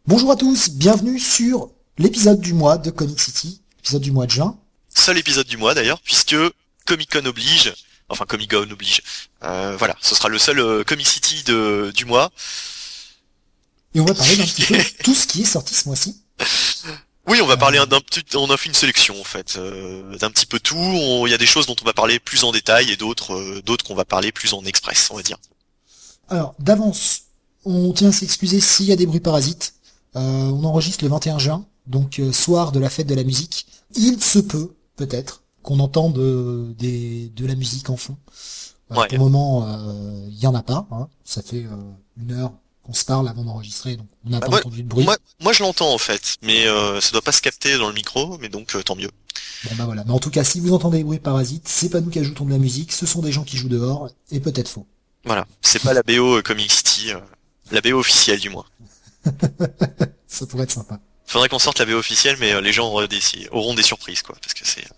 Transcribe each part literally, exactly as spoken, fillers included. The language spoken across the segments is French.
Bonjour à tous, bienvenue sur l'épisode du mois de Comic City, l'épisode du mois de juin. Seul épisode du mois d'ailleurs, puisque Comic Con oblige, enfin Comic Con oblige. Euh, voilà, ce sera le seul euh, Comic City de, du mois. Et on va parler d'un petit peu de tout ce qui est sorti ce mois-ci. Oui, on va parler d'un petit, on a fait une sélection en fait, euh, d'un petit peu tout. Il y a des choses dont on va parler plus en détail et d'autres, euh, d'autres qu'on va parler plus en express, on va dire. Alors, d'avance, on tient à s'excuser s'il y a des bruits parasites. Euh, on enregistre le vingt et un juin, donc euh, soir de la fête de la musique. Il se peut, peut-être, qu'on entende euh, des, de la musique en fond. Euh, Ouais. Pour le moment, il euh, y en a pas. Hein. Ça fait euh, une heure qu'on se parle avant d'enregistrer, donc on n'a Bah, pas moi, entendu de bruit. moi, moi, je l'entends en fait, mais euh, ça doit pas se capter dans le micro, mais donc euh, tant mieux. Bon bah voilà. Mais en tout cas, si vous entendez des bruits parasites, c'est pas nous qui ajoutons de la musique, ce sont des gens qui jouent dehors, et peut-être faux. Voilà, c'est pas la B O euh, Comic City, euh, la B O officielle du mois. Ça pourrait être sympa. Faudrait qu'on sorte la B O officielle, mais euh, les gens auront des, auront des surprises quoi, parce que c'est,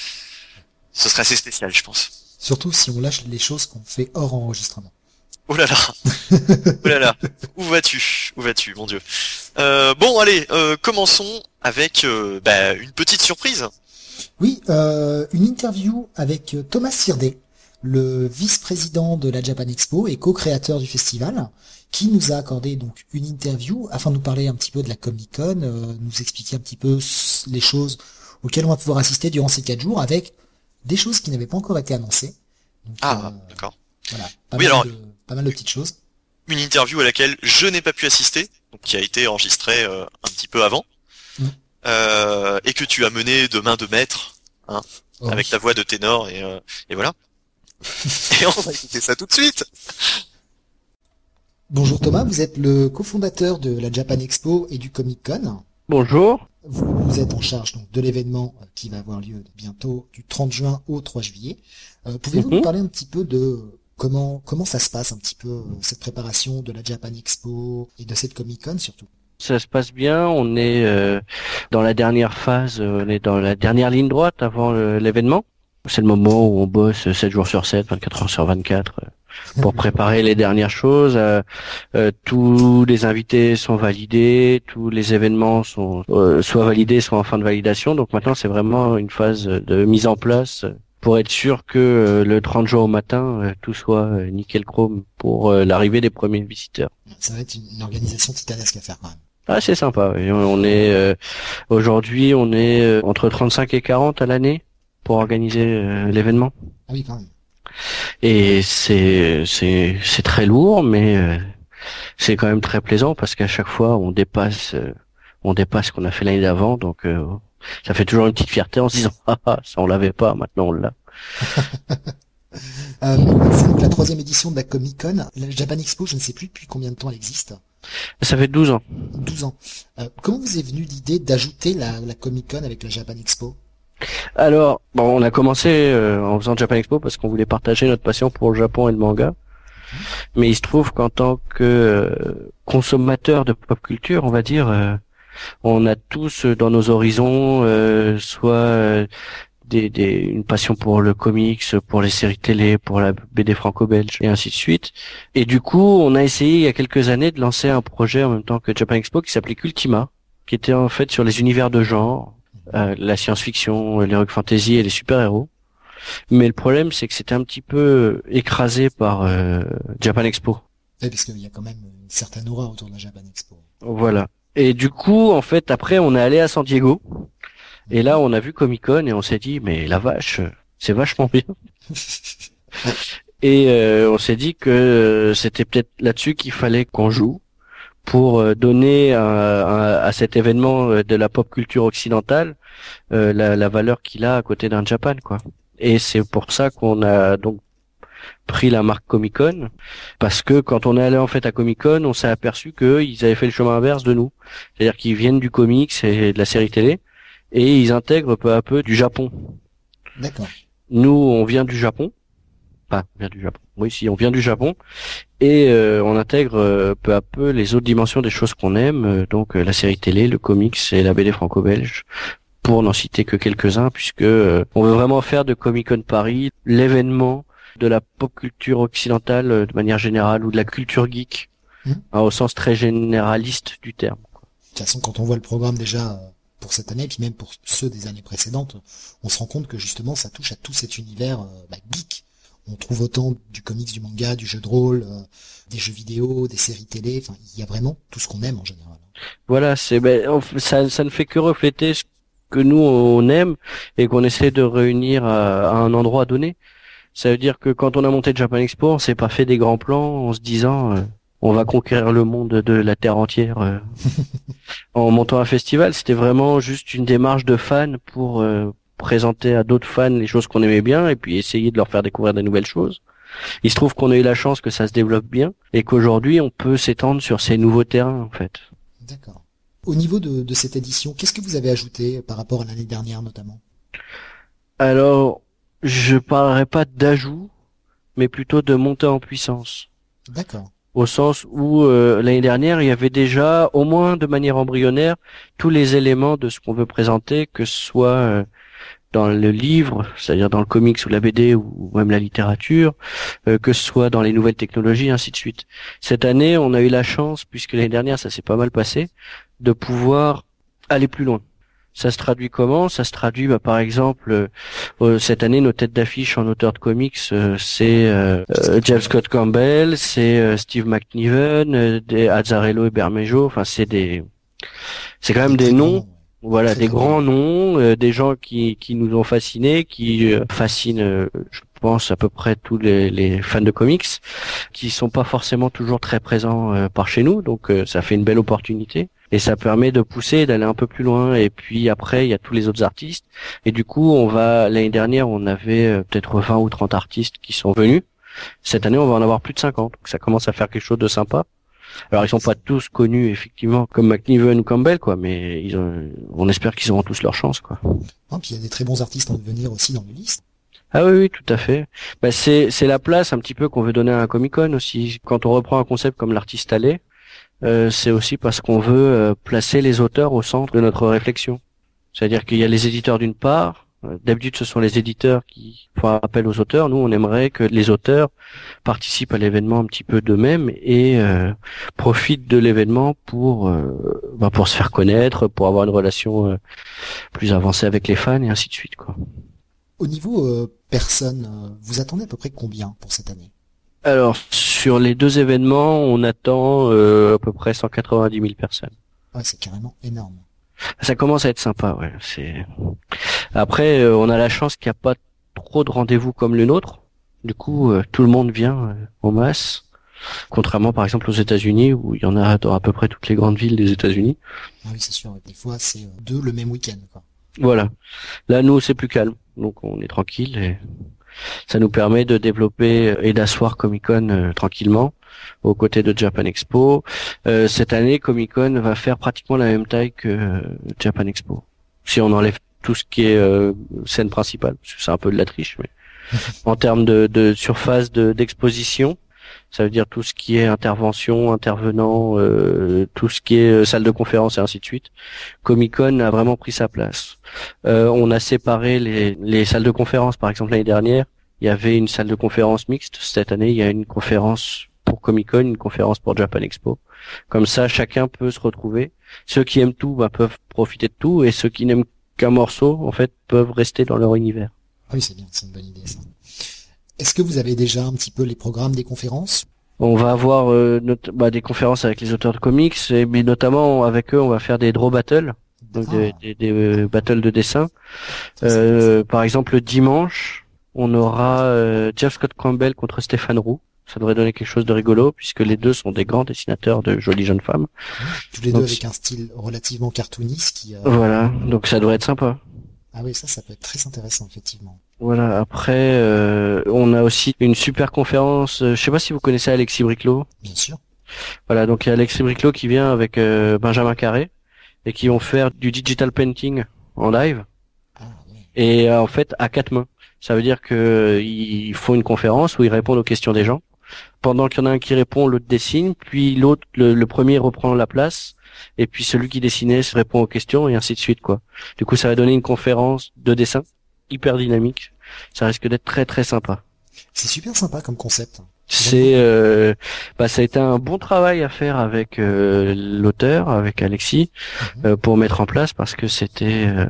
ce serait assez spécial, je pense. Surtout si on lâche les choses qu'on fait hors enregistrement. Oh là là, oh là là, où vas-tu, où vas-tu, mon Dieu. Euh, bon, allez, euh, commençons avec euh, bah, une petite surprise. Oui, euh, une interview avec Thomas Sirdé, le vice-président de la Japan Expo et co-créateur du festival, qui nous a accordé donc une interview afin de nous parler un petit peu de la Comic-Con, euh, nous expliquer un petit peu les choses auxquelles on va pouvoir assister durant ces quatre jours, avec des choses qui n'avaient pas encore été annoncées. Donc, Ah, euh, d'accord. voilà, pas, Oui, mal alors, de, pas mal de petites choses. une interview à laquelle je n'ai pas pu assister, donc qui a été enregistrée euh, un petit peu avant, Mm. euh, et que tu as menée de main de maître, hein, Oh, avec oui. ta voix de ténor, et, euh, et voilà. Et on va écouter ça tout de suite. Bonjour Thomas, vous êtes le cofondateur de la Japan Expo et du Comic-Con. Bonjour. Vous, vous êtes en charge donc de l'événement euh, qui va avoir lieu bientôt du trente juin au trois juillet. Euh, Pouvez-vous Mhm. nous parler un petit peu de comment comment ça se passe un petit peu euh, cette préparation de la Japan Expo et de cette Comic-Con surtout? Ça se passe bien. On est euh, dans la dernière phase, euh, on est dans la dernière ligne droite avant le- l'événement. C'est le moment où on bosse sept jours sur sept, vingt-quatre heures sur vingt-quatre euh, pour préparer les dernières choses. Euh, euh, tous les invités sont validés, tous les événements sont euh, soit validés, soit en fin de validation. Donc maintenant, c'est vraiment une phase de mise en place pour être sûr que euh, le trente juin au matin, euh, tout soit euh, nickel chrome pour euh, l'arrivée des premiers visiteurs. Ça va être une, une organisation titanesque à faire quand même. Ah, c'est sympa. Oui. On on est euh, aujourd'hui, on est euh, entre trente-cinq et quarante à l'année pour organiser euh, l'événement. Ah oui quand même. Et c'est c'est c'est très lourd, mais euh, c'est quand même très plaisant parce qu'à chaque fois on dépasse euh, on dépasse ce qu'on a fait l'année d'avant, donc euh, ça fait toujours une petite fierté en se disant ah ah, ça on l'avait pas, maintenant on l'a. Euh, c'est donc la troisième édition de la Comic-Con. La Japan Expo, je ne sais plus depuis combien de temps elle existe. Ça fait douze ans. douze ans. Euh, comment vous est venue l'idée d'ajouter la, la Comic-Con avec la Japan Expo? Alors, bon, on a commencé euh, en faisant Japan Expo parce qu'on voulait partager notre passion pour le Japon et le manga. Mais il se trouve qu'en tant que euh, consommateur de pop culture, on va dire, euh, on a tous euh, dans nos horizons euh, soit euh, des, des, une passion pour le comics, pour les séries télé, pour la B D franco-belge et ainsi de suite. Et du coup, on a essayé il y a quelques années de lancer un projet en même temps que Japan Expo qui s'appelait Cultima, qui était en fait sur les univers de genre, euh, la science-fiction, l'heroic fantasy et les super-héros. Mais le problème, c'est que c'était un petit peu écrasé par euh, Japan Expo. Oui, parce qu'il y a quand même une certaine aura autour de la Japan Expo. Voilà. Et du coup, en fait, après, on est allé à San Diego. Et là, on a vu Comic-Con et on s'est dit, mais la vache, c'est vachement bien. Et euh, on s'est dit que euh, c'était peut-être là-dessus qu'il fallait qu'on joue pour euh, donner à, à, à cet événement euh, de la pop culture occidentale euh, la, la valeur qu'il a à côté d'un Japan, quoi. Et c'est pour ça qu'on a donc pris la marque Comic-Con, parce que quand on est allé en fait à Comic-Con, on s'est aperçu qu'ils avaient fait le chemin inverse de nous. C'est-à-dire qu'ils viennent du comics et de la série télé, et ils intègrent peu à peu du Japon. D'accord. Nous, on vient du Japon. Enfin, on vient du Japon. Oui, si, on vient du Japon. Et euh, on intègre euh, peu à peu les autres dimensions des choses qu'on aime, euh, donc euh, la série télé, le comics et la B D franco-belge, pour n'en citer que quelques-uns, puisque euh, on veut vraiment faire de Comic-Con Paris l'événement de la pop culture occidentale euh, de manière générale, ou de la culture geek, Mmh. hein, au sens très généraliste du terme. toute façon, quand on voit le programme déjà euh, pour cette année, et puis même pour ceux des années précédentes, on se rend compte que justement ça touche à tout cet univers euh, bah, geek. On trouve autant du comics, du manga, du jeu de rôle, euh, des jeux vidéo, des séries télé, enfin il y a vraiment tout ce qu'on aime en général. Voilà, c'est ben, ça, ça ne fait que refléter ce que nous on aime et qu'on essaie de réunir à, à un endroit donné. Ça veut dire que quand on a monté Japan Expo, on s'est pas fait des grands plans en se disant euh, on va conquérir le monde de la terre entière euh, en montant un festival. C'était vraiment juste une démarche de fans pour euh, présenter à d'autres fans les choses qu'on aimait bien et puis essayer de leur faire découvrir de nouvelles choses. Il se trouve qu'on a eu la chance que ça se développe bien et qu'aujourd'hui on peut s'étendre sur ces nouveaux terrains en fait. D'accord. Au niveau de, de cette édition, qu'est-ce que vous avez ajouté par rapport à l'année dernière notamment? Alors, je parlerai pas d'ajout, mais plutôt de montée en puissance. D'accord. Au sens où euh, l'année dernière, il y avait déjà, au moins de manière embryonnaire, tous les éléments de ce qu'on veut présenter, que ce soit euh, dans le livre, c'est-à-dire dans le comics ou la B D ou même la littérature, euh, que ce soit dans les nouvelles technologies, ainsi de suite. Cette année, on a eu la chance, puisque l'année dernière, ça s'est pas mal passé, de pouvoir aller plus loin. Ça se traduit comment? Ça se traduit, bah, par exemple, euh, cette année, nos têtes d'affiche en auteur de comics, euh, c'est euh, euh, Jeff Scott Campbell, c'est euh, Steve McNiven, euh, des Azzarello et Bermejo. Enfin, c'est des, c'est quand même des noms, voilà, Très des très grands grand. noms, euh, des gens qui qui nous ont fascinés, qui euh, fascinent, euh, je pense, à peu près tous les, les fans de comics, qui sont pas forcément toujours très présents euh, par chez nous. Donc, euh, ça fait une belle opportunité. Et ça permet de pousser, d'aller un peu plus loin. Et puis après, il y a tous les autres artistes. Et du coup, on va, l'année dernière, on avait euh, peut-être vingt ou trente artistes qui sont venus. Cette année, on va en avoir plus de cinquante. Donc ça commence à faire quelque chose de sympa. Alors, ils sont pas tous connus, effectivement, comme McNiven ou Campbell, quoi. Mais ils ont, on espère qu'ils auront tous leur chance, quoi. Ah, puis il y a des très bons artistes en devenir aussi dans les listes. Ah oui, oui, tout à fait. Bah, c'est, c'est la place un petit peu qu'on veut donner à un Comic-Con aussi. Quand on reprend un concept comme l'artiste allé, Euh, c'est aussi parce qu'on veut euh, placer les auteurs au centre de notre réflexion. C'est-à-dire qu'il y a les éditeurs d'une part. Euh, d'habitude, ce sont les éditeurs qui font appel aux auteurs. Nous, on aimerait que les auteurs participent à l'événement un petit peu d'eux-mêmes et euh, profitent de l'événement pour euh, bah, pour se faire connaître, pour avoir une relation euh, plus avancée avec les fans et ainsi de suite, quoi. Au niveau euh, personnes, euh, vous attendez à peu près combien pour cette année? Alors, sur les deux événements, on attend euh, à peu près cent quatre-vingt-dix mille personnes. Ouais, c'est carrément énorme. Ça commence à être sympa, ouais. C'est après, euh, on a la chance qu'il n'y a pas trop de rendez-vous comme le nôtre. Du coup, euh, tout le monde vient euh, en masse. Contrairement, par exemple, aux États-Unis, où il y en a dans à peu près toutes les grandes villes des États-Unis. Ah oui, c'est sûr. Des fois, c'est euh, deux le même week-end, quoi. Voilà. Là, nous, c'est plus calme. Donc, on est tranquille et ça nous permet de développer et d'asseoir Comic-Con euh, tranquillement aux côtés de Japan Expo. Euh, cette année, Comic-Con va faire pratiquement la même taille que euh, Japan Expo. Si on enlève tout ce qui est euh, scène principale, parce que c'est un peu de la triche, mais en termes de, de surface de, d'exposition, ça veut dire tout ce qui est intervention, intervenant, euh, tout ce qui est euh, salle de conférence et ainsi de suite. Comic-Con a vraiment pris sa place. Euh, on a séparé les, les salles de conférence. Par exemple, l'année dernière, il y avait une salle de conférence mixte. Cette année, il y a une conférence pour Comic-Con, une conférence pour Japan Expo. Comme ça, chacun peut se retrouver. Ceux qui aiment tout bah, peuvent profiter de tout, et ceux qui n'aiment qu'un morceau, en fait, peuvent rester dans leur univers. Ah oui, c'est bien, c'est une bonne idée, ça. Est-ce que vous avez déjà un petit peu les programmes des conférences? On va avoir euh, not- bah, des conférences avec les auteurs de comics, et, mais notamment avec eux, on va faire des draw battles, donc Ah, des, des, des, euh, battles de dessin. ça, c'est Euh, par exemple, le dimanche, on aura euh, Jeff Scott Campbell contre Stéphane Roux. Ça devrait donner quelque chose de rigolo, puisque les deux sont des grands dessinateurs de jolies jeunes femmes. bien. Tous les Donc, deux avec un style relativement cartooniste qui... euh, Voilà, donc ça devrait être sympa. Ah oui, ça, ça peut être très intéressant, effectivement. Voilà, après, euh, on a aussi une super conférence, euh, je sais pas si vous connaissez Alexis Briclot. Bien sûr. Voilà, donc il y a Alexis Briclot qui vient avec euh, Benjamin Carré, et qui vont faire du digital painting en live, Ah oui. et euh, en fait à quatre mains. Ça veut dire que euh, ils font une conférence où ils répondent aux questions des gens. Pendant qu'il y en a un qui répond, l'autre dessine, puis l'autre, le, le premier reprend la place, et puis celui qui dessinait se répond aux questions, et ainsi de suite, quoi. Du coup, ça va donner une conférence de dessin hyper dynamique. Ça risque d'être très très sympa. C'est super sympa comme concept. C'est, euh, bah, ça a été un bon travail à faire avec euh, l'auteur, avec Alexis, mm-hmm. euh, pour mettre en place parce que c'était. Euh,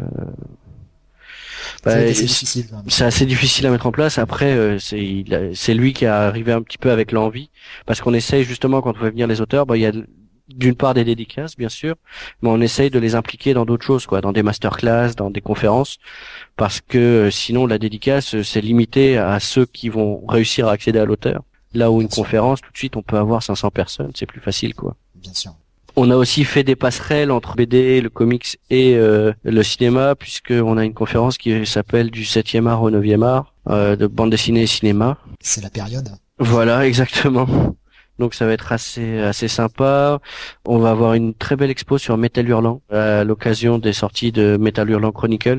bah, c'est, assez difficile, c'est assez difficile à mettre en place. Après, euh, c'est, il a, c'est lui qui est arrivé un petit peu avec l'envie, parce qu'on essaye justement quand on fait venir les auteurs, bah, il y a d'une part des dédicaces bien sûr, mais on essaye de les impliquer dans d'autres choses, quoi, dans des masterclass, dans des conférences, parce que euh, sinon la dédicace c'est limité à ceux qui vont réussir à accéder à l'auteur. Là où une bien conférence, sûr. Tout de suite on peut avoir cinq cents personnes, c'est plus facile, quoi. Bien sûr. On a aussi fait des passerelles entre B D, le comics et euh, le cinéma, puisque on a une conférence qui s'appelle du septième art au neuvième art, euh, de bande dessinée et cinéma. C'est la période. Voilà, exactement. Donc ça va être assez assez sympa. On va avoir une très belle expo sur Metal Hurlant à l'occasion des sorties de Metal Hurlant Chronicles,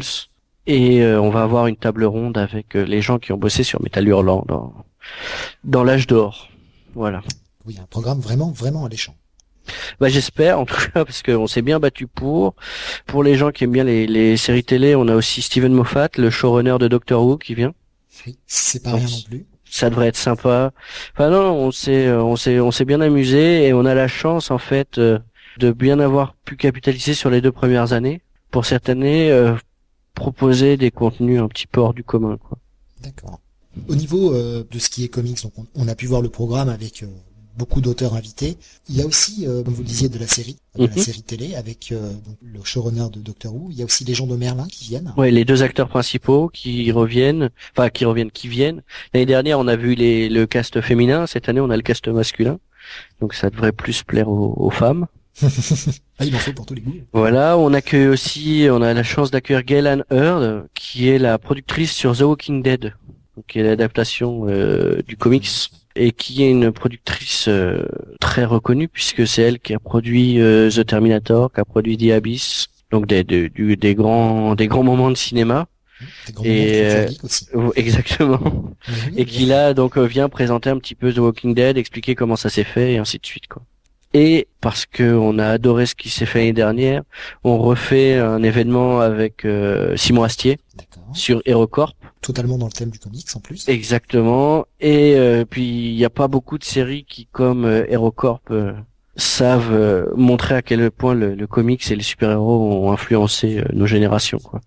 et euh, on va avoir une table ronde avec euh, les gens qui ont bossé sur Metal Hurlant dans dans l'âge d'or. Voilà. Oui, un programme vraiment vraiment alléchant. Bah j'espère en tout cas, parce qu'on s'est bien battu pour. Pour les gens qui aiment bien les les séries télé, on a aussi Steven Moffat, le showrunner de Doctor Who, qui vient. Oui, c'est pas rien non plus. Ça devrait être sympa. Enfin non, on s'est, on s'est, on s'est bien amusé, et on a la chance en fait euh, de bien avoir pu capitaliser sur les deux premières années. Pour cette année, euh, proposer des contenus un petit peu hors du commun, quoi. D'accord. Au niveau euh, de ce qui est comics, donc on, on a pu voir le programme avec euh, beaucoup d'auteurs invités. Il y a aussi, euh, comme vous le disiez, de la série, de mm-hmm. la série télé avec euh, donc, le showrunner de Doctor Who. Il y a aussi les gens de Merlin qui viennent. Ouais, les deux acteurs principaux qui reviennent, enfin qui reviennent, qui viennent. L'année dernière, on a vu les, le cast féminin. Cette année, on a le cast masculin. Donc ça devrait plus plaire aux, aux femmes. Ah, il en faut pour tous les goûts. Voilà, on accueille aussi, on a la chance d'accueillir Gaylan Hurd, qui est la productrice sur The Walking Dead, donc qui est l'adaptation euh, du comics, et qui est une productrice euh, très reconnue, puisque c'est elle qui a produit euh, The Terminator, qui a produit The Abyss, donc des, des, des, des grands des grands moments de cinéma. Des grands et moments de aussi. Euh, exactement. Oui, et qui là donc vient présenter un petit peu The Walking Dead, expliquer comment ça s'est fait et ainsi de suite, quoi. Et parce que on a adoré ce qui s'est fait l'année dernière, on refait un événement avec euh, Simon Astier. D'accord. Sur HeroCorp. Totalement dans le thème du comics en plus. Exactement. Et euh, puis il n'y a pas beaucoup de séries qui, comme euh, HeroCorp, euh, savent euh, montrer à quel point le, le comics et les super-héros ont influencé euh, nos générations, quoi.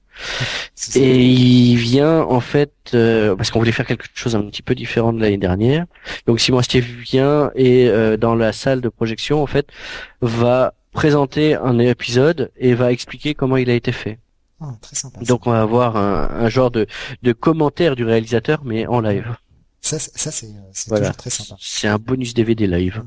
Et il vient en fait euh, parce qu'on voulait faire quelque chose un petit peu différent de l'année dernière. Donc Simon Astier vient et euh, dans la salle de projection en fait va présenter un épisode et va expliquer comment il a été fait. Ah, très sympa. Donc on va avoir un, un genre de, de commentaire du réalisateur mais en live. Ça, ça c'est, c'est voilà. toujours très sympa. C'est un bonus D V D live.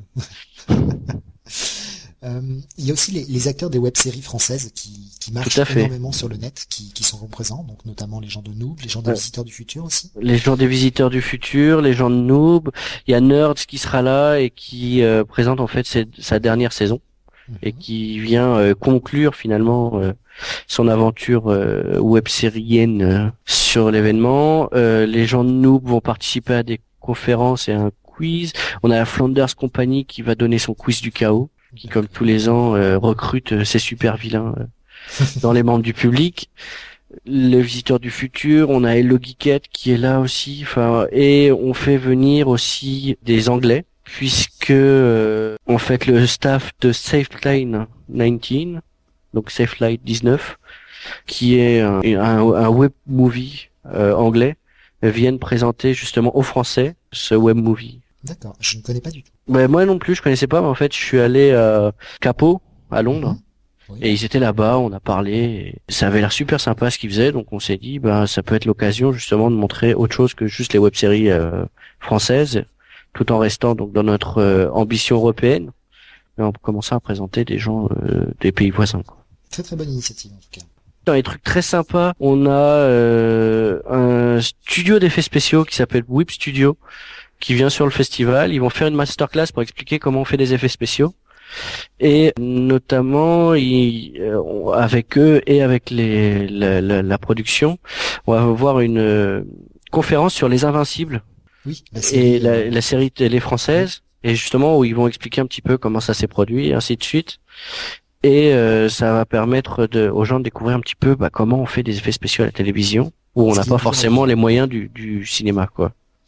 Euh, il y a aussi les, les acteurs des web-séries françaises qui, qui marchent énormément sur le net, qui, qui sont présents, donc notamment les gens de Noob, les gens des ouais. Visiteurs du Futur aussi. Les gens des Visiteurs du Futur, les gens de Noob, il y a Nerds qui sera là et qui euh, présente en fait ses, sa dernière saison mm-hmm. et qui vient euh, conclure finalement euh, son aventure euh, web-sérienne euh, sur l'événement. Euh, les gens de Noob vont participer à des conférences et à un quiz. On a la Flanders Company qui va donner son quiz du chaos, qui comme tous les ans euh, recrute euh, ses super vilains euh, dans les membres du public. Le Visiteur du Futur, on a Hello Geekette qui est là aussi, enfin, et on fait venir aussi des Anglais, puisque euh, en fait le staff de Safeline dix-neuf, donc Safeline dix-neuf, qui est un, un, un web movie euh, anglais, viennent présenter justement aux Français ce web movie. D'accord, je ne connais pas du tout. Ben, moi non plus, je connaissais pas, mais en fait, je suis allé à Capot, à Londres, mmh. oui. et ils étaient là-bas, on a parlé, et ça avait l'air super sympa ce qu'ils faisaient, donc on s'est dit, ben, ça peut être l'occasion justement de montrer autre chose que juste les web-séries euh, françaises, tout en restant donc dans notre euh, ambition européenne, et en commençant à présenter des gens euh, des pays voisins, quoi. Très très bonne initiative en tout cas. Dans les trucs très sympas, on a euh, un studio d'effets spéciaux qui s'appelle Whip Studio, qui vient sur le festival. Ils vont faire une masterclass pour expliquer comment on fait des effets spéciaux. Et notamment, ils, euh, avec eux et avec les, la, la, la production, on va voir une euh, conférence sur Les Invincibles. Oui, la série, et la, la série télé française. Oui. Et justement, où ils vont expliquer un petit peu comment ça s'est produit, et ainsi de suite. Et euh, ça va permettre de, aux gens de découvrir un petit peu bah, comment on fait des effets spéciaux à la télévision, où on n'a pas forcément les moyens du, du cinéma, quoi.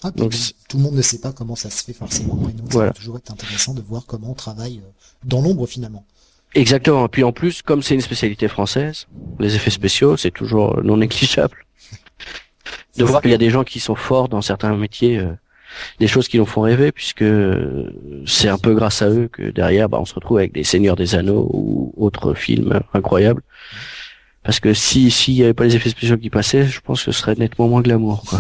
Ah, puis Donc, bon, c'est- tout le monde ne sait pas comment ça se fait forcément, et donc ça Voilà. va toujours être intéressant de voir comment on travaille euh, dans l'ombre finalement. Exactement. Et puis en plus, comme c'est une spécialité française, les effets spéciaux, c'est toujours non négligeable. De voir qu'il y a des gens qui sont forts dans certains métiers, euh, des choses qui nous font rêver, puisque euh, c'est un peu grâce à eux que derrière, bah, on se retrouve avec des Seigneurs des Anneaux ou autres films incroyables. Parce que si s'il y avait pas les effets spéciaux qui passaient, je pense que ce serait nettement moins glamour, quoi.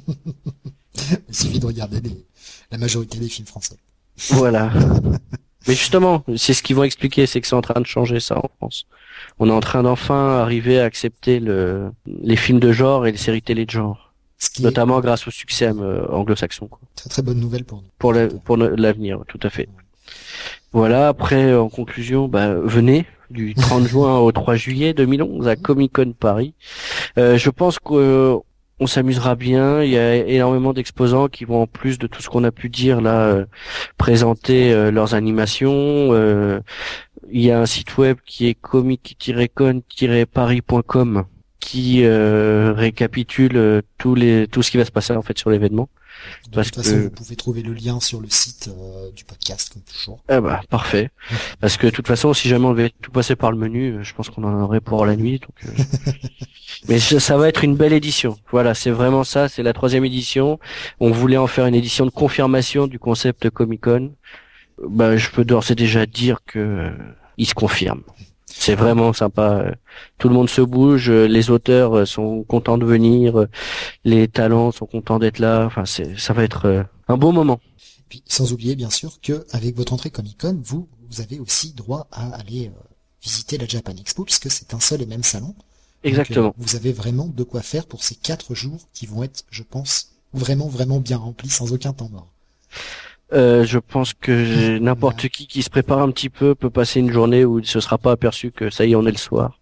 Il suffit de regarder les- la majorité des films français. Voilà. Mais justement, c'est ce qu'ils vont expliquer, c'est que c'est en train de changer ça en France. On est en train d'enfin arriver à accepter le, les films de genre et les séries télé de genre, Ce qui notamment grâce au succès euh, anglo-saxon, quoi. est très très bonne nouvelle pour nous. Pour le, pour le- l'avenir, tout à fait. Voilà. Après, en conclusion, bah, venez du trente juin au trois juillet deux mille onze à Comic Con Paris. Euh, je pense que on s'amusera bien. Il y a énormément d'exposants qui vont, en plus de tout ce qu'on a pu dire là, euh, présenter euh, leurs animations. Euh, il y a un site web qui est comic tiret con tiret paris point com qui euh, récapitule euh, tous les tout ce qui va se passer en fait sur l'événement. De Parce toute façon, que- vous pouvez trouver le lien sur le site euh, du podcast, comme toujours. Ah bah parfait. Parce que de toute façon, si jamais on devait tout passer par le menu, euh, je pense qu'on en aurait pour la nuit. Donc, euh. Mais ça, ça va être une belle édition. Voilà, c'est vraiment ça. C'est la troisième édition. On voulait en faire une édition de confirmation du concept Comic-Con. Bah, je peux d'ores et déjà dire que euh, il se confirme. C'est vraiment sympa. Tout le monde se bouge. Les auteurs euh, sont contents de venir. euh, Les talents sont contents d'être là. Enfin, c'est, ça va être euh, un beau moment. Puis sans oublier bien sûr que avec votre entrée Comic-Con, vous vous avez aussi droit à aller euh, visiter la Japan Expo puisque c'est un seul et même salon. Exactement. Donc, euh, vous avez vraiment de quoi faire pour ces quatre jours qui vont être, je pense, vraiment vraiment bien remplis sans aucun temps mort. Euh, je pense que n'importe qui qui se prépare un petit peu peut passer une journée où il se sera pas aperçu que ça y est, on est le soir.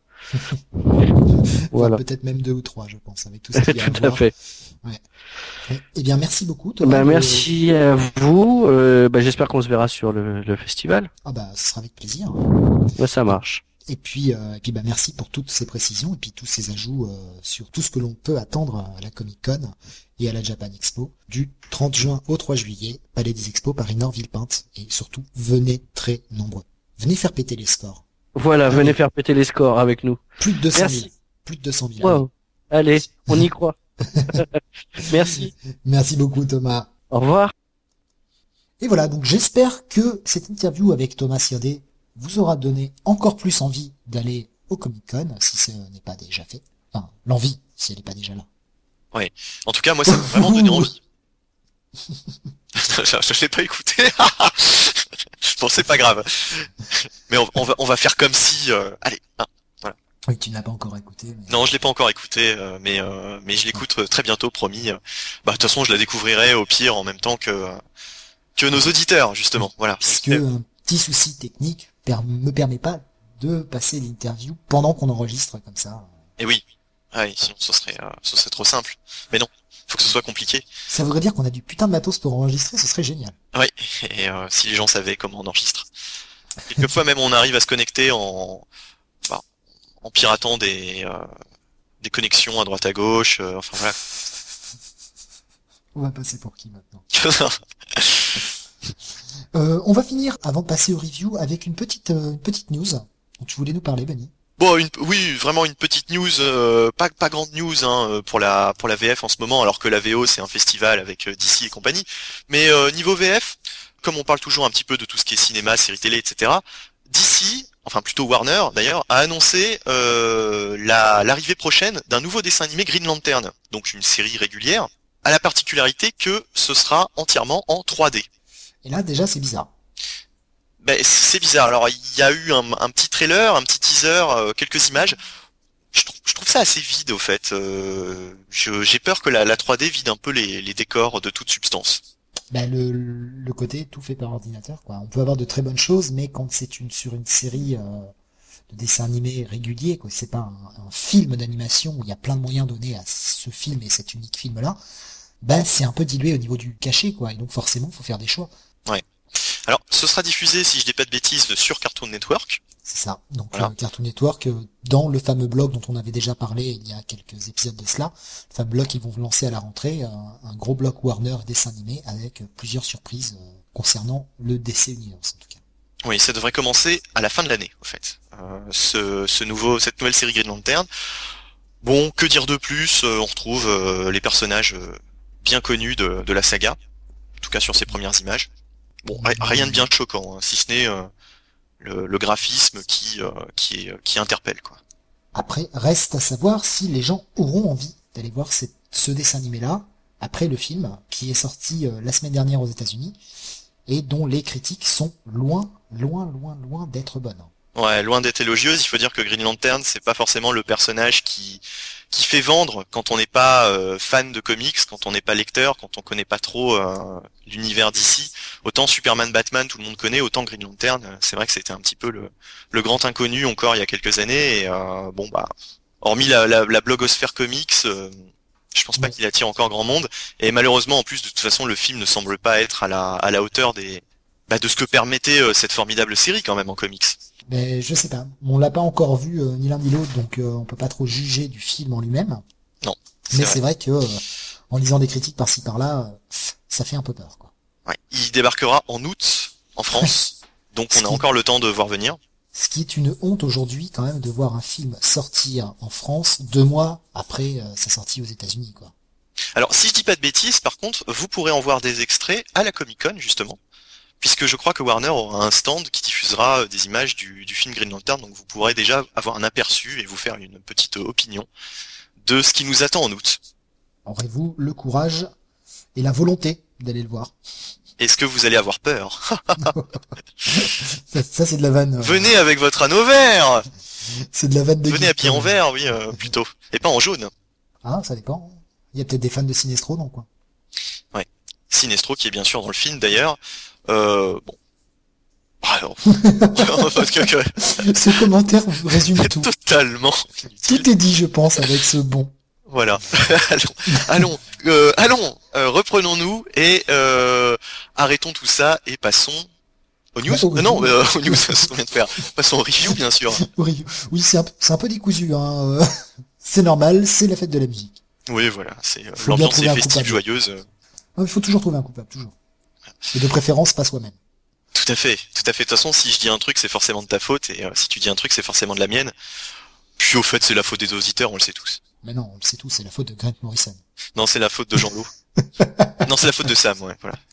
Voilà. Enfin, peut-être même deux ou trois, je pense, avec tout ce qu'il y a à Tout à voir. fait. Eh bien, merci beaucoup, Thomas. Bah, de- merci à vous. Euh, bah, j'espère qu'on se verra sur le, le festival. Ah bah, ce sera avec plaisir. Ouais, ça marche. Et puis, euh, et puis bah, merci pour toutes ces précisions et puis tous ces ajouts euh, sur tout ce que l'on peut attendre à la Comic-Con et à la Japan Expo du trente juin au trois juillet, Palais des Expos, Paris-Nord, Villepinte. Et surtout, venez très nombreux. Venez faire péter les scores. Voilà, Ah venez oui. faire péter les scores avec nous. Plus de deux cent Merci. mille. Plus de deux cent mille. Wow. Allez, on y croit. Merci. Merci beaucoup, Thomas. Au revoir. Et voilà, donc j'espère que cette interview avec Thomas Sirdé vous aura donné encore plus envie d'aller au Comic-Con, si ce n'est pas déjà fait. Enfin, l'envie, si elle n'est pas déjà là. En tout cas, moi, ça m'a vraiment donné envie. je je l'ai pas écouté. Bon, c'est pas grave. Mais on, on va, on va faire comme si... euh, allez, hein. Oui, tu ne l'as pas encore écouté. Mais... Non, je l'ai pas encore écouté, euh, mais euh, mais je l'écoute euh, très bientôt, promis. Bah, de toute façon, je la découvrirai au pire en même temps que que nos auditeurs, justement. Voilà. Puisque Et- un petit souci technique per me permet pas de passer l'interview pendant qu'on enregistre comme ça. Et oui. Ah oui, sinon ce serait, euh, ce serait trop simple. Mais non, faut que ce soit compliqué. Ça voudrait dire qu'on a du putain de matos pour enregistrer, ce serait génial. Oui, et euh, si les gens savaient comment on enregistre. Quelquefois même on arrive à se connecter en, bah, en piratant des, euh, des connexions à droite à gauche, euh, enfin voilà. On va passer pour qui maintenant? Euh, on va finir, avant de passer au review, avec une petite, euh, une petite news dont tu voulais nous parler, Benny. Bon, une, oui, vraiment une petite news, euh, pas pas grande news hein, pour la pour la V F en ce moment, alors que la V O c'est un festival avec euh, D C et compagnie. Mais euh, niveau V F, comme on parle toujours un petit peu de tout ce qui est cinéma, séries télé, et cetera. D C, enfin plutôt Warner d'ailleurs, a annoncé euh, la l'arrivée prochaine d'un nouveau dessin animé Green Lantern, donc une série régulière, à la particularité que ce sera entièrement en trois D. Et là, déjà, c'est bizarre. Ben, c'est bizarre. Alors, il y a eu un, un petit trailer, un petit teaser, euh, quelques images. Je trouve, je trouve ça assez vide, au fait. Euh, je- j'ai peur que la, la trois D vide un peu les, les décors de toute substance. Bah, le, le côté tout fait par ordinateur, quoi. On peut avoir de très bonnes choses, mais quand c'est une sur une série euh, de dessins animés réguliers, quoi, c'est pas un, un film d'animation où il y a plein de moyens donnés à ce film et cet unique film-là, bah, c'est un peu dilué au niveau du cachet, quoi. Et donc, forcément, faut faire des choix. Alors, ce sera diffusé, si je dis pas de bêtises, sur Cartoon Network. C'est ça. Donc Voilà. euh, Cartoon Network, euh, dans le fameux blog dont on avait déjà parlé il y a quelques épisodes de cela, le fameux blog qu'ils vont lancer à la rentrée, un, un gros blog Warner dessin animé avec euh, plusieurs surprises euh, concernant le D C Universe en tout cas. Oui, ça devrait commencer à la fin de l'année, en fait. Euh, ce, ce nouveau, cette nouvelle série Green Lantern. Bon, que dire de plus? Euh, On retrouve euh, les personnages euh, bien connus de, de la saga, en tout cas sur ces premières images. Bon, ri- rien de bien choquant, hein, si ce n'est euh, le, le graphisme qui, euh, qui, est- qui interpelle, quoi. Après, reste à savoir si les gens auront envie d'aller voir cette- ce dessin animé-là après le film qui est sorti euh, la semaine dernière aux États-Unis et dont les critiques sont loin, loin, loin, loin d'être bonnes. Ouais, loin d'être élogieuse, il faut dire que Green Lantern, c'est pas forcément le personnage qui qui fait vendre quand on n'est pas euh, fan de comics, quand on n'est pas lecteur, quand on connaît pas trop euh, l'univers d'ici. Autant Superman, Batman, tout le monde connaît, autant Green Lantern, euh, c'est vrai que c'était un petit peu le le grand inconnu encore il y a quelques années. Et euh, bon bah, hormis la la, la blogosphère comics, euh, je pense pas Ouais. qu'il attire encore grand monde. Et malheureusement, en plus, de toute façon, le film ne semble pas être à la à la hauteur des bah, de ce que permettait euh, cette formidable série quand même en comics. Mais je sais pas, on l'a pas encore vu euh, ni l'un ni l'autre, donc euh, on peut pas trop juger du film en lui-même. Non, Mais vrai. c'est vrai que euh, en lisant des critiques par-ci par-là, euh, ça fait un peu peur, quoi. Ouais. Il débarquera en août en France, donc on a Ce qui- encore le temps de voir venir. Ce qui est une honte aujourd'hui quand même de voir un film sortir en France deux mois après euh, sa sortie aux États-Unis, quoi. Alors si je dis pas de bêtises, par contre, vous pourrez en voir des extraits à la Comic-Con justement, puisque je crois que Warner aura un stand qui diffusera euh, des images du, du film Green Lantern, donc vous pourrez déjà avoir un aperçu et vous faire une petite euh, opinion de ce qui nous attend en août. Aurez-vous le courage et la volonté d'aller le voir? Est-ce que vous allez avoir peur? Ça, ça, c'est de la vanne. euh, Venez avec votre anneau vert. C'est de la vanne de Venez geek, habillé en quoi. vert, oui, euh, plutôt, et pas en jaune. Ah, ça dépend. Il y a peut-être des fans de Sinestro, non, quoi. Sinestro qui est bien sûr dans le film d'ailleurs. Euh, bon. Alors, parce que, que- Ce commentaire résume tout. totalement inutile. Tout est dit, je pense, avec ce bon. Voilà. allons, allons, euh, allons, euh, reprenons-nous et euh, arrêtons tout ça et passons aux news. Bah, aux Euh, non, news. euh, aux news, c'est ce qu'on vient de faire. Passons aux reviews, bien sûr. Oui, oui, c'est un, c'est un peu décousu, hein. euh, C'est normal, c'est la fête de la musique. Oui, voilà, c'est euh, Faut bien l'ambiance trouver est un festive, coupable. joyeuse. euh, Ah, il faut toujours trouver un coupable, toujours. Et de préférence, pas soi-même. Tout à fait, tout à fait. De toute façon, si je dis un truc, c'est forcément de ta faute, et euh, si tu dis un truc, c'est forcément de la mienne. Puis au fait, c'est la faute des auditeurs, on le sait tous. Mais non, on le sait tout, c'est la faute de Grant Morrison. Non, c'est la faute de Jean-Loup. Non, c'est la faute de Sam, ouais, voilà.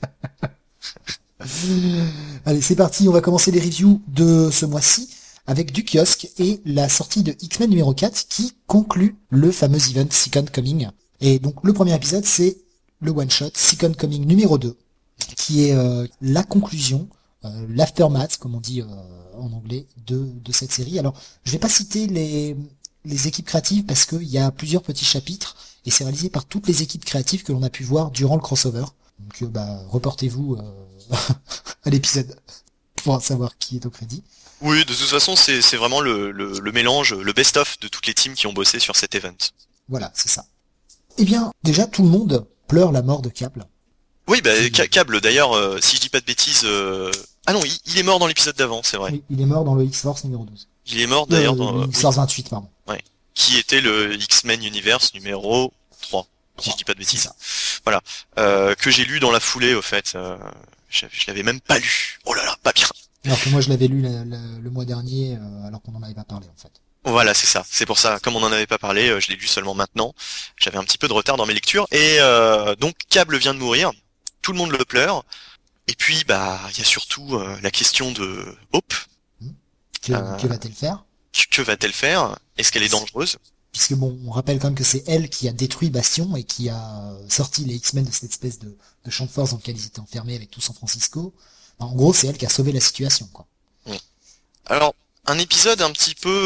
Allez, c'est parti, on va commencer les reviews de ce mois-ci avec du kiosque et la sortie de X-Men numéro quatre qui conclut le fameux event Second Coming. Et donc le premier épisode, c'est le one-shot Second Coming numéro deux, qui est euh, la conclusion, euh, l'aftermath, comme on dit euh, en anglais, de, de cette série. Alors, je vais pas citer les, les équipes créatives parce qu'il y a plusieurs petits chapitres et c'est réalisé par toutes les équipes créatives que l'on a pu voir durant le crossover. Donc, euh, bah, reportez-vous euh, à l'épisode pour savoir qui est au crédit. Oui, de toute façon, c'est c'est vraiment le, le, le mélange, le best-of de toutes les teams qui ont bossé sur cet event. Voilà, c'est ça. Eh bien, déjà, tout le monde pleure la mort de Cable. Oui, bah, Ca- Cable, d'ailleurs, euh, si je dis pas de bêtises... euh, Ah non, il, il est mort dans l'épisode d'avant, c'est vrai. Oui, il est mort dans le X-Force numéro douze. Il est mort, d'ailleurs, Euh, dans... le euh, X-Force vingt-huit, pardon. oui, qui était le X-Men Universe numéro trois, si je dis pas de C'est bêtises. ça. Voilà. Euh, que j'ai lu dans la foulée, au fait. Euh, je, je l'avais même pas lu. Oh là là, pas bien. Alors que moi, je l'avais lu la- la- le mois dernier, euh, alors qu'on n'en avait pas parlé, en fait. Voilà, c'est ça. C'est pour ça. Comme on n'en avait pas parlé, euh, je l'ai lu seulement maintenant. J'avais un petit peu de retard dans mes lectures. Et euh, donc, Cable vient de mourir. Tout le monde le pleure. Et puis, bah, il y a surtout euh, la question de Hope. Que, Euh, que va-t-elle faire? Que, que va-t-elle faire? Est-ce qu'elle est dangereuse? Puisque bon, on rappelle quand même que c'est elle qui a détruit Bastion et qui a sorti les X-Men de cette espèce de, de champ de force dans lequel ils étaient enfermés avec tout San Francisco. En gros, c'est elle qui a sauvé la situation, quoi. Alors, un épisode un petit peu...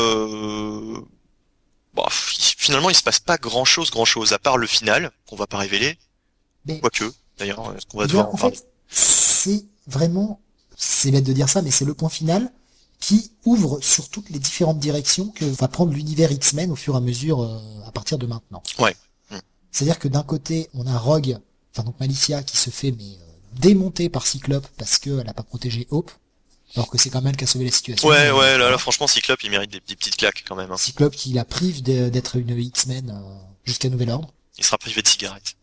Euh... Bah, f- finalement, il se passe pas grand-chose, grand-chose, à part le final, qu'on va pas révéler. Mais Quoique, d'ailleurs, est-ce qu'on va eh devoir bien, en en parler? fait, c'est vraiment, c'est bête de dire ça, mais c'est le point final qui ouvre sur toutes les différentes directions que va prendre l'univers X-Men au fur et à mesure euh, à partir de maintenant. Ouais. Mm. C'est-à-dire que d'un côté, on a Rogue, enfin donc Malicia, qui se fait mais euh, démonter par Cyclope parce qu'elle n'a pas protégé Hope. alors que c'est quand même elle qui a sauvé la situation. Ouais, euh, ouais, là, voilà. là, franchement, Cyclope, il mérite des, des petites claques quand même. Hein. Cyclope qui la prive de- d'être une X-Men euh, jusqu'à nouvel ordre. Il sera privé de cigarettes.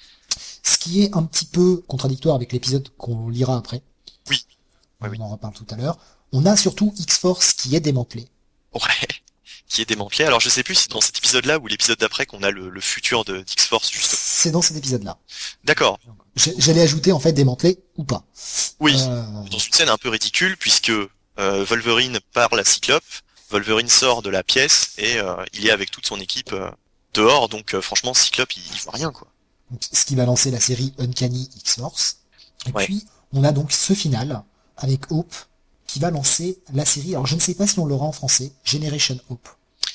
Ce qui est un petit peu contradictoire avec l'épisode qu'on lira après. Oui. Ouais, On oui. en reparle tout à l'heure. On a surtout X-Force qui est démantelé. Ouais. Qui est démantelé. Alors, je sais plus si dans cet épisode-là ou l'épisode d'après qu'on a le, le futur de d'X-Force, justement. C'est dans cet épisode-là. D'accord. J'ai- J'allais ajouter en fait démantelé ou pas. Oui. Euh, Dans une scène un peu ridicule, puisque euh, Wolverine parle à Cyclope, Wolverine sort de la pièce et euh, il est avec toute son équipe euh, dehors, donc euh, franchement Cyclope il, il voit rien quoi. donc, ce qui va lancer la série Uncanny X-Force. Et Ouais. puis, on a donc ce final avec Hope qui va lancer la série. Alors, je ne sais pas si on l'aura en français. Generation Hope.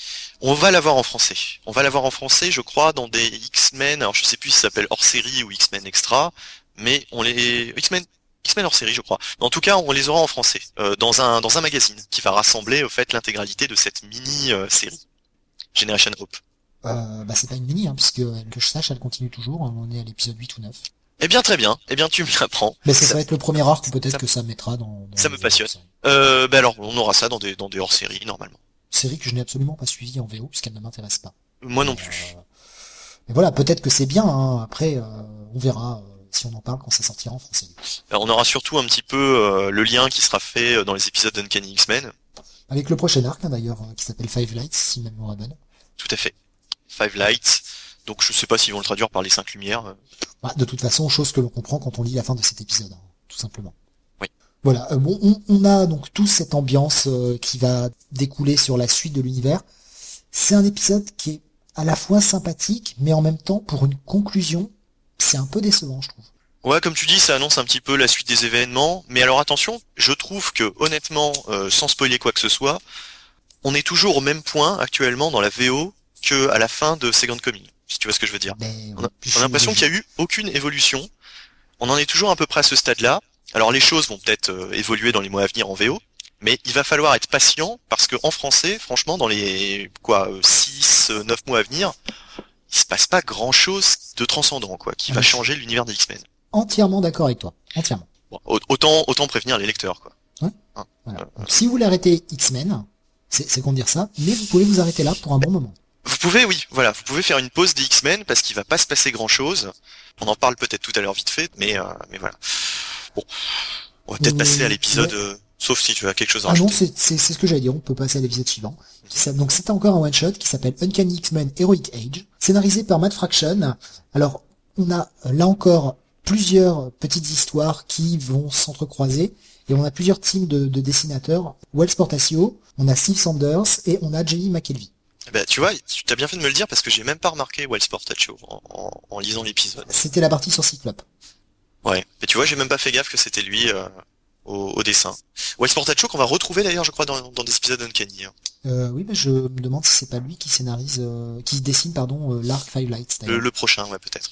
On va l'avoir en français. On va l'avoir en français, je crois, dans des X-Men. Alors je sais plus si ça s'appelle hors série ou X-Men Extra, mais on les X-Men X-Men hors série, je crois. Mais en tout cas, on les aura en français euh, dans un dans un magazine qui va rassembler au fait l'intégralité de cette mini euh, série Generation Hope. Euh, bah, c'est pas une mini, hein, puisque euh, que je sache, elle continue toujours. Hein, on est à l'épisode huit ou neuf. Eh bien très bien. Eh bien tu me l'apprends. Mais ça, Ça- ça va être le premier arc, ou peut-être ça- que ça mettra dans, dans ça me les passionne. hors-séries. Euh, ben alors on aura ça dans des dans des hors séries normalement. Série que je n'ai absolument pas suivie en V O, puisqu'elle ne m'intéresse pas. Moi non Euh, plus. Mais voilà, peut-être que c'est bien. Hein. Après, euh, on verra euh, si on en parle quand ça sortira en français. Alors, on aura surtout un petit peu euh, le lien qui sera fait euh, dans les épisodes d'Uncanny X-Men. Avec le prochain arc, hein, d'ailleurs, euh, qui s'appelle Five Lights, si ma mémoire est bonne. Tout à fait. Five Lights. Donc je sais pas s'ils vont le traduire par les cinq lumières. euh. Bah, de toute façon, chose que l'on comprend quand on lit la fin de cet épisode, hein, tout simplement. Oui. Voilà, euh, bon, on, on a donc toute cette ambiance euh, qui va découler sur la suite de l'univers. C'est un épisode qui est à la fois sympathique, mais en même temps, pour une conclusion, c'est un peu décevant, je trouve. Ouais, comme tu dis, ça annonce un petit peu la suite des événements. Mais alors attention, je trouve que honnêtement, euh, sans spoiler quoi que ce soit, on est toujours au même point actuellement dans la V O que à la fin de Second Coming. Si tu vois ce que je veux dire. Mais, On a, on a l'impression qu'il y a eu aucune évolution. On en est toujours à peu près à ce stade-là. Alors les choses vont peut-être euh, évoluer dans les mois à venir en V O, mais il va falloir être patient parce que en français, franchement, dans les quoi six, neuf mois à venir, il se passe pas grand-chose de transcendant quoi, qui va Ah, changer l'univers des X-Men. entièrement d'accord avec toi, entièrement. Bon, au- autant autant prévenir les lecteurs quoi. Voilà. Donc, si vous voulez arrêter X-Men, c'est c'est qu'on dire ça, mais vous pouvez vous arrêter là pour un bon moment. Vous pouvez, oui, voilà, vous pouvez faire une pause des X-Men parce qu'il va pas se passer grand-chose. On en parle peut-être tout à l'heure vite fait, mais euh, mais voilà. Bon, on va peut-être Euh, passer à l'épisode, ouais. euh, sauf si tu as quelque chose à Ah non, rajouter. c'est c'est- c'est ce que j'allais dire, on peut passer à l'épisode suivant. Qui s'a- donc c'était encore un one-shot qui s'appelle Uncanny X-Men Heroic Age, scénarisé par Matt Fraction. Alors, on a euh, là encore plusieurs petites histoires qui vont s'entrecroiser, et on a plusieurs teams de, de dessinateurs. Wells Portacio, on a Steve Sanders, et on a Jenny McKelvey. Bah, tu vois, tu t'as bien fait de me le dire parce que j'ai même pas remarqué Wells Portacio en, en, en lisant l'épisode. C'était la partie sur Cyclope. Ouais. Mais tu vois, j'ai même pas fait gaffe que c'était lui euh, au, au dessin. Wells Portacio qu'on va retrouver d'ailleurs, je crois, dans, dans des épisodes d'Uncanny. Hein. Euh, oui, mais je me demande si c'est pas lui qui scénarise, euh, qui dessine, pardon, euh, l'arc Five Lights. d'ailleurs. Le, le prochain, ouais, peut-être.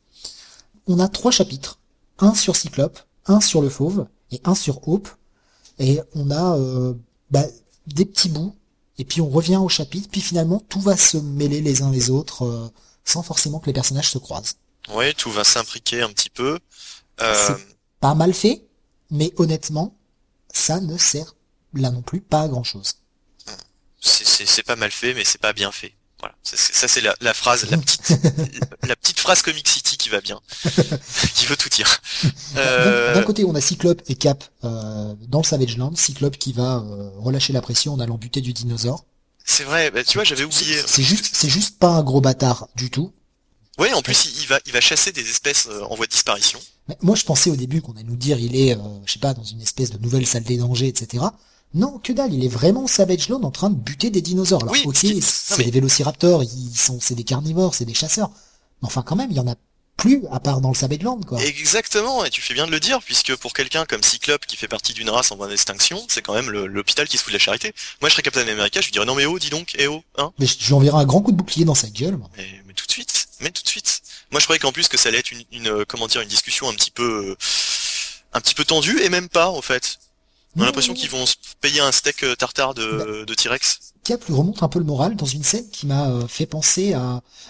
On a trois chapitres, un sur Cyclope, un sur le Fauve et un sur Hope, et on a euh, bah, des petits bouts, et puis on revient au chapitre, puis finalement tout va se mêler les uns les autres euh, sans forcément que les personnages se croisent. Ouais, tout va s'imbriquer un petit peu. Euh, C'est pas mal fait, mais honnêtement, ça ne sert là non plus pas à grand chose. c'est c'est- c'est pas mal fait, mais c'est pas bien fait. Voilà. C'est- c'est- ça, c'est la, la phrase, la petite, la petite phrase Comic City qui va bien, qui veut tout dire. Euh, D'un côté, on a Cyclope et Cap euh, dans le Savage Land, Cyclope qui va euh, relâcher la pression en allant buter du dinosaure. c'est vrai, bah, tu vois, j'avais oublié. C'est c'est juste, c'est juste pas un gros bâtard du tout. Ouais, en plus, il, il va, il va chasser des espèces euh, en voie de disparition. Mais moi, je pensais au début qu'on allait nous dire il est, euh, je sais pas, dans une espèce de nouvelle salle des dangers, et cetera. Non, que dalle, il est vraiment Savage Land en train de buter des dinosaures. Alors, Oui, ok, qui- c'est non, mais- des vélociraptors, ils sont, c'est des carnivores, c'est des chasseurs. Mais enfin, quand même, il y en a plus à part dans le Savage Land, quoi. Exactement, et tu fais bien de le dire, puisque pour quelqu'un comme Cyclope qui fait partie d'une race en voie d'extinction, c'est quand même le- l'hôpital qui se fout de la charité. Moi, je serais Captain America, je lui dirais non mais oh, dis donc, eh oh, hein. Mais je, je lui enverrai un grand coup de bouclier dans sa gueule. moi. Mais, mais tout de suite, mais tout de suite. Moi, je croyais qu'en plus que ça allait être une, une, euh, comment dire, une discussion un petit peu, euh, un petit peu tendue, et même pas en fait. On a Non, l'impression qu'ils vont se payer un steak euh, tartare de, de T-Rex. Cap lui remonte un peu le moral dans une scène qui m'a euh, fait penser à... Alors,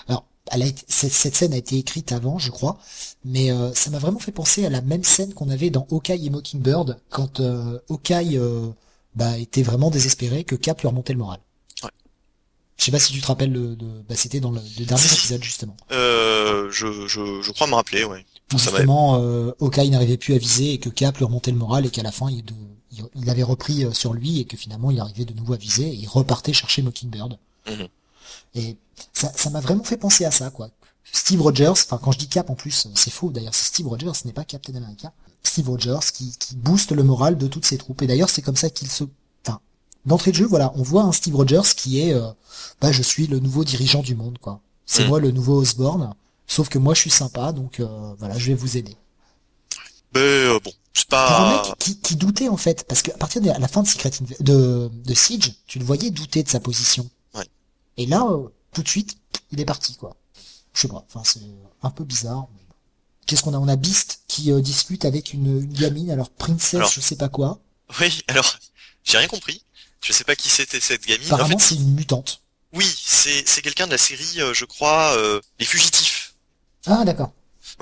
elle a été, cette, cette scène a été écrite avant, je crois, mais euh, ça m'a vraiment fait penser à la même scène qu'on avait dans Hawkeye et Mockingbird, quand euh, Hawkeye euh, bah, était vraiment désespéré, que Cap lui remontait le moral. Ouais. Je sais pas si tu te rappelles, de, de, bah, c'était dans le, le dernier Si. épisode, justement. Euh, je, je, je crois me rappeler, ouais. Où Ça justement, euh, Hawkeye n'arrivait plus à viser et que Cap lui remontait le moral et qu'à la fin, il, de, il, il avait repris euh, sur lui et que finalement, il arrivait de nouveau à viser et il repartait chercher Mockingbird. Mhm. Et ça, ça m'a vraiment fait penser à ça, quoi. Steve Rogers, enfin quand je dis Cap en plus, c'est faux d'ailleurs, c'est Steve Rogers, ce n'est pas Captain America. Steve Rogers qui, qui booste le moral de toutes ses troupes. Et d'ailleurs, c'est comme ça qu'il se... Enfin, d'entrée de jeu, voilà, on voit un Steve Rogers qui est... Euh, bah, je suis le nouveau dirigeant du monde, quoi. C'est Mm. moi le nouveau Osborn, sauf que moi je suis sympa, donc euh, voilà, je vais vous aider. Mais euh, bon, c'est Pour un pas... mec qui, qui doutait en fait, parce qu'à partir de à la fin de Secret Inv- de, de Siege, tu le voyais douter de sa position. Ouais. Et là, euh, tout de suite, il est parti, quoi. Je sais pas, enfin c'est un peu bizarre. Qu'est-ce qu'on a? On a Beast qui euh, discute avec une, une gamine, alors Princess, Alors, je sais pas quoi. Oui, alors, j'ai rien compris. Je sais pas qui c'était cette gamine. Apparemment, En fait, c'est une mutante. oui, c'est c'est quelqu'un de la série, euh, je crois, euh, Les Fugitifs. Ah, d'accord.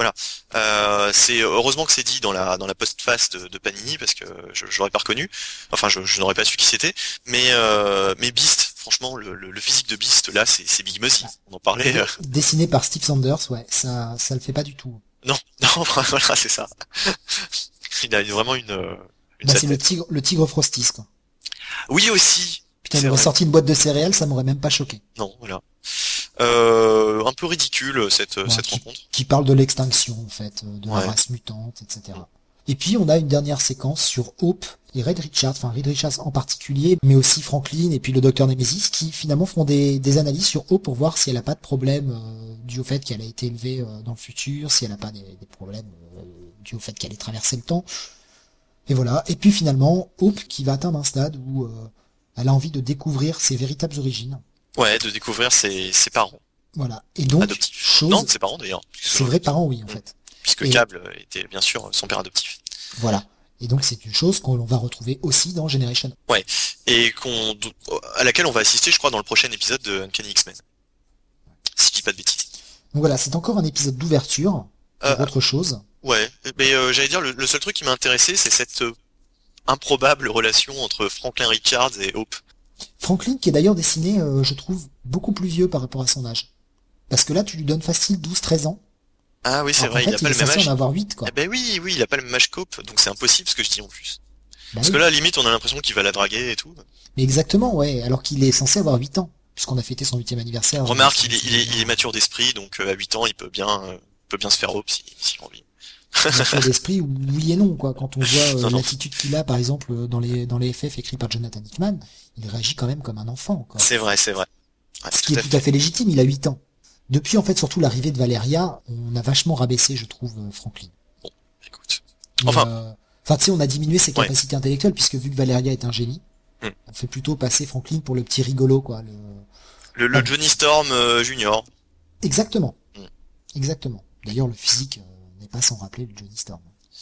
Euh, c'est heureusement que c'est dit dans la dans la postface de, de Panini parce que je j'aurais pas reconnu. Enfin, je, je n'aurais pas su qui c'était. Mais euh, mais Beast, franchement, le, le, le physique de Beast là, c'est c'est Big Muzzy. On en parlait. euh, Dessiné par Steve Sanders, ouais, ça, ça le fait pas du tout. Non, non, voilà, c'est ça. Il a vraiment une euh, une Bah, sale c'est le tête. tigre, le tigre Frostis, quoi. Oui aussi. Putain, il C'est aurait vrai. sorti une boîte de céréales, ça m'aurait même pas choqué. Non, voilà. Euh, un peu ridicule cette Ouais, cette qui, rencontre. qui parle de l'extinction, en fait, euh, de Ouais. la race mutante, et cetera. Et puis, on a une dernière séquence sur Hope et Reed Richards, enfin Reed Richards en particulier, mais aussi Franklin et puis le docteur Nemesis, qui finalement font des, des analyses sur Hope pour voir si elle a pas de problème euh, dû au fait qu'elle a été élevée euh, dans le futur, si elle a pas des, des problèmes euh, dû au fait qu'elle ait traversé le temps. Et voilà. Et puis finalement, Hope qui va atteindre un stade où euh, elle a envie de découvrir ses véritables origines. Ouais, de découvrir ses ses parents Voilà. Et donc, adoptifs. chose, Non, ses parents d'ailleurs. ses vrais parents, oui, en Mm. fait. Puisque Et- Cable était bien sûr son père adoptif. Voilà. Et donc, c'est une chose qu'on va retrouver aussi dans Generation. Et qu'on, à laquelle on va assister, je crois, dans le prochain épisode de Uncanny X-Men. Si je dis pas de bêtises. Donc voilà, c'est encore un épisode d'ouverture pour Euh, autre chose. ouais, mais euh, j'allais dire, le, le seul truc qui m'a intéressé, c'est cette euh, improbable relation entre Franklin Richards et Hope. Franklin, qui est d'ailleurs dessiné, euh, je trouve, beaucoup plus vieux par rapport à son âge. Parce que là, tu lui donnes facile douze treize ans. Ah oui, c'est Alors vrai, qu'en il a fait, pas il le est même censé âge. en avoir huit, quoi. Eh ben oui, oui, il a pas le même âge qu'Hope, donc c'est impossible ce que je dis en plus. Bah Parce oui. que là, limite, on a l'impression qu'il va la draguer et tout. Mais exactement, ouais. Alors qu'il est censé avoir huit ans. Puisqu'on a fêté son huitième anniversaire. Remarque, Euh, il est, il est, il est mature d'esprit, donc euh, à huit ans, il peut bien, euh, peut bien se faire Hope si, s'il a envie. mature d'esprit, oui et non, quoi. Quand on voit euh, Non, non. l'attitude qu'il a, par exemple, euh, dans les, dans les F F écrits par Jonathan Hickman, il réagit quand même comme un enfant, quoi. C'est vrai, c'est vrai. Ouais, Ce tout qui est à tout fait. à fait légitime, il a huit ans. Depuis, en fait, surtout l'arrivée de Valeria, on a vachement rabaissé, je trouve, euh, Franklin. Écoute. Mais, Enfin. euh, Enfin, tu sais, on a diminué ses Ouais. capacités intellectuelles, puisque vu que Valeria est un génie, Hmm. on fait plutôt passer Franklin pour le petit rigolo, quoi. Le... Le, le Ah. Johnny Storm euh, Junior. Exactement. Hmm. Exactement. D'ailleurs, le physique euh, n'est pas sans rappeler le Johnny Storm.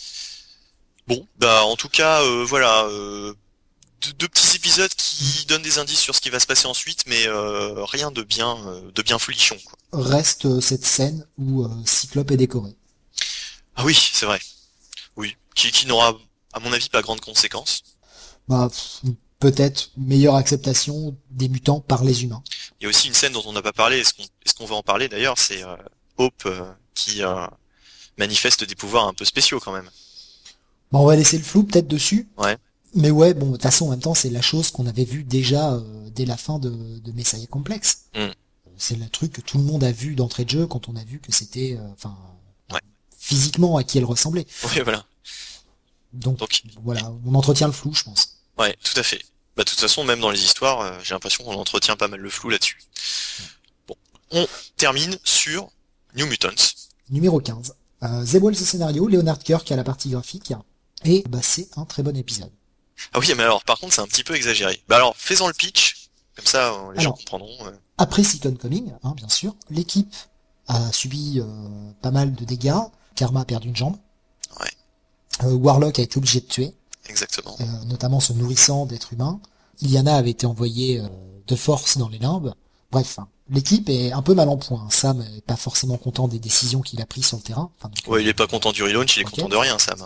Bon, bah en tout cas, euh, voilà, euh, deux, deux petits épisodes qui donnent des indices sur ce qui va se passer ensuite, mais euh, rien de bien, euh, de bien folichon, quoi. Reste euh, cette scène où euh, Cyclope est décoré. Ah oui, c'est vrai. Oui, qui, qui n'aura, à mon avis, pas grande conséquence. Bah, pff, peut-être meilleure acceptation des mutants par les humains. Il y a aussi une scène dont on n'a pas parlé, est-ce qu'on, est-ce qu'on va en parler d'ailleurs, c'est euh, Hope euh, qui euh, manifeste des pouvoirs un peu spéciaux quand même. Bah, on va laisser le flou peut-être dessus. Ouais. Mais ouais, bon, de toute façon, en même temps, c'est la chose qu'on avait vue déjà euh, dès la fin de, de Messiah Complex. Mm. C'est le truc que tout le monde a vu d'entrée de jeu quand on a vu que c'était, euh, enfin, Ouais. physiquement à qui elle ressemblait. Oui, voilà. Donc, Donc, voilà, on entretient le flou, je pense. ouais, tout à fait. Bah, de toute façon, même dans les histoires, euh, j'ai l'impression qu'on entretient pas mal le flou là-dessus. Bon, on termine sur New Mutants. Numéro quinze. Euh, Zebwell, ce scénario, Leonard Kirk à la partie graphique. Et bah, c'est un très bon épisode. Ah oui, mais alors, par contre, c'est un petit peu exagéré. Bah alors, faisons le pitch, comme ça, euh, les gens Alors. comprendront. euh. Après Second Coming, hein, bien sûr, l'équipe a subi euh, pas mal de dégâts. Karma a perdu une jambe. Ouais. Euh, Warlock a été obligé de tuer, Exactement. euh, notamment se nourrissant d'êtres humains. Iliana avait été envoyée euh, de force dans les limbes. Bref, hein, l'équipe est un peu mal en point. Sam est pas forcément content des décisions qu'il a prises sur le terrain. Enfin, donc, Ouais, il est pas content du relaunch, il est ok. content de rien, Sam.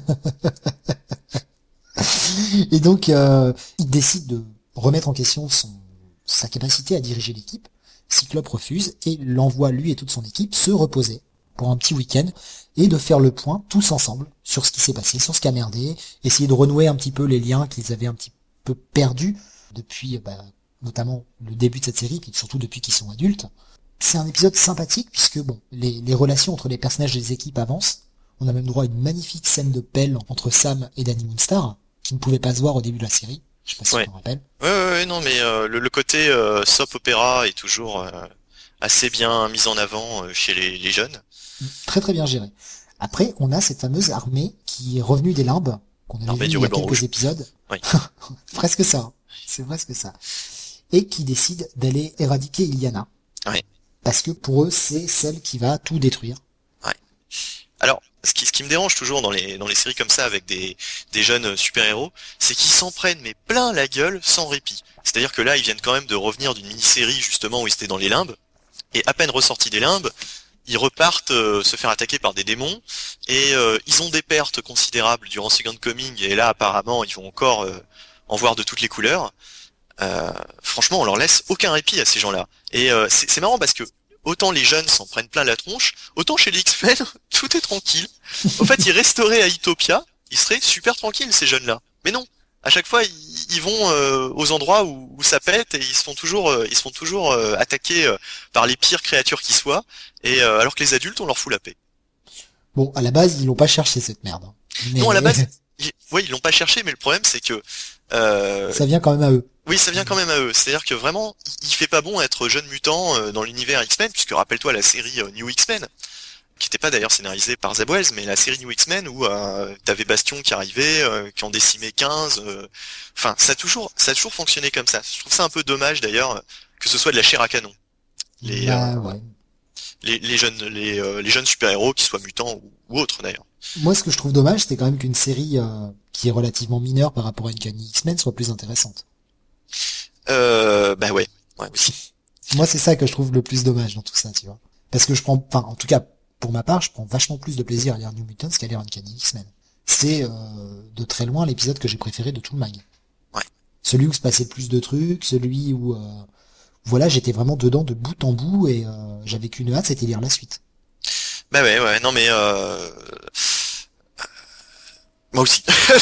Et donc, euh, il décide de remettre en question son, sa capacité à diriger l'équipe. Cyclope refuse et l'envoie, lui et toute son équipe, se reposer pour un petit week-end et de faire le point tous ensemble sur ce qui s'est passé, sur ce qui a merdé, essayer de renouer un petit peu les liens qu'ils avaient un petit peu perdus depuis, bah, notamment le début de cette série, puis surtout depuis qu'ils sont adultes. C'est un épisode sympathique puisque bon, les, les relations entre les personnages des équipes avancent. On a même droit à une magnifique scène de pelle entre Sam et Danny Moonstar, qui ne pouvait pas se voir au début de la série. Je sais pas si Ouais. tu t'en rappelles. Ouais, ouais, ouais, non, mais euh, le, le côté euh, soap opéra est toujours euh, assez bien mis en avant euh, chez les, les jeunes. Très très bien géré. Après, on a cette fameuse armée qui est revenue des limbes, qu'on avait L'armée vu du il y a ruban quelques rouge. épisodes. Oui. Presque ça. hein. C'est presque ça. Et qui décide d'aller éradiquer Illyana. Ouais. Parce que pour eux, c'est celle qui va tout détruire. Alors, ce qui, ce qui me dérange toujours dans les dans les séries comme ça avec des des jeunes super-héros, c'est qu'ils s'en prennent mais plein la gueule sans répit. C'est-à-dire que là, ils viennent quand même de revenir d'une mini-série justement où ils étaient dans les limbes, et à peine ressortis des limbes, ils repartent euh, se faire attaquer par des démons, et euh, ils ont des pertes considérables durant Second Coming, et là apparemment ils vont encore euh, en voir de toutes les couleurs. Euh, franchement, on leur laisse aucun répit à ces gens-là. Et euh, c'est, c'est marrant parce que autant les jeunes s'en prennent plein la tronche, autant chez les X-Men, tout est tranquille. En fait, ils resteraient à Utopia, ils seraient super tranquilles, ces jeunes-là. Mais non, à chaque fois, ils, ils vont euh, aux endroits où, où ça pète et ils se font toujours, euh, ils se font toujours euh, attaquer euh, par les pires créatures qui soient. Et euh, alors que les adultes, on leur fout la paix. Bon, à la base, ils l'ont pas cherché cette merde. hein. Mais Non, à la base, ils, ouais, ils l'ont pas cherché, mais le problème, c'est que euh, ça vient quand même à eux. oui, ça vient quand même à eux. C'est-à-dire que vraiment, il fait pas bon être jeune mutant euh, dans l'univers X-Men, puisque rappelle-toi la série euh, New X-Men, qui n'était pas d'ailleurs scénarisée par Zeb Wells, mais la série New X-Men où euh, t'avais Bastion qui arrivait, euh, qui en décimait quinze. euh, Enfin, ça a toujours, ça a toujours fonctionné comme ça. Je trouve ça un peu dommage d'ailleurs que ce soit de la chair à canon. Les, Bah, euh, ouais. les, les jeunes, les, euh, les jeunes super-héros, qui soient mutants ou, ou autres d'ailleurs. Moi, ce que je trouve dommage, c'est quand même qu'une série euh, qui est relativement mineure par rapport à une canon X-Men soit plus intéressante. Euh, bah ouais, ouais aussi. Moi, c'est ça que je trouve le plus dommage dans tout ça, tu vois. Parce que je prends, enfin, en tout cas, pour ma part, je prends vachement plus de plaisir à lire New Mutants qu'à lire Uncanny X-Men. C'est euh, de très loin l'épisode que j'ai préféré de tout le mag. Ouais. Celui où se passait le plus de trucs, celui où, euh, voilà, j'étais vraiment dedans de bout en bout et euh, j'avais qu'une hâte, c'était lire la suite. Bah ouais, ouais, non mais euh... moi aussi.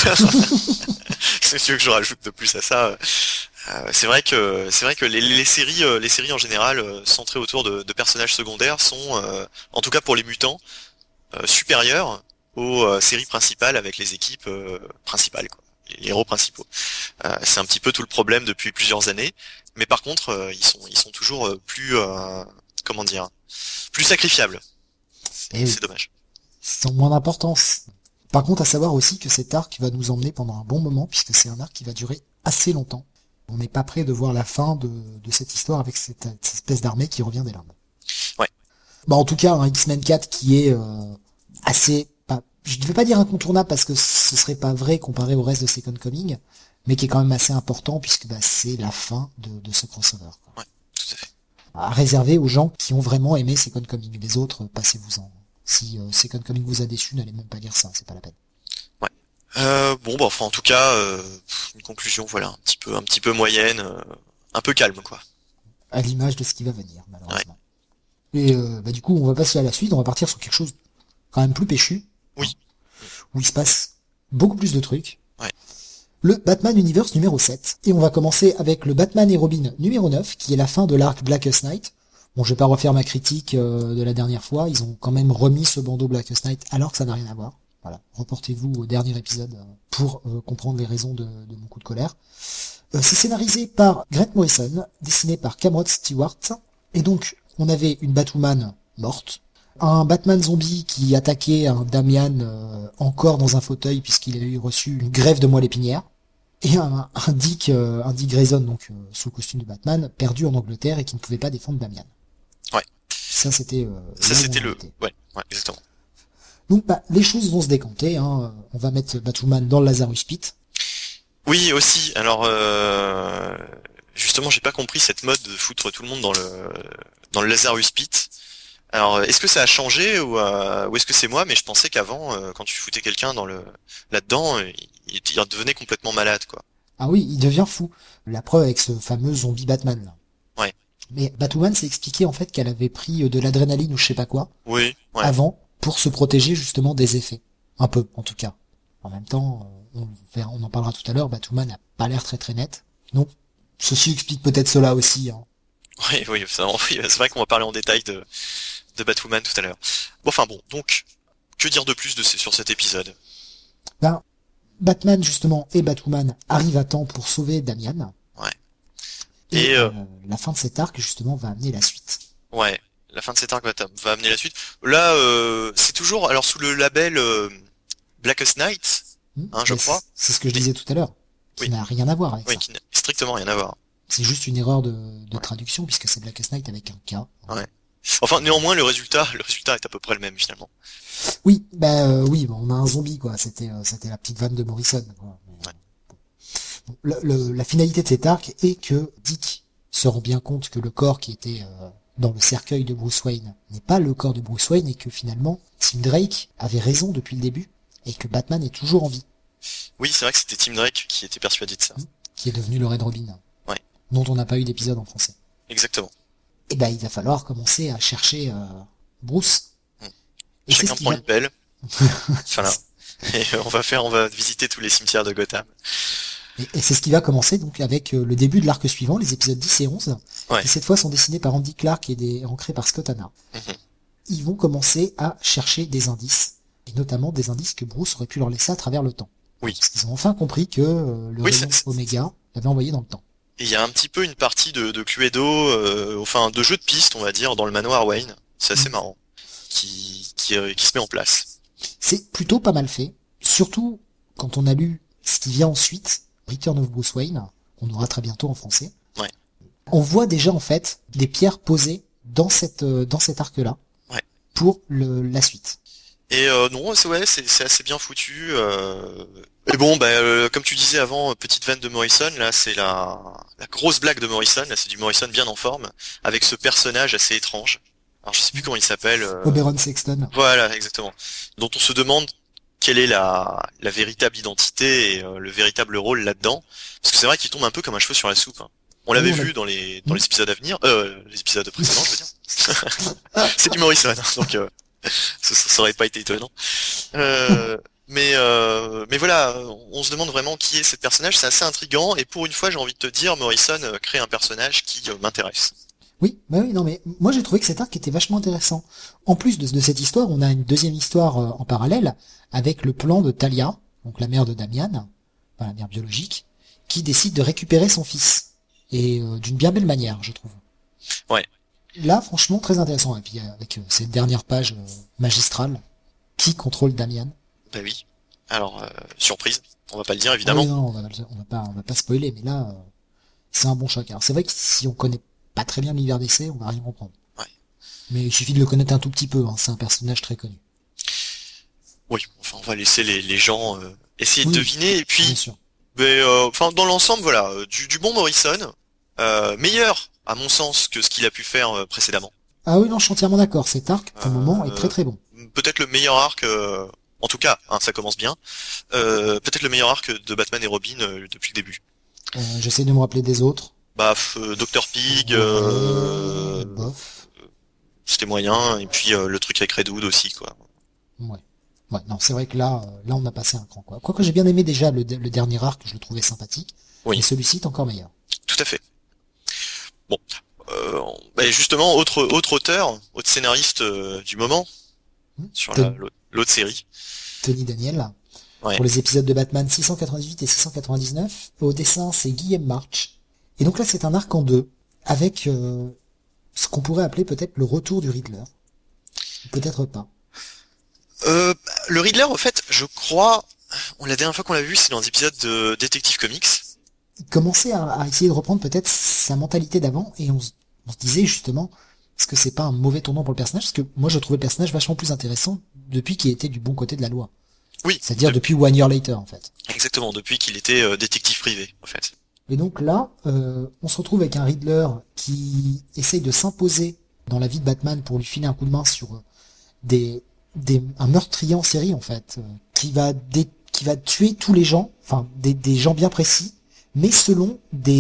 C'est sûr que je rajoute de plus à ça. Euh, c'est vrai que c'est vrai que les, les séries, euh, les séries en général euh, centrées autour de, de personnages secondaires sont, euh, en tout cas pour les mutants, euh, supérieures aux euh, séries principales avec les équipes euh, principales, quoi, les héros principaux. Euh, c'est un petit peu tout le problème depuis plusieurs années. Mais par contre, euh, ils sont ils sont toujours euh, plus euh, comment dire, plus sacrifiables. C'est, Et oui. c'est dommage. C'est en moins d'importance. Par contre, à savoir aussi que cet arc va nous emmener pendant un bon moment, puisque c'est un arc qui va durer assez longtemps. On n'est pas prêt de voir la fin de, de cette histoire avec cette, cette espèce d'armée qui revient des limbes. Ouais. Bah, en tout cas, un X-Men quatre qui est euh, assez, pas, je ne vais pas dire incontournable parce que ce serait pas vrai comparé au reste de Second Coming, mais qui est quand même assez important puisque bah, c'est la fin de, de ce crossover. Quoi. Ouais, tout à fait. À réserver aux gens qui ont vraiment aimé Second Coming. Les autres, passez-vous-en. Si euh, Second Coming vous a déçu, n'allez même pas lire ça, c'est pas la peine. Ouais. Euh, bon, bah, enfin, en tout cas, euh, une conclusion, voilà, un petit peu, un petit peu moyenne, euh, un peu calme, quoi. À l'image de ce qui va venir, malheureusement. Ouais. Et euh, bah, du coup, on va passer à la suite, on va partir sur quelque chose quand même plus péchu. Oui. Hein, où il se passe beaucoup plus de trucs. Ouais. Le Batman Universe numéro sept. Et on va commencer avec le Batman et Robin numéro neuf, qui est la fin de l'arc Blackest Night. Bon, je vais pas refaire ma critique euh, de la dernière fois, ils ont quand même remis ce bandeau Blackest Night alors que ça n'a rien à voir. Voilà, reportez-vous au dernier épisode euh, pour euh, comprendre les raisons de, de mon coup de colère. Euh, c'est scénarisé par Grant Morrison, dessiné par Cameron Stewart, et donc on avait une Batwoman morte, un Batman zombie qui attaquait un Damian euh, encore dans un fauteuil puisqu'il avait reçu une greffe de moelle épinière, et un, un Dick, euh, un Dick Grayson, donc euh, sous le costume de Batman, perdu en Angleterre et qui ne pouvait pas défendre Damian. Ouais. Ça c'était. Euh, Ça c'était le. Ouais, ouais, exactement. Donc bah, les choses vont se décanter. Hein. On va mettre Batwoman dans le Lazarus Pit. Oui, aussi. Alors, euh, justement, j'ai pas compris cette mode de foutre tout le monde dans le dans le Lazarus Pit. Alors, est-ce que ça a changé ou, euh, ou est-ce que c'est moi? Mais je pensais qu'avant, euh, quand tu foutais quelqu'un dans le là-dedans, euh, il, il devenait complètement malade, quoi. Ah oui, il devient fou. La preuve avec ce fameux zombie Batman, là. Ouais. Mais Batwoman s'est expliqué en fait qu'elle avait pris de l'adrénaline ou je sais pas quoi Oui. Ouais. avant pour se protéger justement des effets. Un peu, en tout cas. En même temps, on, verra, on en parlera tout à l'heure, Batwoman n'a pas l'air très très net. Donc, ceci explique peut-être cela aussi. Hein. Oui, oui, c'est oui, c'est vrai qu'on va parler en détail de, de Batwoman tout à l'heure. Bon, enfin bon, donc, que dire de plus de ces, sur cet épisode? Ben, Batman justement et Batwoman arrivent à temps pour sauver Damian. Ouais. Et, et euh, euh, la fin de cet arc justement va amener la suite. Ouais, la fin de cet arc va, va amener la suite. Là, euh, c'est toujours, alors sous le label euh, Blackest Night, Hmm hein, je crois. C'est ce que je disais tout à l'heure. Qui oui. n'a rien à voir avec oui, ça. Qui n'a strictement rien à voir. C'est juste une erreur de, de ouais. traduction puisque c'est Blackest Night avec un K. Ouais. Enfin, néanmoins, le résultat, le résultat est à peu près le même finalement. Oui, bah euh, oui, bon, on a un zombie quoi. C'était, euh, c'était la petite vanne de Morrison. Quoi. Ouais. Bon. Le, le, la finalité de cet arc est que Dick se rend bien compte que le corps qui était euh, dans le cercueil de Bruce Wayne n'est pas le corps de Bruce Wayne et que finalement Tim Drake avait raison depuis le début et que Batman est toujours en vie. Oui, c'est vrai que c'était Tim Drake qui était persuadé de ça. Qui est devenu le Red Robin. Ouais. Dont on n'a pas eu d'épisode en français. Exactement. Et ben, il va falloir commencer à chercher euh, Bruce. Mmh. Et Chacun prend va... une pelle. Voilà. Et on va faire, on va visiter tous les cimetières de Gotham. Et, et c'est ce qui va commencer donc avec euh, le début de l'arc suivant, les épisodes dix et onze, ouais. qui cette fois sont dessinés par Andy Clark et des, ancrés par Scott Hanna. Mmh. Ils vont commencer à chercher des indices, et notamment des indices que Bruce aurait pu leur laisser à travers le temps. Oui. Parce qu'ils ont enfin compris que euh, le oui, rayon Omega l'avait envoyé dans le temps. Et il y a un petit peu une partie de, de Cluedo, euh, enfin de jeu de piste, on va dire, dans le manoir Wayne. C'est assez mmh. marrant, qui, qui, euh, qui se met en place. C'est plutôt pas mal fait, surtout quand on a lu ce qui vient ensuite, Return of Bruce Wayne, qu'on aura très bientôt en français. Ouais. On voit déjà en fait des pierres posées dans cette euh, dans cet arc-là ouais. pour le, la suite. Et euh, non, c'est ouais, c'est, c'est assez bien foutu. Euh... Et bon, bah, euh, comme tu disais avant, petite vanne de Morrison, là, c'est la la grosse blague de Morrison. Là, c'est du Morrison bien en forme, avec ce personnage assez étrange. Alors, je sais plus comment il s'appelle. Euh... Oberon Sexton. Voilà, exactement. Dont on se demande quelle est la la véritable identité et euh, le véritable rôle là-dedans, parce que c'est vrai qu'il tombe un peu comme un cheveu sur la soupe. Hein. On l'avait oui, on vu dans les dans mmh. les épisodes à venir, euh, les épisodes précédents, je veux dire. C'est du Morrison, hein, donc. Euh... Ça, ça aurait pas été étonnant. Euh, mais euh, mais voilà, on se demande vraiment qui est ce personnage. C'est assez intriguant et pour une fois, j'ai envie de te dire, Morrison crée un personnage qui euh, m'intéresse. Oui, bah oui, non mais moi j'ai trouvé que cet arc était vachement intéressant. En plus de, de cette histoire, on a une deuxième histoire euh, en parallèle avec le plan de Talia, donc la mère de Damian, enfin la mère biologique, qui décide de récupérer son fils et euh, d'une bien belle manière, je trouve. Ouais. Là, franchement, très intéressant. Et puis, avec euh, cette dernière page euh, magistrale, qui contrôle Damian? Bah oui. Alors, euh, surprise. On va pas le dire, évidemment. Ah oui, non, non, on va, on va pas, on va pas spoiler, mais là, euh, c'est un bon choc. Alors, c'est vrai que si on connaît pas très bien l'univers D C, on va rien comprendre. Ouais. Mais il suffit de le connaître un tout petit peu, hein. C'est un personnage très connu. Oui, enfin, on va laisser les, les gens euh, essayer oui, de deviner, et puis, bien sûr. Mais, euh, enfin, dans l'ensemble, voilà, du, du bon Morrison, euh, meilleur, à mon sens, que ce qu'il a pu faire euh, précédemment. Ah oui, non, je suis entièrement d'accord. Cet arc, pour le euh, moment, est très très bon. Peut-être le meilleur arc, euh, en tout cas, hein, ça commence bien, euh, peut-être le meilleur arc de Batman et Robin euh, depuis le début. Euh, J'essaie de me rappeler des autres. Bah, euh, docteur Pig, ouais, euh, bof. C'était moyen, et puis euh, le truc avec Red Hood aussi, quoi. Ouais. Ouais, non, c'est vrai que là, euh, là, on a passé un cran, quoi. Quoique j'ai bien aimé déjà le, le dernier arc, je le trouvais sympathique. Oui. Et celui-ci est encore meilleur. Tout à fait. Bon. Euh, bah justement, autre autre auteur, autre scénariste euh, du moment mmh. sur la, l'autre série. Tony Daniel. Ouais. Pour les épisodes de Batman six cent quatre-vingt-dix-huit et six cent quatre-vingt-dix-neuf. Au dessin, c'est Guillaume March. Et donc là, c'est un arc en deux, avec euh, ce qu'on pourrait appeler peut-être le retour du Riddler. Peut-être pas. Euh, le Riddler, en fait, je crois, on la dernière fois qu'on l'a vu, c'est dans un épisode de Detective Comics. Il commençait à, à essayer de reprendre peut-être sa mentalité d'avant, et on, on se disait justement, est-ce que c'est pas un mauvais tournant pour le personnage? Parce que moi, je trouvais le personnage vachement plus intéressant depuis qu'il était du bon côté de la loi. Oui. C'est-à-dire de... depuis One Year Later, en fait. Exactement, depuis qu'il était euh, détective privé, en fait. Et donc là, euh, on se retrouve avec un Riddler qui essaye de s'imposer dans la vie de Batman pour lui filer un coup de main sur euh, des, des, un meurtrier en série en fait, euh, qui va dé, qui va tuer tous les gens, enfin des, des gens bien précis, mais selon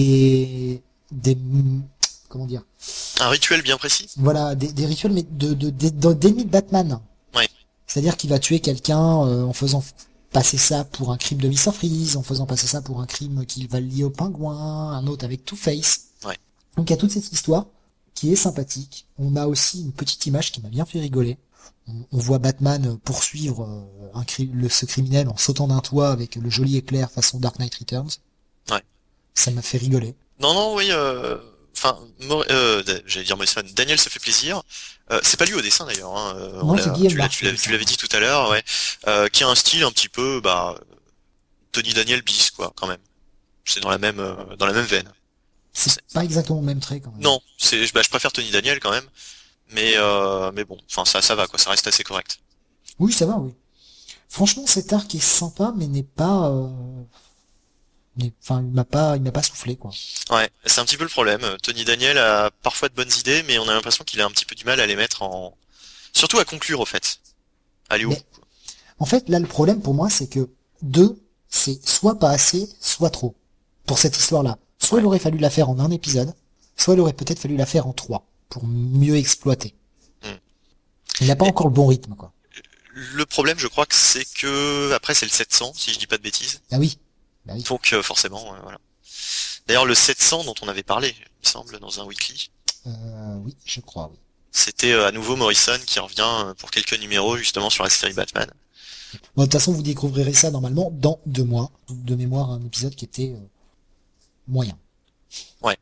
des des comment dire, Un rituel bien précis. voilà, des, des rituels mais de de de- de- d'ennemis de Batman. Ouais. C'est-à-dire qu'il va tuer quelqu'un euh, en faisant passer ça pour un crime de mister Freeze, en faisant passer ça pour un crime qu'il va lier au pingouin, un autre avec Two-Face. Ouais. Donc il y a toute cette histoire qui est sympathique. On a aussi une petite image qui m'a bien fait rigoler. On, on voit Batman poursuivre euh, un cri- le, ce criminel en sautant d'un toit avec le joli éclair façon Dark Knight Returns. Ouais. Ça m'a fait rigoler. Non, non, oui, euh... enfin, Mor- euh, j'allais dire Morrison, Daniel se fait plaisir. Euh, c'est pas lui au dessin d'ailleurs. Hein. Euh, Non, on c'est l'a- Guillaume tu l'as- March, tu l'as- le tu dessin. l'avais dit tout à l'heure, ouais. Euh, qui a un style un petit peu, bah, Tony Daniel bis, quoi, quand même. C'est dans la même, euh, dans la même veine. C'est pas exactement le même trait quand même. Non, c'est, bah, je préfère Tony Daniel quand même, mais, euh, mais bon, enfin, ça, ça va, quoi, ça reste assez correct. Oui, ça va, oui. Franchement, cet arc est sympa, mais n'est pas, euh... n'est- enfin, il m'a pas, il m'a pas soufflé, quoi. Ouais, c'est un petit peu le problème. Tony Daniel a parfois de bonnes idées, mais on a l'impression qu'il a un petit peu du mal à les mettre en, surtout à conclure, au fait. Allez, où? Mais- En fait, là, le problème pour moi, c'est que deux, c'est soit pas assez, soit trop. Pour cette histoire-là. Soit il aurait fallu la faire en un épisode, soit il aurait peut-être fallu la faire en trois, pour mieux exploiter. Hmm. Il n'a pas Et- encore le bon rythme, quoi. Le problème, je crois que c'est que, après, c'est le sept cents, si je dis pas de bêtises. Ah oui. Bah oui. Donc, euh, forcément, euh, voilà. D'ailleurs, le sept cents dont on avait parlé, il me semble, dans un weekly, Euh, oui, je crois, oui. c'était euh, à nouveau Morrison qui revient euh, pour quelques numéros, justement, sur la série Batman. Bon, de toute façon, vous découvrirez ça normalement dans deux mois. De mémoire, un épisode qui était euh, moyen. Ouais.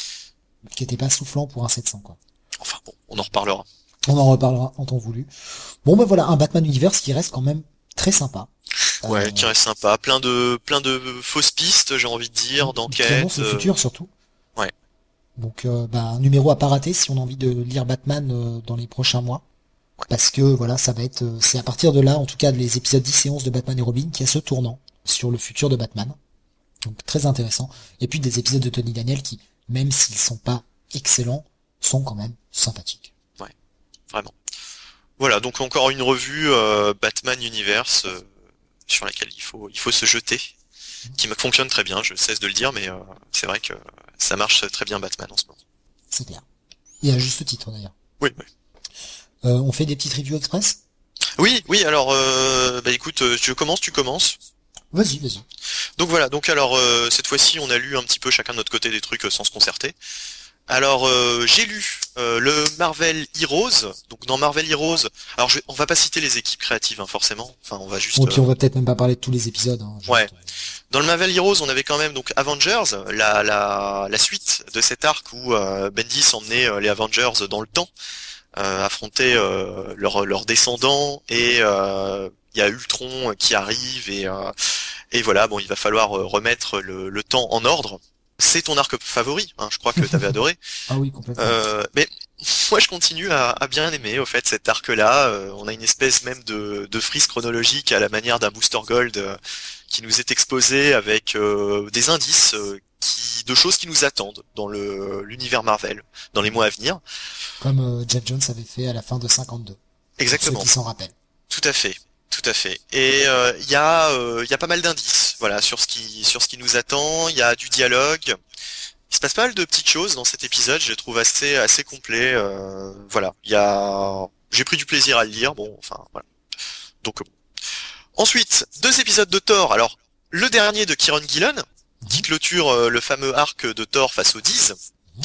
Qui était pas soufflant pour un sept cents, quoi. Enfin, bon, on en reparlera. On en reparlera en temps voulu. Bon, ben voilà, un Batman Universe qui reste quand même très sympa. Ouais, Euh, qui reste sympa. Plein de, plein de fausses pistes, j'ai envie de dire, qui d'enquêtes. annonce le euh, futur surtout. ouais. Donc, euh, bah, un numéro à pas rater si on a envie de lire Batman euh, dans les prochains mois. Ouais. Parce que voilà, ça va être, euh, c'est à partir de là, en tout cas, les épisodes dix et onze de Batman et Robin, qui a ce tournant sur le futur de Batman. Donc très intéressant. Et puis des épisodes de Tony Daniel qui, même s'ils sont pas excellents, sont quand même sympathiques. Vraiment. Voilà, donc encore une revue euh, Batman Universe euh, sur laquelle il faut il faut se jeter, qui me fonctionne très bien, je cesse de le dire, mais euh, c'est vrai que ça marche très bien Batman en ce moment. C'est clair. Et à juste titre d'ailleurs. Oui, oui. Euh, on fait des petites reviews express? Oui, oui, alors euh, bah écoute, euh, je commence, tu commences. Vas-y, vas-y. Donc voilà, donc alors euh, cette fois-ci on a lu un petit peu chacun de notre côté des trucs euh, sans se concerter. Alors euh, j'ai lu euh, le Marvel Heroes, donc dans Marvel Heroes, alors je, on va pas citer les équipes créatives hein, forcément, enfin on va juste... Bon, puis euh, on va peut-être même pas parler de tous les épisodes. Hein, juste, Ouais. euh, Dans le Marvel Heroes, on avait quand même donc Avengers, la la, la suite de cet arc où euh, Bendis emmenait euh, les Avengers dans le temps, euh, affronter euh, leurs leurs descendants, et euh, il y a Ultron qui arrive et euh, et voilà, bon, il va falloir euh, remettre le, le temps en ordre. C'est ton arc favori, hein, je crois que t'avais adoré. Ah oui, complètement. Euh, mais moi je continue à, à bien aimer au fait cet arc-là. Euh, on a une espèce même de, de frise chronologique à la manière d'un Booster Gold euh, qui nous est exposé avec euh, des indices euh, qui, de choses qui nous attendent dans le l'univers Marvel dans les mois à venir. Comme euh, Jeff Jones avait fait à la fin de cinquante-deux. Exactement. Pour ceux qui s'en rappellent. Tout à fait, tout à fait. Et il euh, y a il euh, y a pas mal d'indices, voilà, sur ce qui sur ce qui nous attend. Il y a du dialogue. Il se passe pas mal de petites choses dans cet épisode. Je le trouve assez assez complet. Euh, voilà, il y a j'ai pris du plaisir à le lire. Bon, enfin voilà. Donc euh, ensuite deux épisodes de Thor. Alors le dernier de Kieron Gillen qui clôture euh, le fameux arc de Thor face aux Diz,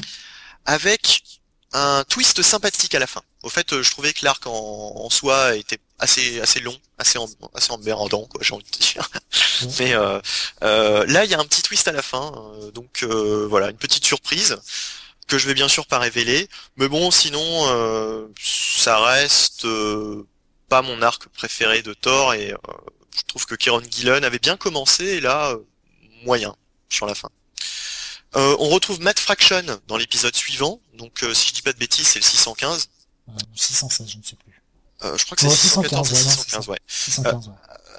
avec un twist sympathique à la fin. Au fait, euh, je trouvais que l'arc en, en soi était assez assez long, assez en, assez emmerdant, quoi, j'ai envie de dire. Ouais. Mais euh, euh, là, il y a un petit twist à la fin, euh, donc euh, voilà, une petite surprise que je vais bien sûr pas révéler. Mais bon, sinon, euh, ça reste euh, pas mon arc préféré de Thor, et euh, je trouve que Kieron Gillen avait bien commencé, et là, euh, moyen sur la fin. Euh, on retrouve Matt Fraction dans l'épisode suivant, donc euh, si je dis pas de bêtises, c'est le six cent quinze. Euh, six cent seize, je ne sais plus. Euh, je crois que c'est Ouais, six cent quatorze et six cent quinze, six cent quinze, ouais. six cent quinze, ouais.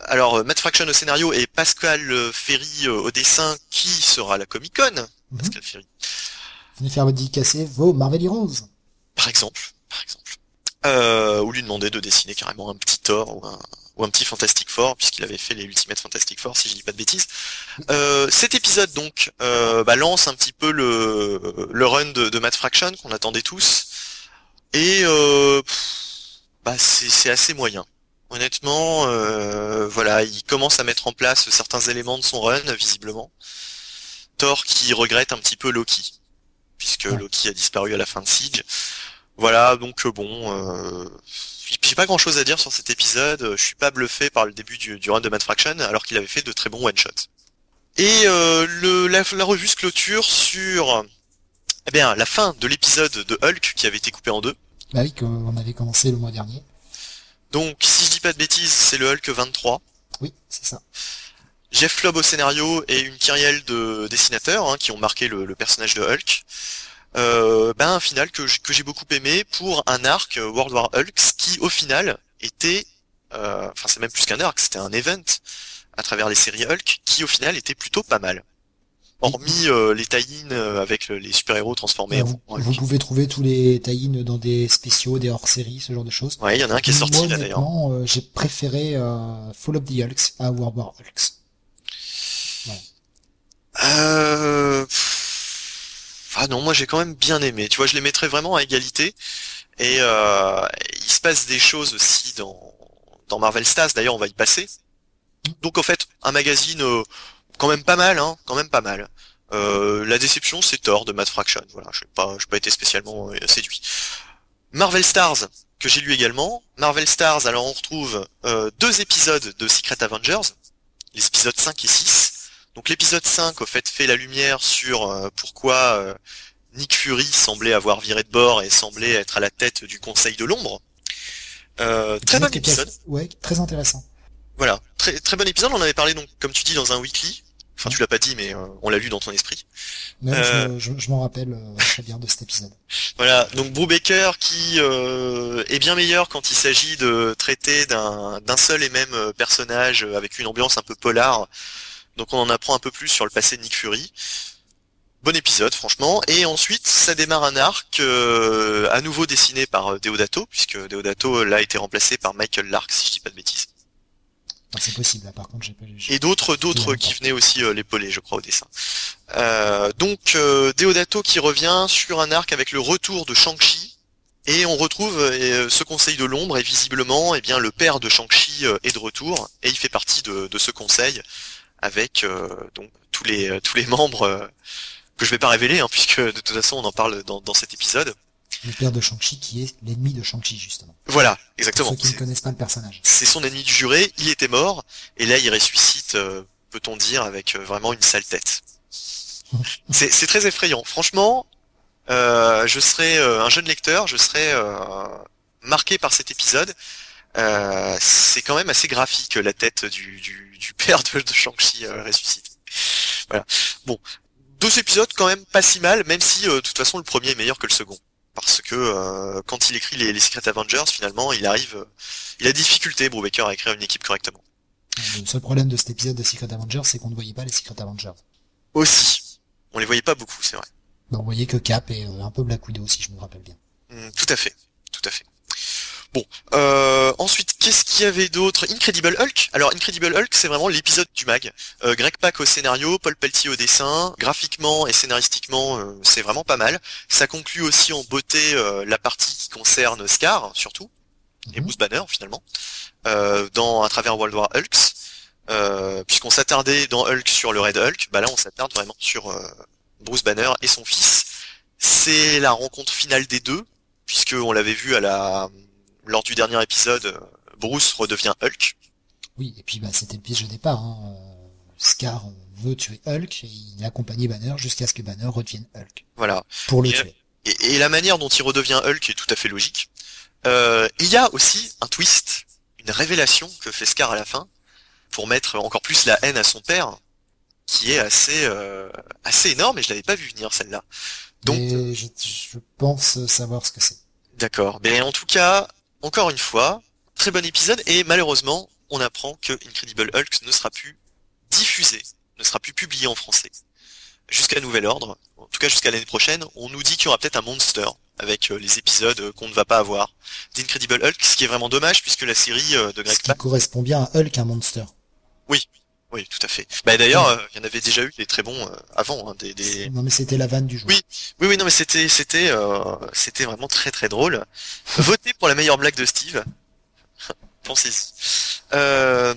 alors Matt Fraction au scénario et Pascal Ferry au dessin, qui sera à la Comic Con. Mm-hmm. Pascal Ferry. Venez faire dédicacer vos Marvel Heroes. Par exemple, par exemple. Euh, ou lui demander de dessiner carrément un petit Thor ou un, ou un petit Fantastic Four, puisqu'il avait fait les Ultimate Fantastic Four, si je dis pas de bêtises. Euh, cet épisode donc euh, bah, lance un petit peu le, le run de, de Matt Fraction qu'on attendait tous, et euh, pff, bah c'est, c'est assez moyen. Honnêtement, euh, voilà, il commence à mettre en place certains éléments de son run, visiblement. Thor qui regrette un petit peu Loki, puisque ouais. Loki a disparu à la fin de Siege. Voilà, donc bon, euh, j'ai pas grand chose à dire sur cet épisode, je suis pas bluffé par le début du, du run de Matt Fraction, alors qu'il avait fait de très bons one-shots. Et euh, le, la, la revue se clôture sur eh bien, la fin de l'épisode de Hulk, qui avait été coupé en deux. Bah oui, on avait commencé le mois dernier. Donc, si je dis pas de bêtises, c'est le Hulk vingt-trois. Oui, c'est ça. Jeff Lobb au scénario et une kyrielle de dessinateurs hein, qui ont marqué le, le personnage de Hulk. Euh, ben un final que, que j'ai beaucoup aimé pour un arc World War Hulk qui au final était, euh, enfin c'est même plus qu'un arc, c'était un event à travers les séries Hulk qui au final était plutôt pas mal. Hormis euh, les tie-in avec le, les super-héros transformés. Euh, vous, en Hulk. Vous pouvez trouver tous les tie-in dans des spéciaux, des hors-séries, ce genre de choses. Ouais, il y en a un qui est sorti Moi, là d'ailleurs. Euh, j'ai préféré euh, Fall of the Hulks à World War Hulks. Ouais. Euh... Ah non, moi j'ai quand même bien aimé. Tu vois, je les mettrais vraiment à égalité. Et euh, il se passe des choses aussi dans dans Marvel Stars. D'ailleurs, on va y passer. Donc en fait, un magazine euh, quand même pas mal, hein, quand même pas mal. Euh, la déception, c'est Thor de Matt Fraction. Voilà, je n'ai pas, j'ai pas été spécialement euh, séduit. Marvel Stars que j'ai lu également. Marvel Stars, alors on retrouve euh, deux épisodes de Secret Avengers, les épisodes cinq et six. Donc l'épisode cinq, au fait, fait la lumière sur euh, pourquoi euh, Nick Fury semblait avoir viré de bord et semblait être à la tête du Conseil de l'Ombre. Euh, très bon épisode. Ouais, très intéressant. Voilà, très très bon épisode. On en avait parlé donc, comme tu dis, dans un weekly. Enfin, tu l'as pas dit, mais euh, on l'a lu dans ton esprit. Même euh... je, je, je m'en rappelle euh, très bien de cet épisode. Voilà, donc Brubaker qui euh, est bien meilleur quand il s'agit de traiter d'un d'un seul et même personnage avec une ambiance un peu polar. Donc on en apprend un peu plus sur le passé de Nick Fury. Bon épisode, franchement. Et ensuite, ça démarre un arc euh, à nouveau dessiné par Deodato, puisque Deodato l'a été remplacé par Michael Lark, si je dis pas de bêtises. Ah, c'est possible, là, par contre, j'ai pas lu. Et d'autres, d'autres qui venaient aussi euh, l'épauler, je crois, au dessin. Euh, donc, euh, Deodato qui revient sur un arc avec le retour de Shang-Chi. Et on retrouve euh, ce Conseil de l'Ombre, et visiblement, eh bien, le père de Shang-Chi euh, est de retour, et il fait partie de, de ce conseil. Avec euh, donc tous les euh, tous les membres euh, que je vais pas révéler hein, puisque de toute façon on en parle dans, dans cet épisode. Le père de Shang-Chi qui est l'ennemi de Shang-Chi justement. Voilà, exactement. Pour ceux qui c'est, ne connaissent pas le personnage. C'est son ennemi du juré, il était mort et là il ressuscite, euh, peut-on dire, avec euh, vraiment une sale tête. c'est, c'est très effrayant. Franchement, euh, je serais euh, un jeune lecteur, je serais euh, marqué par cet épisode. Euh, c'est quand même assez graphique la tête du, du, du père de, de Shang-Chi euh, ressuscité. Voilà. Bon, deux épisodes quand même pas si mal, même si euh, de toute façon le premier est meilleur que le second, parce que euh, quand il écrit les, les Secret Avengers, finalement, il arrive, euh, il a difficulté Brubaker à écrire une équipe correctement. Le seul problème de cet épisode de Secret Avengers, c'est qu'on ne voyait pas les Secret Avengers. Aussi, on les voyait pas beaucoup, c'est vrai. Ben, on voyait que Cap et euh, un peu Black Widow, si je me rappelle bien. Mmh, tout à fait, tout à fait. Bon, euh, ensuite, qu'est-ce qu'il y avait d'autre? Incredible Hulk. Alors, Incredible Hulk, c'est vraiment l'épisode du mag. Euh, Greg Pak au scénario, Paul Pelletier au dessin. Graphiquement et scénaristiquement, euh, c'est vraiment pas mal. Ça conclut aussi en beauté euh, la partie qui concerne Scar, surtout, mm-hmm. et Bruce Banner, finalement, euh, dans à travers World War Hulks. Euh, puisqu'on s'attardait dans Hulk sur le Red Hulk, bah là, on s'attarde vraiment sur euh, Bruce Banner et son fils. C'est la rencontre finale des deux, puisque on l'avait vu à la... lors du dernier épisode, Bruce redevient Hulk. Oui, et puis bah c'était le piège de départ. Hein. Scar veut tuer Hulk et il accompagne Banner jusqu'à ce que Banner redevienne Hulk. Voilà. Pour le et, tuer. Et, et la manière dont il redevient Hulk est tout à fait logique. Euh, il y a aussi un twist, une révélation que fait Scar à la fin, pour mettre encore plus la haine à son père, qui est assez euh, assez énorme, et je l'avais pas vu venir celle-là. Donc, mais je, je pense savoir ce que c'est. D'accord. Mais en tout cas, encore une fois, très bon épisode, et malheureusement, on apprend que Incredible Hulk ne sera plus diffusé, ne sera plus publié en français. Jusqu'à nouvel ordre, en tout cas jusqu'à l'année prochaine, on nous dit qu'il y aura peut-être un Monster avec euh, les épisodes euh, qu'on ne va pas avoir d'Incredible Hulk, ce qui est vraiment dommage puisque la série euh, de Greg Ce qui correspond bien à Hulk, un Monster. Oui, oui, tout à fait. Bah d'ailleurs, il ouais. euh, y en avait déjà eu des très bons euh, avant, hein, des, des. Non mais c'était la vanne du jour. Oui, oui, oui, non mais c'était, c'était, euh, c'était vraiment très très drôle. Votez pour la meilleure blague de Steve. Pensez-y. Euh...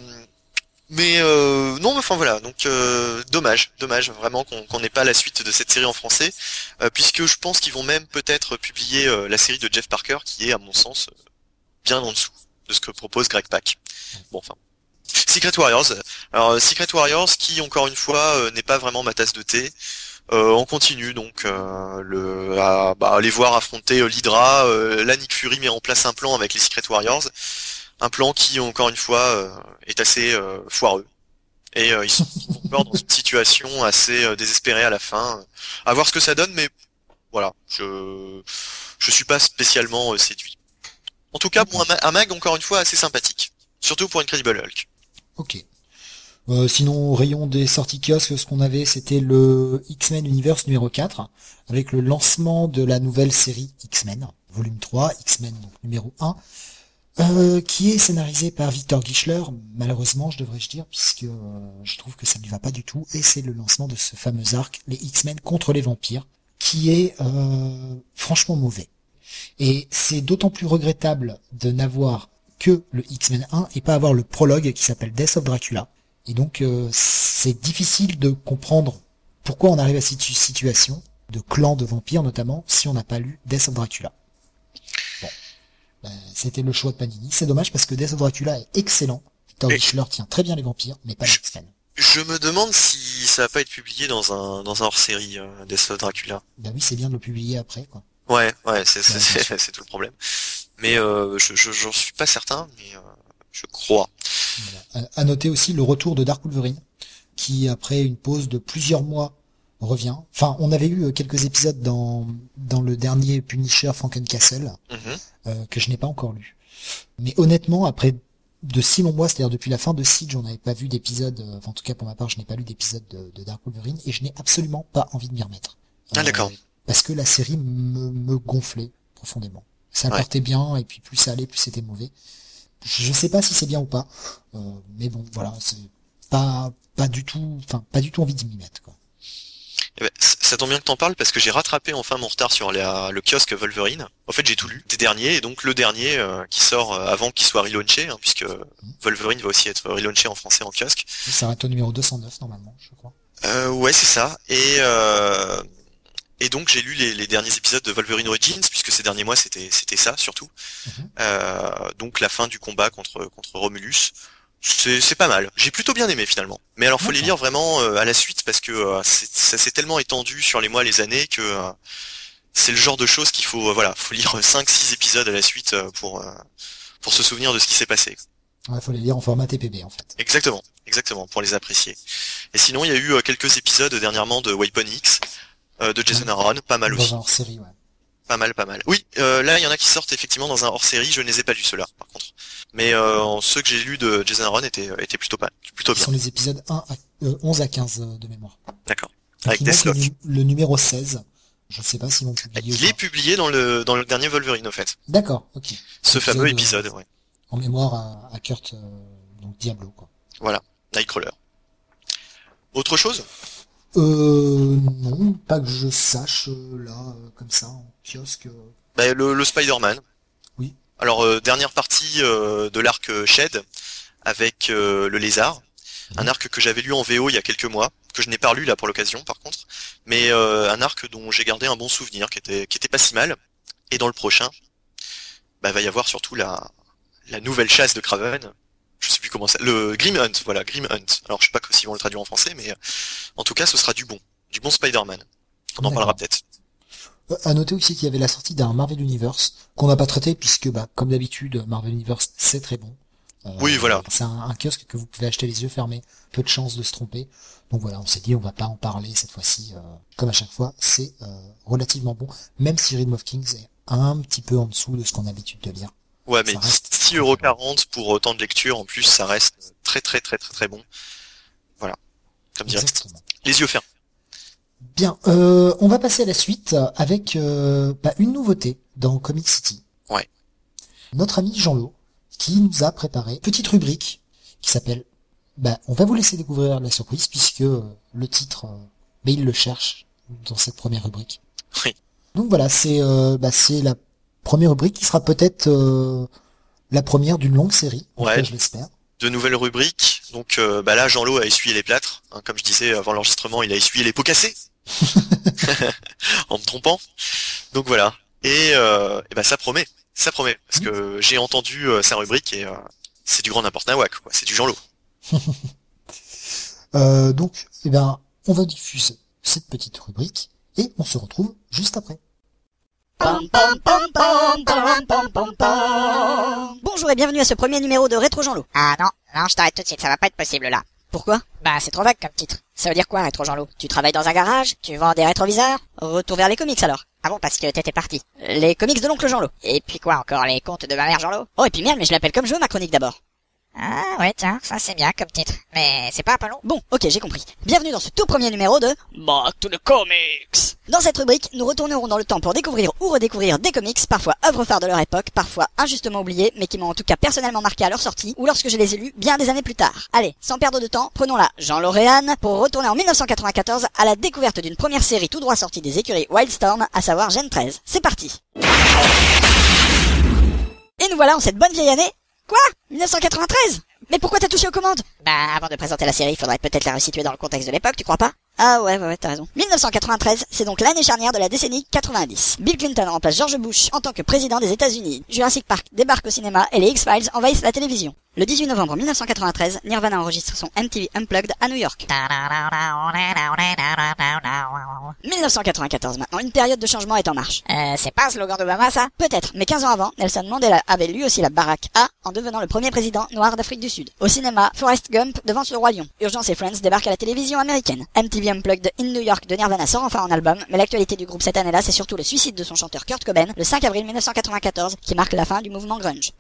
Mais euh, non, enfin voilà, donc euh, dommage, dommage vraiment qu'on qu'on n'ait pas la suite de cette série en français, euh, puisque je pense qu'ils vont même peut-être publier euh, la série de Jeff Parker, qui est à mon sens euh, bien en dessous de ce que propose Greg Pak. Bon, enfin, Secret Warriors. Alors Secret Warriors, qui encore une fois euh, n'est pas vraiment ma tasse de thé. Euh, on continue donc euh, le, à bah, les voir affronter euh, l'Hydra. Euh, là, Nick Fury met en place un plan avec les Secret Warriors. Un plan qui, encore une fois, euh, est assez euh, foireux. Et euh, ils sont encore dans une situation assez euh, désespérée à la fin. À voir ce que ça donne, mais voilà, je je suis pas spécialement euh, séduit. En tout cas, bon, un, un mag, encore une fois, assez sympathique. Surtout pour Incredible Hulk. Ok. Euh, sinon, au rayon des sorties kiosques, ce qu'on avait, c'était le X-Men Universe numéro quatre, avec le lancement de la nouvelle série X-Men, volume trois, X-Men donc, numéro un, Euh, qui est scénarisé par Victor Gischler, malheureusement je devrais-je dire, puisque euh, je trouve que ça ne lui va pas du tout, et c'est le lancement de ce fameux arc, les X-Men contre les vampires, qui est euh, franchement mauvais. Et c'est d'autant plus regrettable de n'avoir que le X-Men un et pas avoir le prologue qui s'appelle Death of Dracula. Et donc euh, c'est difficile de comprendre pourquoi on arrive à cette situation, de clan de vampires notamment, si on n'a pas lu Death of Dracula. Bon. Ben, c'était le choix de Panini. C'est dommage parce que Death of Dracula est excellent. Victor Gischler tient très bien les vampires, mais pas les X-Men. Je me demande si ça va pas être publié dans un dans un hors-série euh, Death of Dracula. Ben oui, c'est bien de le publier après, quoi. Ouais, ouais, c'est c'est, c'est, c'est, c'est tout le problème. Mais euh, je, je j'en suis pas certain, mais euh, je crois. Voilà. À, à noter aussi le retour de Dark Wolverine, qui après une pause de plusieurs mois revient. Enfin, on avait eu quelques épisodes dans dans le dernier Punisher Frankencastle, mm-hmm. euh, que je n'ai pas encore lu. Mais honnêtement, après de six longs mois, c'est-à-dire depuis la fin de Siege, on n'avait pas vu d'épisode, euh, enfin, en tout cas pour ma part, je n'ai pas lu d'épisode de, de Dark Wolverine, et je n'ai absolument pas envie de m'y remettre. Euh, ah d'accord. Parce que la série me, me gonflait profondément. Ça ouais. partait bien, et puis plus ça allait, plus c'était mauvais. Je sais pas si c'est bien ou pas, euh, mais bon, voilà, c'est pas pas du tout, enfin pas du tout envie d'y m'y mettre, quoi. Eh ben, ça tombe bien que t'en parles parce que j'ai rattrapé enfin mon retard sur la, le kiosque Wolverine. En fait, j'ai tout lu, des derniers, et donc le dernier euh, qui sort euh, avant qu'il soit relaunché, hein, puisque mmh. Wolverine va aussi être relaunché en français en kiosque. Ça va être au numéro deux cent neuf normalement, je crois. Euh, ouais, c'est ça. Et euh, et donc j'ai lu les, les derniers épisodes de Wolverine Origins, puisque ces derniers mois c'était c'était ça surtout. Mmh. Euh, donc la fin du combat contre contre Romulus. C'est, c'est pas mal. J'ai plutôt bien aimé finalement. Mais alors faut okay. les lire vraiment euh, à la suite parce que euh, c'est, ça s'est tellement étendu sur les mois, les années que euh, c'est le genre de choses qu'il faut, euh, voilà, faut lire cinq six épisodes à la suite euh, pour euh, pour se souvenir de ce qui s'est passé. Ouais, faut les lire en format T P B en fait. Exactement, exactement, pour les apprécier. Et sinon, il y a eu euh, quelques épisodes dernièrement de Weapon X, euh, de Jason ouais. Aaron, pas mal dans aussi. Un hors-série, ouais. Pas mal, pas mal. Oui, euh, là il y en a qui sortent effectivement dans un hors-série. Je ne les ai pas lus ceux-là, par contre. Mais euh, ceux que j'ai lus de Jason Aaron étaient étaient plutôt pas, plutôt bien. Ce sont les épisodes un à, euh, onze à quinze de mémoire. D'accord. Donc, avec Deathlock. Le, le numéro seize. Je sais pas s'ils vont publier. Il est pas. publié dans le dans le dernier Wolverine au fait. D'accord, ok. Ce épisode, fameux épisode, euh, ouais. En mémoire à, à Kurt, euh, donc Diablo, quoi. Voilà, Nightcrawler. Autre chose? Euh, non, pas que je sache, euh, là, euh, comme ça, en kiosque. Euh... Bah, le, le Spider-Man. Oui. Alors, euh, dernière partie euh, de l'arc Shed, avec euh, le lézard. Mmh. Un arc que j'avais lu en V O il y a quelques mois, que je n'ai pas relu là pour l'occasion, par contre. Mais euh, un arc dont j'ai gardé un bon souvenir, qui était qui était pas si mal. Et dans le prochain, bah, va y avoir surtout la, la nouvelle chasse de Kraven. Je sais plus comment ça, le Grim Hunt, voilà, Grim Hunt. Alors je sais pas si on le traduit en français, mais euh, en tout cas ce sera du bon, du bon Spider-Man. On en D'accord. parlera peut-être. Euh, à noter aussi qu'il y avait la sortie d'un Marvel Universe qu'on n'a pas traité puisque, bah, comme d'habitude, Marvel Universe c'est très bon. Euh, oui, voilà. C'est un, un kiosque que vous pouvez acheter les yeux fermés, peu de chances de se tromper. Donc voilà, on s'est dit on va pas en parler cette fois-ci. Euh, comme à chaque fois, c'est euh, relativement bon, même si Realm of Kings est un petit peu en dessous de ce qu'on a l'habitude de lire. Ouais, mais ça reste six euros quarante pour autant de lecture. En plus, ça reste très très très très très bon. Voilà. Comme dirait. Les yeux fermés. Bien, euh, on va passer à la suite avec euh, bah, une nouveauté dans Comic City. Ouais. Notre ami Jean-Lo, qui nous a préparé une petite rubrique qui s'appelle... Bah, on va vous laisser découvrir la surprise, puisque euh, le titre, euh, bah, il le cherche dans cette première rubrique. Oui. Donc voilà, c'est euh, bah, c'est la première rubrique qui sera peut-être euh, la première d'une longue série. Ouais. Cas, je l'espère. De nouvelles rubriques. Donc euh, bah là, Jean-Lo a essuyé les plâtres. Hein, comme je disais avant l'enregistrement, il a essuyé les pots cassés. En me trompant. Donc voilà. Et, euh, et bah ça promet. Ça promet. Parce mmh. que j'ai entendu euh, sa rubrique et euh, c'est du grand n'importe nawak, quoi. C'est du Jean-Lo. euh, donc, eh ben, on va diffuser cette petite rubrique et on se retrouve juste après. Bonjour et bienvenue à ce premier numéro de Rétro Jean-Lo. Ah non, non, je t'arrête tout de suite, ça va pas être possible là. Pourquoi? Bah c'est trop vague comme titre. Ça veut dire quoi, Rétro Jean-Lo? Tu travailles dans un garage? Tu vends des rétroviseurs? Retour vers les comics alors. Ah bon, parce que t'étais parti. Les comics de l'oncle Jean-Lo. Et puis quoi encore, les contes de ma mère Jean-Lo? Oh et puis merde, mais je l'appelle comme je veux ma chronique d'abord. Ah ouais tiens, ça c'est bien comme titre. Mais c'est pas un peu long? Bon, ok, j'ai compris. Bienvenue dans ce tout premier numéro de Back to the Comics. Dans cette rubrique, nous retournerons dans le temps pour découvrir ou redécouvrir des comics, parfois œuvres phares de leur époque, parfois injustement oubliés, mais qui m'ont en tout cas personnellement marqué à leur sortie, ou lorsque je les ai lus bien des années plus tard. Allez, sans perdre de temps, prenons la Jean-Lo Réane pour retourner en mille neuf cent quatre-vingt-quatorze à la découverte d'une première série tout droit sortie des écuries Wildstorm, à savoir Gen treize. C'est parti. Et nous voilà en cette bonne vieille année. Quoi? mille neuf cent quatre-vingt-treize? Mais pourquoi t'as touché aux commandes? Bah, avant de présenter la série, il faudrait peut-être la resituer dans le contexte de l'époque, tu crois pas? Ah ouais, ouais, ouais, t'as raison. mille neuf cent quatre-vingt-treize, c'est donc l'année charnière de la décennie quatre-vingt-dix. Bill Clinton remplace George Bush en tant que président des États-Unis. Jurassic Park débarque au cinéma et les X-Files envahissent la télévision. Le dix-huit novembre mille neuf cent quatre-vingt-treize, Nirvana enregistre son M T V Unplugged à New York. mille neuf cent quatre-vingt-quatorze maintenant, une période de changement est en marche. Euh, c'est pas un slogan d'Obama ça? Peut-être, mais quinze ans avant, Nelson Mandela avait lui aussi la baraque A en devenant le premier président noir d'Afrique du Sud. Au cinéma, Forrest Gump devance le Roi Lion. Urgence et Friends débarquent à la télévision américaine. M T V Unplugged in New York de Nirvana sort enfin en album, mais l'actualité du groupe cette année-là, c'est surtout le suicide de son chanteur Kurt Cobain, le cinq avril mille neuf cent quatre-vingt-quatorze, qui marque la fin du mouvement grunge.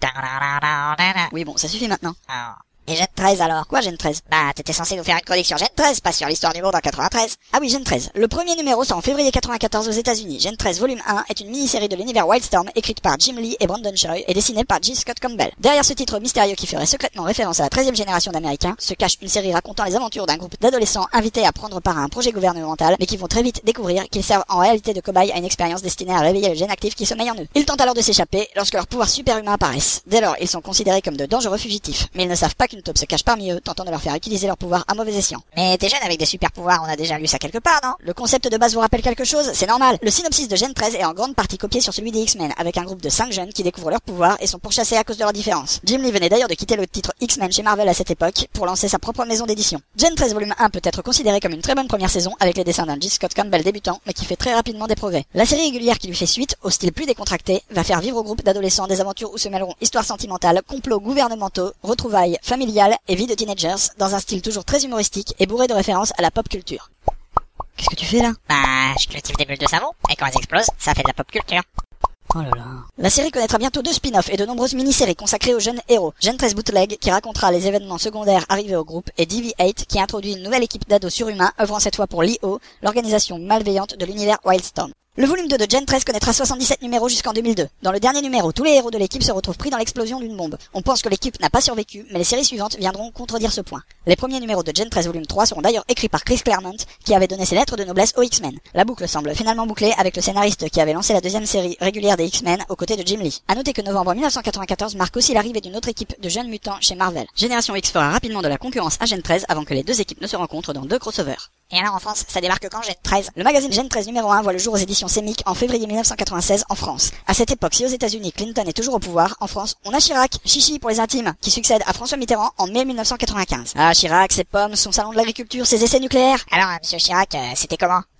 Oui bon, ça suffit maintenant. Et Gen treize alors? Quoi Gen treize? Bah, t'étais censé nous faire une chronique sur Gen treize, pas sur l'histoire du monde en quatre-vingt-treize. Ah oui, Gen treize. Le premier numéro sort en février quatre-vingt-quatorze aux États-Unis. Gen treize volume un est une mini-série de l'univers Wildstorm écrite par Jim Lee et Brandon Choi et dessinée par J. Scott Campbell. Derrière ce titre mystérieux qui ferait secrètement référence à la treizième génération d'Américains, se cache une série racontant les aventures d'un groupe d'adolescents invités à prendre part à un projet gouvernemental, mais qui vont très vite découvrir qu'ils servent en réalité de cobayes à une expérience destinée à réveiller le gène actif qui sommeille en eux. Ils tentent alors de s'échapper lorsque leurs pouvoirs superhumains apparaissent. Dès lors, ils sont considérés comme de dangereux fugitifs, mais ils ne savent pas qu'une taupe se cache parmi eux, tentant de leur faire utiliser leur pouvoir à mauvais escient. Mais t'es jeune avec des super pouvoirs, on a déjà lu ça quelque part, non? Le concept de base vous rappelle quelque chose? C'est normal. Le synopsis de Gen treize est en grande partie copié sur celui des X-Men, avec un groupe de cinq jeunes qui découvrent leurs pouvoirs et sont pourchassés à cause de leurs différences. Jim Lee venait d'ailleurs de quitter le titre X-Men chez Marvel à cette époque pour lancer sa propre maison d'édition. Gen treize volume un peut être considéré comme une très bonne première saison avec les dessins d'un J. Scott Campbell débutant, mais qui fait très rapidement des progrès. La série régulière qui lui fait suite, au style plus décontracté, va faire vivre au groupe d'adolescents des aventures où se mêleront histoires sentimentales, complots gouvernementaux, retrouvailles familiales et vie de teenagers dans un style toujours très humoristique et bourré de références à la pop culture. Qu'est-ce que tu fais là? Bah, je cultive des bulles de savon, et quand elles explosent, ça fait de la pop culture. Oh là là. La série connaîtra bientôt deux spin-offs et de nombreuses mini-séries consacrées aux jeunes héros. Gen treize Bootleg, qui racontera les événements secondaires arrivés au groupe, et D V huit, qui introduit une nouvelle équipe d'ados surhumains, œuvrant cette fois pour l'I O, l'organisation malveillante de l'univers Wildstorm. Le volume deux de Gen treize connaîtra soixante-dix-sept numéros jusqu'en deux mille deux. Dans le dernier numéro, tous les héros de l'équipe se retrouvent pris dans l'explosion d'une bombe. On pense que l'équipe n'a pas survécu, mais les séries suivantes viendront contredire ce point. Les premiers numéros de Gen treize volume trois seront d'ailleurs écrits par Chris Claremont, qui avait donné ses lettres de noblesse aux X-Men. La boucle semble finalement bouclée avec le scénariste qui avait lancé la deuxième série régulière des X-Men aux côtés de Jim Lee. À noter que novembre mille neuf cent quatre-vingt-quatorze marque aussi l'arrivée d'une autre équipe de jeunes mutants chez Marvel. Génération X fera rapidement de la concurrence à Gen treize avant que les deux équipes ne se rencontrent dans deux crossovers. Et alors en France, ça débarque quand Gen treize? Le magazine Gen treize numéro un voit le jour aux éditions Semic en février mille neuf cent quatre-vingt-seize en France. À cette époque, si aux États-Unis Clinton est toujours au pouvoir, en France, on a Chirac, chichi pour les intimes, qui succède à François Mitterrand en mai mille neuf cent quatre-vingt-quinze. Ah, Chirac, ses pommes, son salon de l'agriculture, ses essais nucléaires. Alors, monsieur Chirac, euh, c'était comment?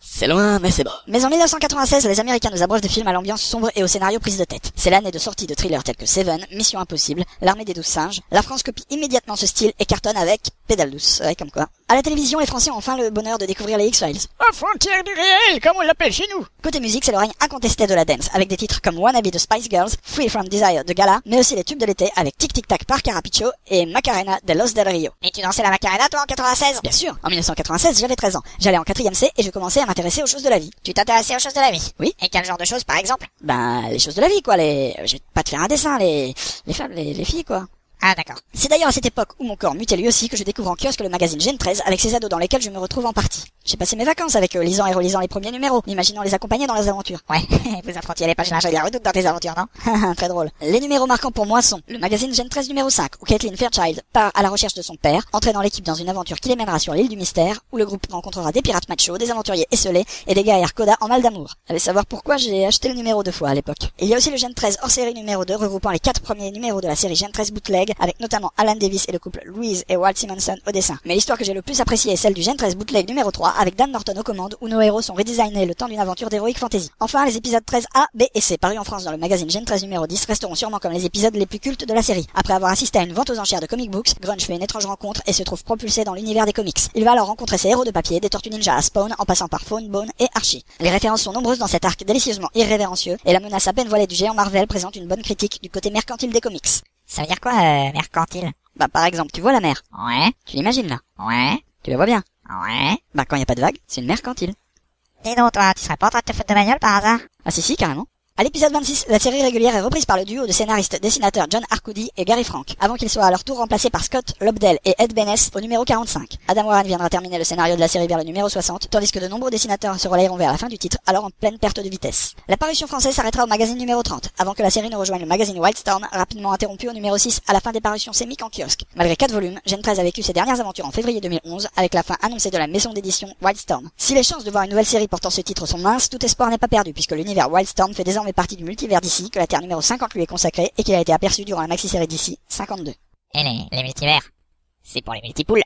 C'est loin, mais c'est beau. Mais en mille neuf cent quatre-vingt-seize, les Américains nous abreuvent des films à l'ambiance sombre et au scénario prise de tête. C'est l'année de sortie de thrillers tels que Seven, Mission Impossible, L'Armée des douze singes. La France copie immédiatement ce style et cartonne avec Pédale douce. Ouais, comme quoi. À la télévision, les Français ont enfin le bonheur de découvrir les X-Files. Aux frontières du réel, comme on l'appelle chez nous. Côté musique, c'est le règne incontesté de la dance, avec des titres comme Wannabe de Spice Girls, Free From Desire de Gala, mais aussi les tubes de l'été avec Tic Tic Tac par Carapicho et Macarena de Los Del Rio. Et tu dansais la Macarena, toi, en quatre-vingt-seize? Bien sûr, en mille neuf cent quatre-vingt-seize, j'avais treize ans. J'allais en quatrième C et je commençais à m'intéresser aux choses de la vie. Tu t'intéressais aux choses de la vie? Oui. Et quel genre de choses, par exemple? Ben, les choses de la vie, quoi, les... Je vais pas te faire un dessin, les... Les femmes, les, les filles, quoi. Ah, d'accord. C'est d'ailleurs à cette époque où mon corps mutait lui aussi que je découvre en kiosque le magazine Gen treize avec ses ados dans lesquels je me retrouve en partie. J'ai passé mes vacances avec eux, lisant et relisant les premiers numéros, imaginant les accompagner dans leurs aventures. Ouais, vous affrontiez les pages linge et la redoute dans tes aventures, non? Très drôle. Les numéros marquants pour moi sont le magazine Gen treize numéro cinq, où Caitlin Fairchild part à la recherche de son père, entraînant l'équipe dans une aventure qui les mènera sur l'île du mystère, où le groupe rencontrera des pirates machos, des aventuriers esselés et des guerrières Koda en mal d'amour. Allez savoir pourquoi j'ai acheté le numéro deux fois à l'époque. Il y a aussi le Gen treize hors série numéro deux, regroupant les quatre premiers numéros de la série Gen treize Bootleg, avec notamment Alan Davis et le couple Louise et Walt Simonson au dessin. Mais l'histoire que j'ai le plus appréciée est celle du Gen treize Bootleg numéro trois, avec Dan Norton aux commandes, où nos héros sont redesignés le temps d'une aventure d'Heroic Fantasy. Enfin, les épisodes treize A, B et C, parus en France dans le magazine Gen treize numéro dix, resteront sûrement comme les épisodes les plus cultes de la série. Après avoir assisté à une vente aux enchères de comic books, Grunge fait une étrange rencontre et se trouve propulsé dans l'univers des comics. Il va alors rencontrer ses héros de papier, des Tortues Ninja à Spawn, en passant par Fawn, Bone et Archie. Les références sont nombreuses dans cet arc délicieusement irrévérencieux, et la menace à peine voilée du géant Marvel présente une bonne critique du côté mercantile des comics. Ça veut dire quoi, euh, mercantile? Bah, par exemple, tu vois la mer. Ouais. Tu l'imagines là. Ouais. Tu la vois bien. Ouais. Bah, quand y a pas de vague, c'est une mercantile. Dis donc, toi, tu serais pas en train de te foutre de ma gueule par hasard? Ah si si, carrément. À l'épisode vingt-six, la série régulière est reprise par le duo de scénaristes-dessinateurs John Arcudi et Gary Frank, avant qu'ils soient à leur tour remplacés par Scott Lobdell et Ed Benes au numéro quarante-cinq. Adam Warren viendra terminer le scénario de la série vers le numéro soixante, tandis que de nombreux dessinateurs se relayeront vers la fin du titre, alors en pleine perte de vitesse. La parution française s'arrêtera au magazine numéro trente, avant que la série ne rejoigne le magazine Wildstorm, rapidement interrompu au numéro six à la fin des parutions sémiques en kiosque. Malgré quatre volumes, Gen treize a vécu ses dernières aventures en février deux mille onze, avec la fin annoncée de la maison d'édition Wildstorm. Si les chances de voir une nouvelle série portant ce titre sont minces, tout espoir n'est pas perdu, puisque l'univers Wildstorm fait désormais partie du multivers D C, que la Terre numéro cinquante lui est consacrée et qu'il a été aperçu durant la maxi-série D C cinquante-deux. Et les, les multivers, c'est pour les multipoules.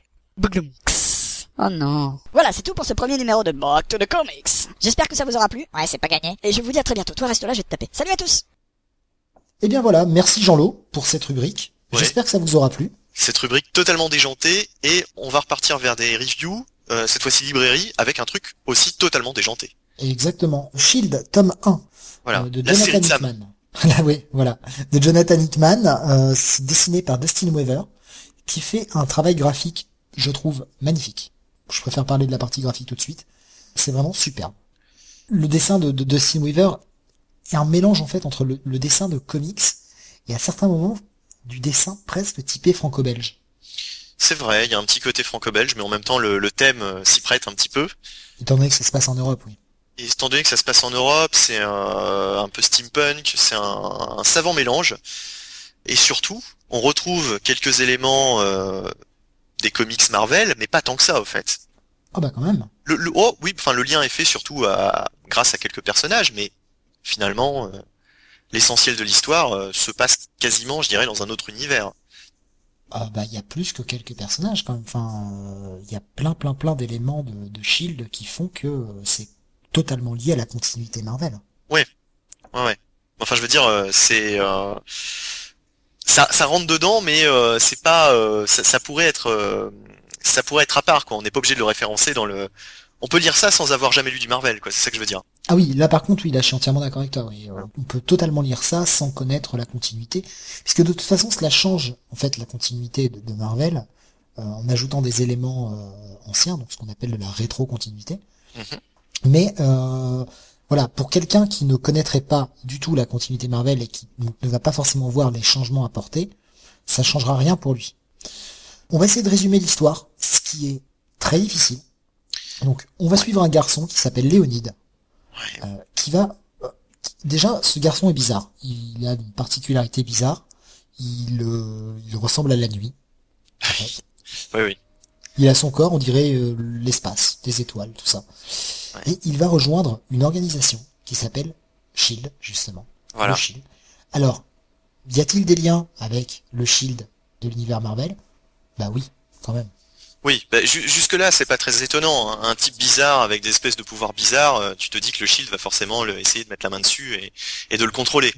Oh non. Voilà, c'est tout pour ce premier numéro de Back to the Comics. J'espère que ça vous aura plu. Ouais, c'est pas gagné. Et je vous dis à très bientôt. Toi, reste là, je vais te taper. Salut à tous. Eh bien voilà, merci Jean-Lo pour cette rubrique. Ouais. J'espère que ça vous aura plu. Cette rubrique totalement déjantée, et on va repartir vers des reviews, euh, cette fois-ci librairie, avec un truc aussi totalement déjanté. Exactement. Shield, tome un. Voilà, euh, de la série Jonathan de Sam. Hickman. Là, oui, voilà. De Jonathan Hickman, euh, c'est dessiné par Dustin Weaver, qui fait un travail graphique, je trouve, magnifique. Je préfère parler de la partie graphique tout de suite. C'est vraiment superbe. Le dessin de, de Dustin Weaver est un mélange, en fait, entre le, le dessin de comics et à certains moments, du dessin presque typé franco-belge. C'est vrai, il y a un petit côté franco-belge, mais en même temps, le, le thème euh, s'y prête un petit peu. Étant donné que ça se passe en Europe, oui. Et étant donné que ça se passe en Europe, c'est un, un peu steampunk, c'est un, un savant mélange. Et surtout, on retrouve quelques éléments euh, des comics Marvel, mais pas tant que ça, au fait. Ah bah quand même. Le, le oh oui, enfin le lien est fait surtout à, grâce à quelques personnages, mais finalement, euh, l'essentiel de l'histoire euh, se passe quasiment, je dirais, dans un autre univers. Ah bah il y a plus que quelques personnages quand même. Enfin, il euh, y a plein plein plein d'éléments de, de Shield qui font que euh, c'est totalement lié à la continuité Marvel. Ouais, ouais, ouais. Enfin, je veux dire, euh, c'est euh, ça, ça rentre dedans, mais euh, c'est pas, euh, ça, ça pourrait être, euh, ça pourrait être à part, quoi. On n'est pas obligé de le référencer dans le. On peut lire ça sans avoir jamais lu du Marvel, quoi. C'est ça que je veux dire. Ah oui, là par contre, oui, là je suis entièrement d'accord avec toi. Oui. Euh, on peut totalement lire ça sans connaître la continuité, puisque de toute façon, cela change en fait la continuité de, de Marvel euh, en ajoutant des éléments euh, anciens, donc ce qu'on appelle de la rétro-continuité. Mm-hmm. Mais euh, voilà, pour quelqu'un qui ne connaîtrait pas du tout la continuité Marvel et qui ne va pas forcément voir les changements apportés, ça changera rien pour lui. On va essayer de résumer l'histoire, ce qui est très difficile. Donc, on va suivre un garçon qui s'appelle Léonide, euh, qui va... Euh, déjà, ce garçon est bizarre. Il a une particularité bizarre. Il, euh, il ressemble à la nuit. En fait. Oui, oui. Il a son corps, on dirait euh, l'espace, des étoiles, tout ça. Ouais. Et il va rejoindre une organisation qui s'appelle Shield, justement. Voilà. Le Shield. Alors, y a-t-il des liens avec le Shield de l'univers Marvel ? Bah oui, quand même. Oui, bah, ju- jusque-là, c'est pas très étonnant, hein. Un type bizarre avec des espèces de pouvoirs bizarres, euh, tu te dis que le Shield va forcément le- essayer de mettre la main dessus et, et de le contrôler.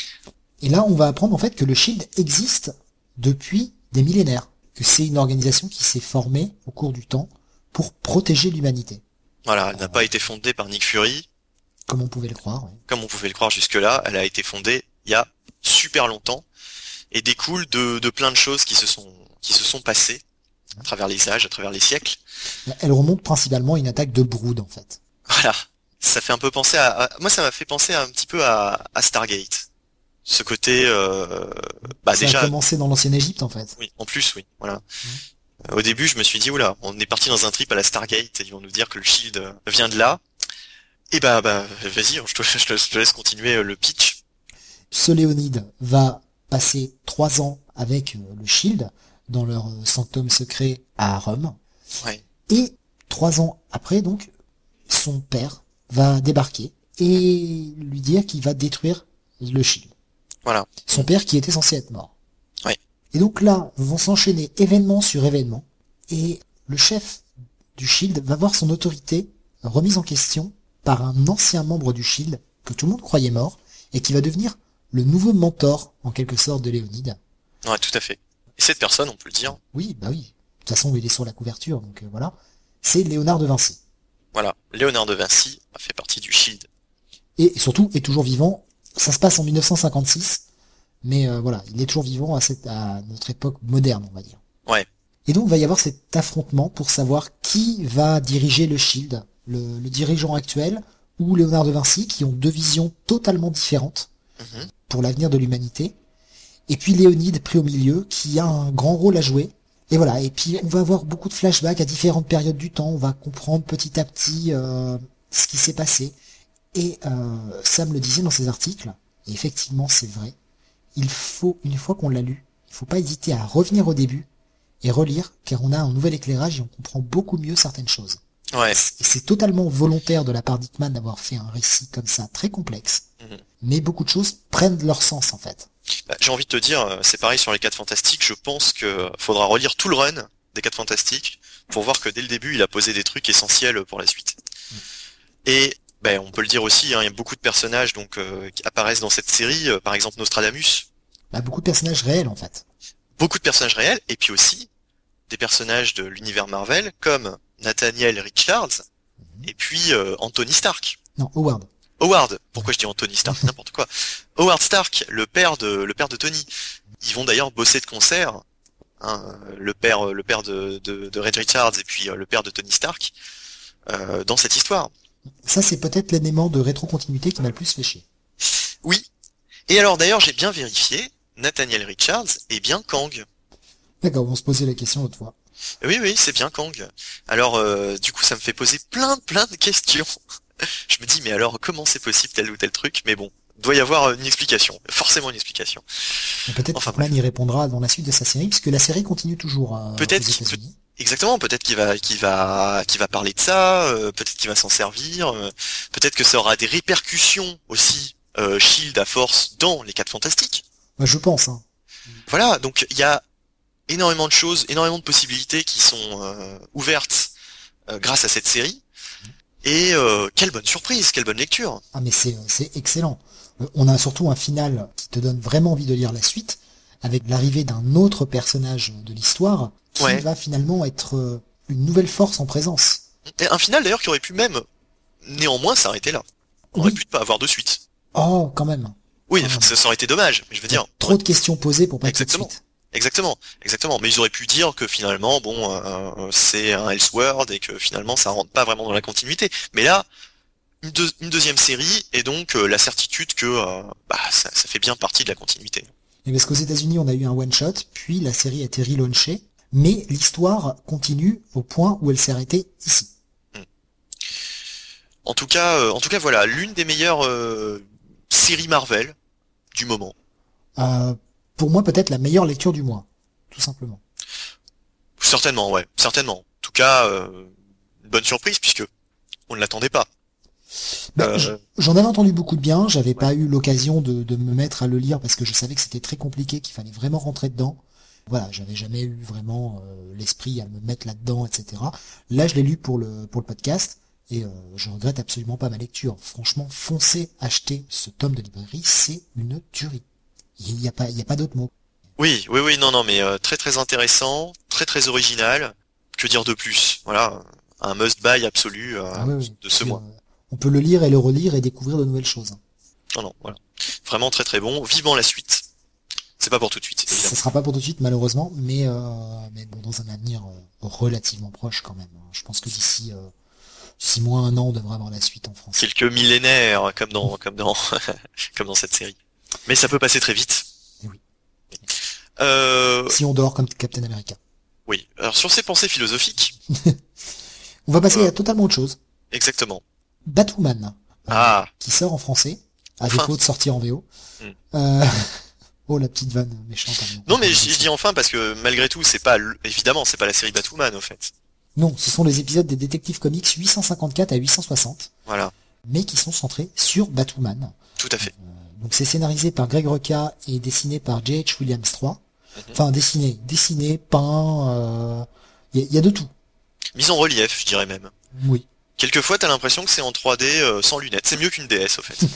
Et là, on va apprendre en fait que le Shield existe depuis des millénaires, que c'est une organisation qui s'est formée au cours du temps pour protéger l'humanité, Voilà, elle n'a pas été fondée par Nick Fury, comme on pouvait le croire. Ouais. comme on pouvait le croire jusque-là, elle a été fondée il y a super longtemps et découle de, de plein de choses qui se sont qui se sont passées à travers les âges, à travers les siècles. Elle remonte principalement à une attaque de Brood en fait. Voilà, ça fait un peu penser à, à- moi ça m'a fait penser un petit peu à, à Stargate. Ce côté, euh, bah Ça déjà, a commencé dans l'ancienne Égypte en fait. oui, en plus, oui, voilà. Euh, Au début, je me suis dit, oula, on est parti dans un trip à la Stargate, et ils vont nous dire que le Shield euh, vient de là. Et bah, bah, vas-y, je te, je te- je te laisse continuer euh, le pitch. Ce Léonide va passer trois ans avec euh, le Shield dans leur euh, sanctum secret à Rome. Ouais. Et trois ans après, donc, son père va débarquer et lui dire qu'il va détruire le Shield. Voilà. Son père qui était censé être mort. Ouais. Et donc là, vont s'enchaîner événement sur événement, et le chef du Shield va voir son autorité remise en question par un ancien membre du Shield que tout le monde croyait mort, et qui va devenir le nouveau mentor, en quelque sorte, de Léonide. Ouais, tout à fait. Et cette personne, on peut le dire, Oui, bah oui. De toute façon, il est sur la couverture, donc euh, voilà. C'est Léonard de Vinci. voilà, Léonard de Vinci a fait partie du Shield. Et surtout, est toujours vivant. Ça se passe en mille neuf cent cinquante-six, mais euh, voilà, il est toujours vivant à, cette, à notre époque moderne, on va dire. Ouais. Et donc, il va y avoir cet affrontement pour savoir qui va diriger le Shield, le, le dirigeant actuel ou Léonard de Vinci, qui ont deux visions totalement différentes Mhm. pour l'avenir de l'humanité. Et puis Léonide pris au milieu, qui a un grand rôle à jouer. Et voilà, et puis on va avoir beaucoup de flashbacks à différentes périodes du temps, on va comprendre petit à petit euh, ce qui s'est passé. Et euh, Sam le disait dans ses articles, et effectivement c'est vrai, il faut, une fois qu'on l'a lu, il faut pas hésiter à revenir au début et relire, car on a un nouvel éclairage et on comprend beaucoup mieux certaines choses. Ouais. Et c'est totalement volontaire de la part d'Hickman d'avoir fait un récit comme ça, très complexe, Mhm. mais beaucoup de choses prennent leur sens en fait. Bah, j'ai envie de te dire, euh, c'est pareil sur les quatre Fantastiques, je pense que faudra relire tout le run des quatre Fantastiques pour voir que dès le début, il a posé des trucs essentiels pour la suite. Et ben, on peut le dire aussi, hein, il y a beaucoup de personnages donc euh, qui apparaissent dans cette série, euh, par exemple Nostradamus, Bah, beaucoup de personnages réels en fait. beaucoup de personnages réels, et puis aussi des personnages de l'univers Marvel comme Nathaniel Richards et puis euh, Anthony Stark. Non, Howard. Howard, pourquoi je dis Anthony Stark, n'importe quoi. Howard Stark, le père de le père de Tony. Ils vont d'ailleurs bosser de concert, hein, le père le père de, de, de Red Richards et puis euh, le père de Tony Stark euh, dans cette histoire. Ça, c'est peut-être l'élément de rétrocontinuité qui m'a le plus fait chier. Oui. Et alors d'ailleurs, j'ai bien vérifié, Nathaniel Richards est bien Kang. D'accord, on se posait la question l'autre fois. Oui, oui, c'est bien Kang. Alors, euh, du coup, ça me fait poser plein, plein de questions. Je me dis, mais alors, comment c'est possible tel ou tel truc? Mais bon, doit y avoir une explication, forcément une explication. Et peut-être Enfin, que Hickman y répondra dans la suite de sa série, puisque la série continue toujours euh, Peut-être aux qu'il- États-Unis. Exactement, peut-être qu'il va, qu'il va, qu'il va parler de ça, euh, peut-être qu'il va s'en servir, euh, peut-être que ça aura des répercussions aussi, euh, Shield à force dans les quatre Fantastiques. Moi, je pense. Hein. Voilà, donc il y a énormément de choses, énormément de possibilités qui sont euh, ouvertes euh, grâce à cette série. Et euh, quelle bonne surprise, quelle bonne lecture. Ah, mais c'est c'est excellent. Euh, on a surtout un final qui te donne vraiment envie de lire la suite, avec l'arrivée d'un autre personnage de l'histoire qui Ouais. va finalement être euh, une nouvelle force en présence. Et un final d'ailleurs qui aurait pu même néanmoins s'arrêter là. On aurait Oui. pu pas avoir de suite. Oh, quand même. Oui, Ah, enfin, non. ça, ça aurait été dommage, mais je veux dire. Trop de questions posées pour pas qu'il y ait de Exactement. suite. Exactement, exactement. Mais ils auraient pu dire que finalement, bon, euh, c'est un Elseworld et que finalement, ça rentre pas vraiment dans la continuité. Mais là, une, deux- une deuxième série et donc euh, la certitude que euh, bah, ça, ça fait bien partie de la continuité. Et parce qu'aux États-Unis, on a eu un one-shot, puis la série a été relaunchée, mais l'histoire continue au point où elle s'est arrêtée ici. En tout cas, euh, en tout cas, voilà, l'une des meilleures euh, séries Marvel du moment. Euh, pour moi, peut-être la meilleure lecture du mois, tout simplement. Certainement, ouais, certainement. En tout cas, euh, une bonne surprise puisque on ne l'attendait pas. Ben, Euh, j- J'en avais entendu beaucoup de bien, j'avais pas eu l'occasion de, de me mettre à le lire parce que je savais que c'était très compliqué, qu'il fallait vraiment rentrer dedans. Voilà, j'avais jamais eu vraiment euh, l'esprit à me mettre là-dedans, et cetera. Là, je l'ai lu pour le pour le podcast et euh, je regrette absolument pas ma lecture. Franchement, foncez acheter ce tome de librairie, c'est une tuerie. Il y a pas il y a pas d'autre mot. Oui, oui, oui, non, non, mais euh, très très intéressant, très très original. Que dire de plus? Voilà, un must-buy absolu euh, Ah oui, oui. de ce Puis, mois. euh, on peut le lire et le relire et découvrir de nouvelles choses. Non, non, voilà. Vraiment très très bon. Vivement la suite. C'est pas pour tout de suite, Ça évidemment. sera pas pour tout de suite malheureusement, mais euh, mais bon dans un avenir euh, relativement proche quand même. Je pense que d'ici euh, six mois, un an, on devrait avoir la suite en France. Quelques millénaires, comme dans, comme dans, comme dans cette série. Mais ça peut passer très vite. Eh oui. Euh, Si on dort comme Captain America. oui. Alors sur ces pensées philosophiques, On va passer Euh. à totalement autre chose. exactement. Batwoman, euh, Ah. qui sort en français, à Enfin. défaut de sortir en V O. Hmm. Euh... oh la petite vanne méchante. pardon. Non, mais je je dis enfin parce que malgré tout, c'est pas, le- évidemment, c'est pas la série Batwoman au fait. Non, ce sont les épisodes des Détectives Comics huit cent cinquante-quatre à huit cent soixante, Voilà. mais qui sont centrés sur Batwoman. Tout à fait. Donc c'est scénarisé par Greg Rucka et dessiné par J H. Williams trois. Mhm. Enfin dessiné, dessiné, peint, il euh, y, y a de tout. Mise en relief, je dirais même. Oui. Quelquefois, t'as l'impression que c'est en trois D euh, sans lunettes. C'est mieux qu'une D S au fait.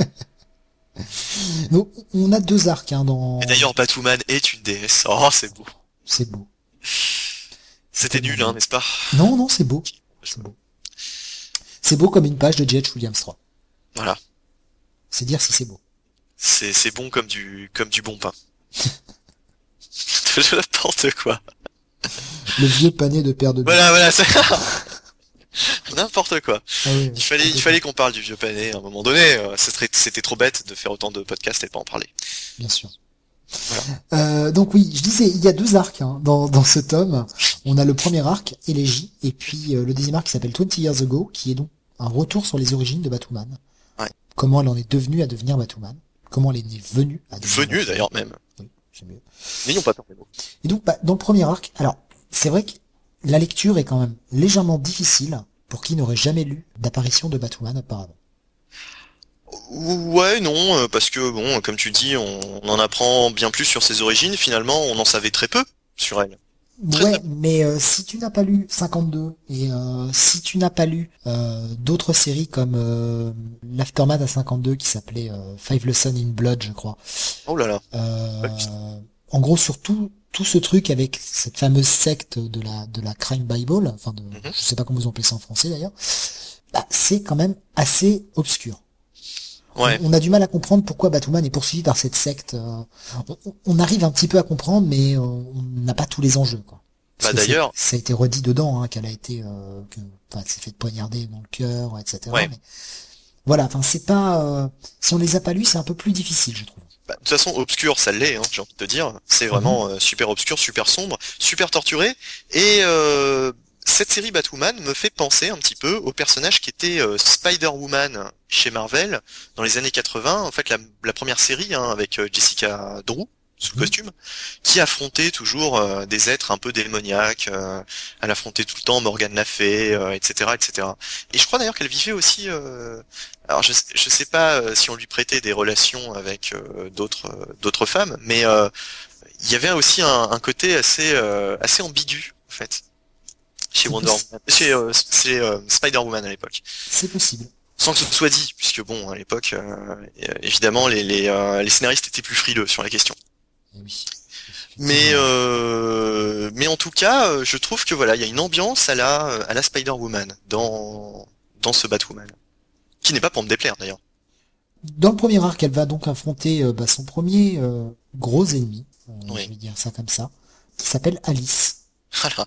Donc on a deux arcs hein, dans. Et d'ailleurs, Batwoman est une D S. Oh, c'est beau. C'est beau. C'était nul, hein, n'est-ce pas? Non, non, c'est beau. C'est beau. C'est beau comme une page de J H. Williams trois. Voilà. C'est dire si c'est beau. C'est c'est bon comme du comme du bon pain. N'importe quoi. Le vieux panier de paire de billes. Voilà, voilà, c'est n'importe quoi. Ah oui, Il fallait, il fallait qu'on parle du vieux pané à un moment donné. euh, C'était c'était trop bête de faire autant de podcasts et de pas en parler. Bien sûr. Euh, donc oui, je disais, il y a deux arcs hein, dans, dans ce tome. On a le premier arc, Élégie, et puis euh, le deuxième arc qui s'appelle vingt Years Ago, qui est donc un retour sur les origines de Batwoman. Ouais. Comment elle en est devenue à devenir Batwoman. Comment elle est née venue à devenir Venu Batwoman. d'ailleurs même. Oui, c'est mieux. N'ayons pas peur des mots. Et donc, bah, dans le premier arc, alors, c'est vrai que la lecture est quand même légèrement difficile pour qui n'aurait jamais lu d'apparition de Batwoman auparavant. Ouais, non, euh, parce que bon, comme tu dis, on, on en apprend bien plus sur ses origines. Finalement, on en savait très peu sur elle. Très, Ouais, très- mais euh, si tu n'as pas lu cinquante-deux et euh, si tu n'as pas lu euh, d'autres séries comme euh, l'Aftermath à cinquante-deux qui s'appelait euh, Five Lessons in Blood, je crois. Oh là là. Euh, Ouais. en gros, sur tout, tout ce truc avec cette fameuse secte de la de la Crime Bible, enfin de, Mhm. je sais pas comment vous appelez ça en français d'ailleurs, bah, c'est quand même assez obscur. Ouais. On, on a du mal à comprendre pourquoi Batwoman est poursuivi par cette secte. euh, on, on arrive un petit peu à comprendre, mais euh, on n'a pas tous les enjeux, quoi. Parce Bah, que c'est- d'ailleurs- ça a été redit dedans, hein, qu'elle a été, euh, que, enfin, elle s'est fait poignarder dans le cœur, et cetera. Ouais. Mais voilà, enfin, c'est pas, euh, si on les a pas lus, c'est un peu plus difficile, je trouve. Bah, de toute façon, obscur, ça l'est, hein, j'ai envie de te dire. C'est vraiment euh, super obscur, super sombre, super torturé. Et euh, cette série Batwoman me fait penser un petit peu au personnage qui était euh, Spider-Woman chez Marvel dans les années quatre-vingts. En fait, la, la première série hein, avec euh, Jessica Drew sous le Mhm. costume, qui affrontait toujours euh, des êtres un peu démoniaques. Euh, elle affrontait tout le temps Morgane la Fée, euh, et cetera, et cetera. Et je crois d'ailleurs qu'elle vivait aussi. Euh, alors je je sais pas euh, si on lui prêtait des relations avec euh, d'autres euh, d'autres femmes, mais euh, il y avait aussi un, un côté assez euh, assez ambigu en fait chez C'est Wonder possi- Woman, chez, euh, chez euh, Spider-Woman à l'époque. C'est possible. Sans que ce soit dit, puisque bon à l'époque euh, euh, évidemment les les, euh, les scénaristes étaient plus frileux sur la question. Eh oui. Mais Effectivement. euh, mais en tout cas, euh, je trouve que voilà, il y a une ambiance à la à la Spider-Woman dans dans ce Batwoman, qui n'est pas pour me déplaire d'ailleurs. Dans le premier arc, elle va donc affronter euh, bah, son premier euh, gros ennemi, euh, Oui. je vais dire ça comme ça, qui s'appelle Alice. Voilà.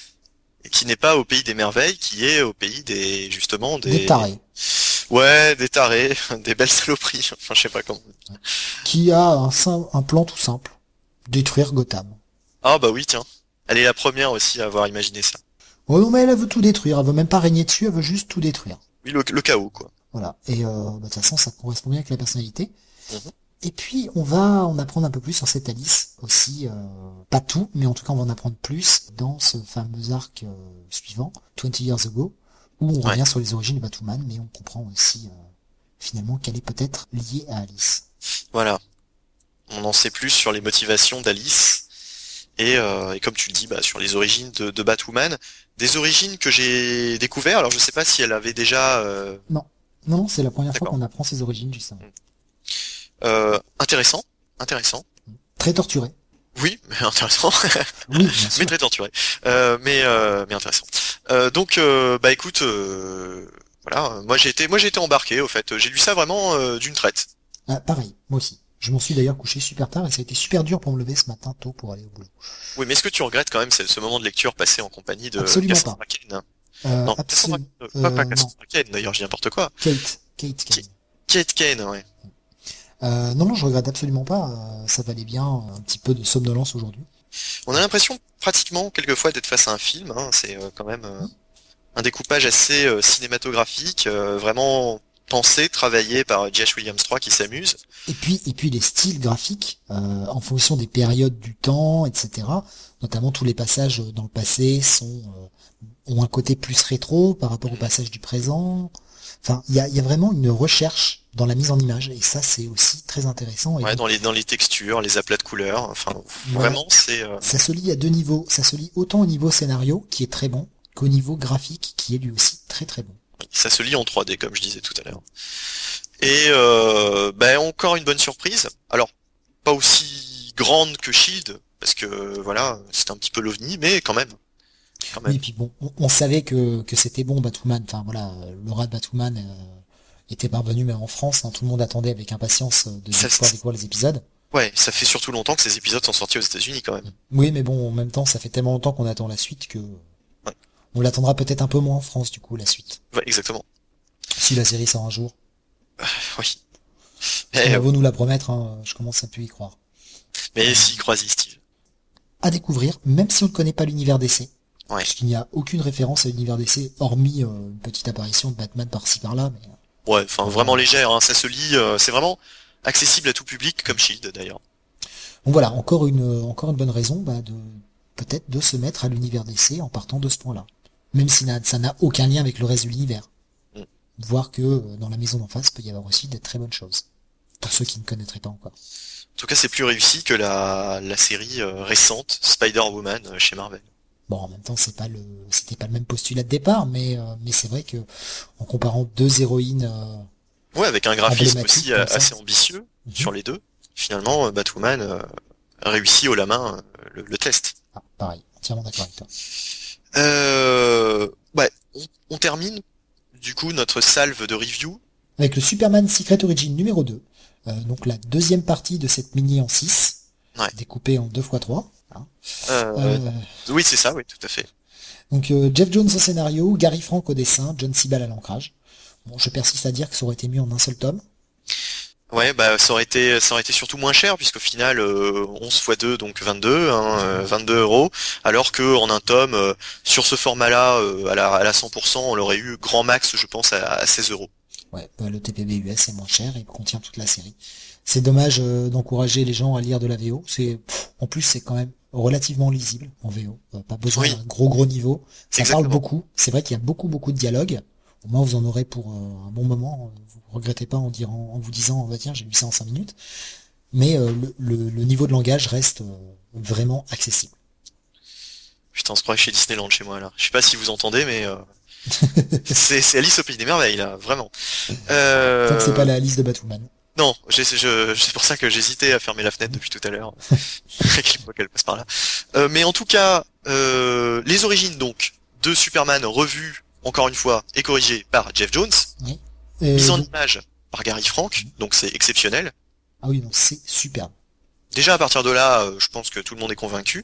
Et qui n'est pas au pays des merveilles, qui est au pays des justement des, Des tarés. Ouais, des tarés, des belles saloperies. Enfin, je sais pas comment. Qui a un, sim- un plan tout simple. Détruire Gotham. Ah bah oui, tiens. Elle est la première aussi à avoir imaginé ça. Oh non, mais elle, elle veut tout détruire. Elle veut même pas régner dessus, elle veut juste tout détruire. Oui, le, le chaos quoi. Voilà. Et euh, bah, de toute façon, ça correspond bien avec la personnalité. Mhm. Et puis, on va en apprendre un peu plus sur cette Alice aussi. Euh, pas tout, mais en tout cas, on va en apprendre plus dans ce fameux arc euh, suivant, vingt Years Ago, où on Ouais. revient sur les origines de Batwoman, mais on comprend aussi euh, finalement qu'elle est peut-être liée à Alice. Voilà. On en sait plus sur les motivations d'Alice. Et, euh, et comme tu le dis, bah, sur les origines de, de Batwoman, des origines que j'ai découvert. Alors je sais pas si elle avait déjà. Euh... Non, non, non, c'est la première D'accord. fois qu'on apprend ses origines justement. Euh, intéressant, intéressant. Très torturé. Oui, mais intéressant. Oui, bien sûr. mais très torturé. Euh, mais euh, mais intéressant. Euh, donc euh, bah écoute, euh, voilà, moi j'ai été moi j'ai été embarqué au fait. J'ai lu ça vraiment euh, d'une traite. Ah, pareil, moi aussi. Je m'en suis d'ailleurs couché super tard et ça a été super dur pour me lever ce matin tôt pour aller au boulot. Oui, mais est-ce que tu regrettes quand même ce, ce moment de lecture passé en compagnie de Absolument Cassandra pas. Cain? Euh, Non, absolument. Cassandra, euh, pas, pas Euh, Cassandra Cain, d'ailleurs, je dis n'importe quoi. Kate, Kate, Kate. Kate Cain, ouais. Euh, non, non, je regrette absolument pas. Euh, ça valait bien un petit peu de somnolence aujourd'hui. On a l'impression pratiquement quelquefois d'être face à un film, hein. C'est euh, quand même euh, un découpage assez euh, cinématographique, euh, vraiment pensé, travaillé par J H. Williams trois qui s'amuse. Et puis, et puis les styles graphiques, euh, en fonction des périodes du temps, et cetera. Notamment tous les passages dans le passé sont euh, ont un côté plus rétro par rapport au passage du présent. Enfin, il y a, y a vraiment une recherche dans la mise en image et ça c'est aussi très intéressant. Et Ouais, donc, dans les dans les textures, les aplats de couleurs, enfin Voilà. vraiment c'est euh, ça se lie à deux niveaux. Ça se lie autant au niveau scénario qui est très bon qu'au niveau graphique qui est lui aussi très très bon. ça se lit en trois D comme je disais tout à l'heure. Et euh, ben encore une bonne surprise. Alors pas aussi grande que Shield parce que voilà, c'était un petit peu l'ovni, mais quand même. Quand même. Oui, et puis bon, on, on savait que, que c'était bon Batwoman. Enfin voilà, l'aura de Batwoman euh, était parvenue même en France. Hein. Tout le monde attendait avec impatience de Ça, pouvoir c'est- découvrir les épisodes. Ouais, ça fait surtout longtemps que ces épisodes sont sortis aux États-Unis quand même. Oui, mais bon, en même temps, ça fait tellement longtemps qu'on attend la suite que on l'attendra peut-être un peu moins en France du coup la suite. Ouais, exactement. Si la série sort un jour. Oui. On Mais, a beau nous la promettre, hein, je commence à plus y croire. mais si, croisy Steve. À découvrir, même si on ne connaît pas l'univers D C. Ouais. Parce qu'il n'y a aucune référence à l'univers D C, hormis euh, une petite apparition de Batman par-ci par-là. Mais... Ouais, enfin vraiment légère, hein, ça se lit, euh, c'est vraiment accessible à tout public comme Shield d'ailleurs. Donc voilà, encore une encore une bonne raison bah, de peut-être de se mettre à l'univers D C en partant de ce point-là. Même si na- ça n'a aucun lien avec le reste de l'univers. Mm. Voir que euh, dans la maison d'en face peut y avoir aussi des très bonnes choses. Pour ceux qui ne connaîtraient pas encore. En tout cas, c'est plus réussi que la, la série euh, récente Spider-Woman euh, chez Marvel. Bon, en même temps, c'est pas le, c'était pas le même postulat de départ, mais euh, mais c'est vrai que en comparant deux héroïnes, euh, Ouais, avec un graphisme Emblématique, aussi euh, comme ça. assez ambitieux Mhm. sur les deux. Finalement, euh, Batwoman euh, réussit haut la main euh, le, le test. ah, pareil, entièrement d'accord avec toi. Euh, ouais, on, on termine du coup notre salve de review. Avec le Superman Secret Origin numéro deux, euh, donc la deuxième partie de cette mini en six, Ouais. découpée en deux fois trois. Hein. Euh, Euh, Oui, c'est ça, oui, tout à fait. donc euh, Jeff Jones au scénario, Gary Frank au dessin, John Sibal à l'ancrage. Bon, je persiste à dire que ça aurait été mieux en un seul tome. Ouais, bah ça aurait été, ça aurait été surtout moins cher puisqu'au final euh, onze fois deux donc vingt-deux, hein, euh, vingt-deux euros, alors que en un tome euh, sur ce format-là euh, à la à la cent pour cent on l'aurait eu grand max, je pense à, à seize euros. Ouais, bah, le T P B U S est moins cher et contient toute la série. C'est dommage euh, d'encourager les gens à lire de la V O. C'est, pff, en plus, c'est quand même relativement lisible en V O. Euh, pas besoin Oui. d'un gros gros niveau. Ça Exactement. parle beaucoup. C'est vrai qu'il y a beaucoup beaucoup de dialogues. Au moins, vous en aurez pour euh, un bon moment. Vous regrettez pas en, dirant, en vous disant, bah, tiens, j'ai lu ça en cinq minutes. Mais euh, le, le, le niveau de langage reste euh, vraiment accessible. Putain, on se croirait chez Disneyland chez moi là. Je sais pas si vous entendez, mais euh, c'est c'est Alice au pays des merveilles là, vraiment. Euh... Tant que c'est pas la liste de Batwoman. Non, j'ai- je- c'est pour ça que j'hésitais à fermer la fenêtre depuis tout à l'heure. Avec les fois qu'elle passe par là. Euh, mais en tout cas, euh, les origines donc de Superman revues encore une fois et corrigées par Jeff Jones, Et mise en donc- image par Gary Frank, donc c'est exceptionnel. ah oui, non, c'est superbe. Déjà à partir de là, euh, je pense que tout le monde est convaincu.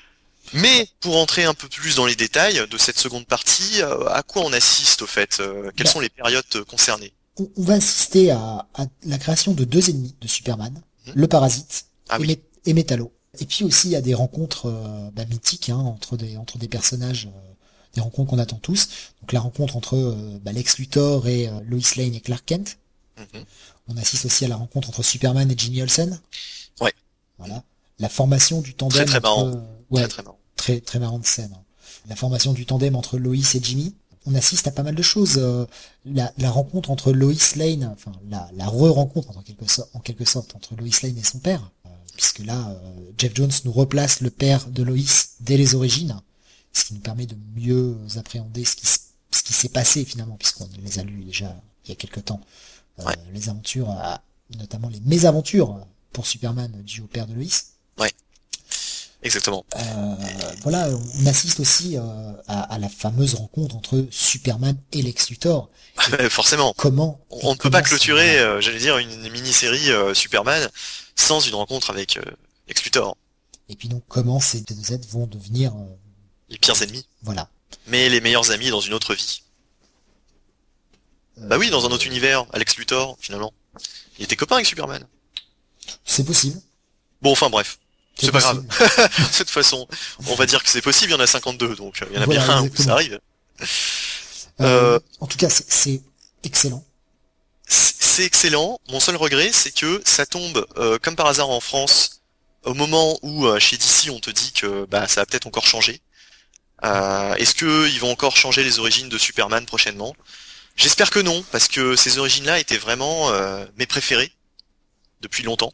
Mais pour entrer un peu plus dans les détails de cette seconde partie, euh, à quoi on assiste au fait euh, Quelles Bah. sont les périodes euh, concernées On, on va assister à, à la création de deux ennemis de Superman, Mhm. le Parasite Ah et, oui. Mé- et Métallo. Et puis aussi à des rencontres euh, bah, mythiques hein, entre des entre des personnages, euh, des rencontres qu'on attend tous. Donc la rencontre entre euh, bah, Lex Luthor et euh, Lois Lane et Clark Kent. Mhm. On assiste aussi à la rencontre entre Superman et Jimmy Olsen. Ouais. Voilà. La formation du tandem Très, très entre, marrant. euh, ouais, Très très marrant. très très marrante scène. hein. La formation du tandem entre Lois et Jimmy. On assiste à pas mal de choses. euh, la, la rencontre entre Lois Lane, enfin la, la re-rencontre en quelque, sorte, en quelque sorte entre Lois Lane et son père, euh, puisque là, euh, Jeff Jones nous replace le père de Lois dès les origines, ce qui nous permet de mieux appréhender ce qui, ce qui s'est passé finalement, puisqu'on les a lus déjà il y a quelque temps, euh, ouais. les aventures, notamment les mésaventures pour Superman dues au père de Lois. Ouais. Exactement. Euh, voilà, on assiste aussi euh, à, à la fameuse rencontre entre Superman et Lex Luthor. Et forcément. Comment On, on ne peut pas clôturer, euh, j'allais dire, une, une mini-série euh, Superman sans une rencontre avec euh, Lex Luthor. Et puis donc, comment ces deux êtres vont devenir euh, les pires ennemis. Voilà. Mais les meilleurs amis dans une autre vie. Euh, bah oui, dans un autre euh... univers, Lex Luthor, finalement. Il était copain avec Superman. C'est possible. Bon, enfin bref. C'est, c'est pas grave. De toute façon, on va dire que c'est possible, il y en a cinquante-deux, donc il y en a voilà, bien un exactement. Où ça arrive. Euh, euh, en tout cas, c'est, c'est excellent. C'est excellent. Mon seul regret, c'est que ça tombe, euh, comme par hasard en France, au moment où euh, chez D C, on te dit que bah ça va peut-être encore changer. Euh, est-ce que ils vont encore changer les origines de Superman prochainement ? J'espère que non, parce que ces origines-là étaient vraiment euh, mes préférées depuis longtemps.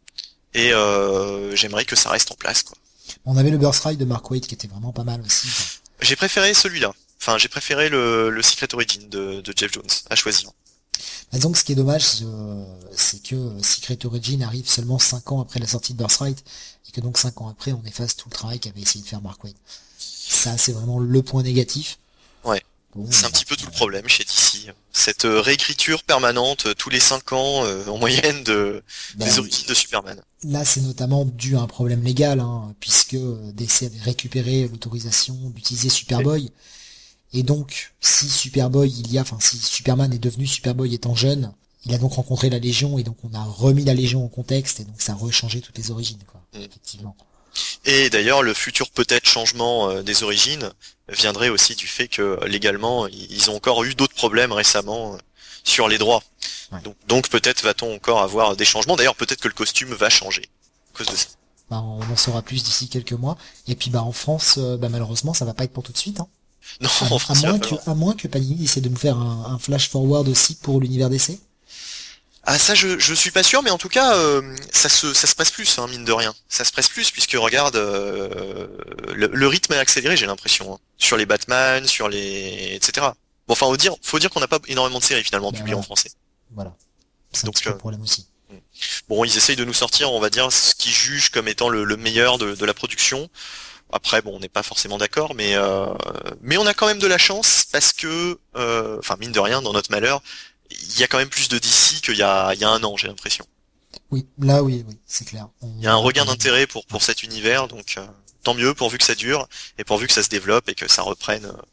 Et euh, j'aimerais que ça reste en place, quoi. On avait le Birthright de Mark Waid qui était vraiment pas mal aussi. Quoi. J'ai préféré celui-là. Enfin, j'ai préféré le, le Secret Origin de, de Jeff Jones à choisir. Mais donc, ce qui est dommage, euh, c'est que Secret Origin arrive seulement cinq ans après la sortie de Birthright, et que donc cinq ans après, on efface tout le travail qu'avait essayé de faire Mark Waid. Ça, c'est vraiment le point négatif. Ouais. Bon, c'est un bah, petit peu tout le problème chez D C. Cette euh, réécriture permanente euh, tous les cinq ans euh, en moyenne de bah, des origines de Superman. Là, c'est notamment dû à un problème légal, hein, puisque D C avait récupéré l'autorisation d'utiliser Superboy. Oui. Et donc, si Superboy, il y a, enfin, si Superman est devenu Superboy étant jeune, il a donc rencontré la Légion, et donc on a remis la Légion en contexte, et donc ça a rechangé toutes les origines, quoi. Mm. Effectivement. Et d'ailleurs, le futur peut-être changement euh, des origines viendrait aussi du fait que légalement, ils ont encore eu d'autres problèmes récemment euh, sur les droits. Ouais. Donc, donc peut-être va-t-on encore avoir des changements. D'ailleurs, peut-être que le costume va changer à cause de ça. Bah, on en saura plus d'ici quelques mois. Et puis, bah, en France, euh, bah, malheureusement, ça va pas être pour tout de suite. Hein. Non, à, en France, à moins que, à moins que Panini essaie de nous faire un, un flash forward aussi pour l'univers D C. Ah ça je je suis pas sûr, mais en tout cas euh, ça se ça se passe plus, hein, mine de rien. Ça se passe plus puisque regarde euh, le, le rythme est accéléré, j'ai l'impression, hein, sur les Batman, sur les et cetera. Bon enfin faut dire faut dire qu'on n'a pas énormément de séries finalement ben publiées voilà. en français. Voilà. C'est donc un petit peu le problème aussi. Bon ils essayent de nous sortir, on va dire, ce qu'ils jugent comme étant le, le meilleur de, de la production. Après bon on n'est pas forcément d'accord, mais euh, mais on a quand même de la chance parce que euh, enfin mine de rien dans notre malheur. Il y a quand même plus de D C qu'il y a, il y a un an, j'ai l'impression. Oui, là oui, oui, c'est clair. On... Il y a un regain d'intérêt pour pour cet univers, donc euh, tant mieux pourvu que ça dure et pourvu que ça se développe et que ça reprenne euh,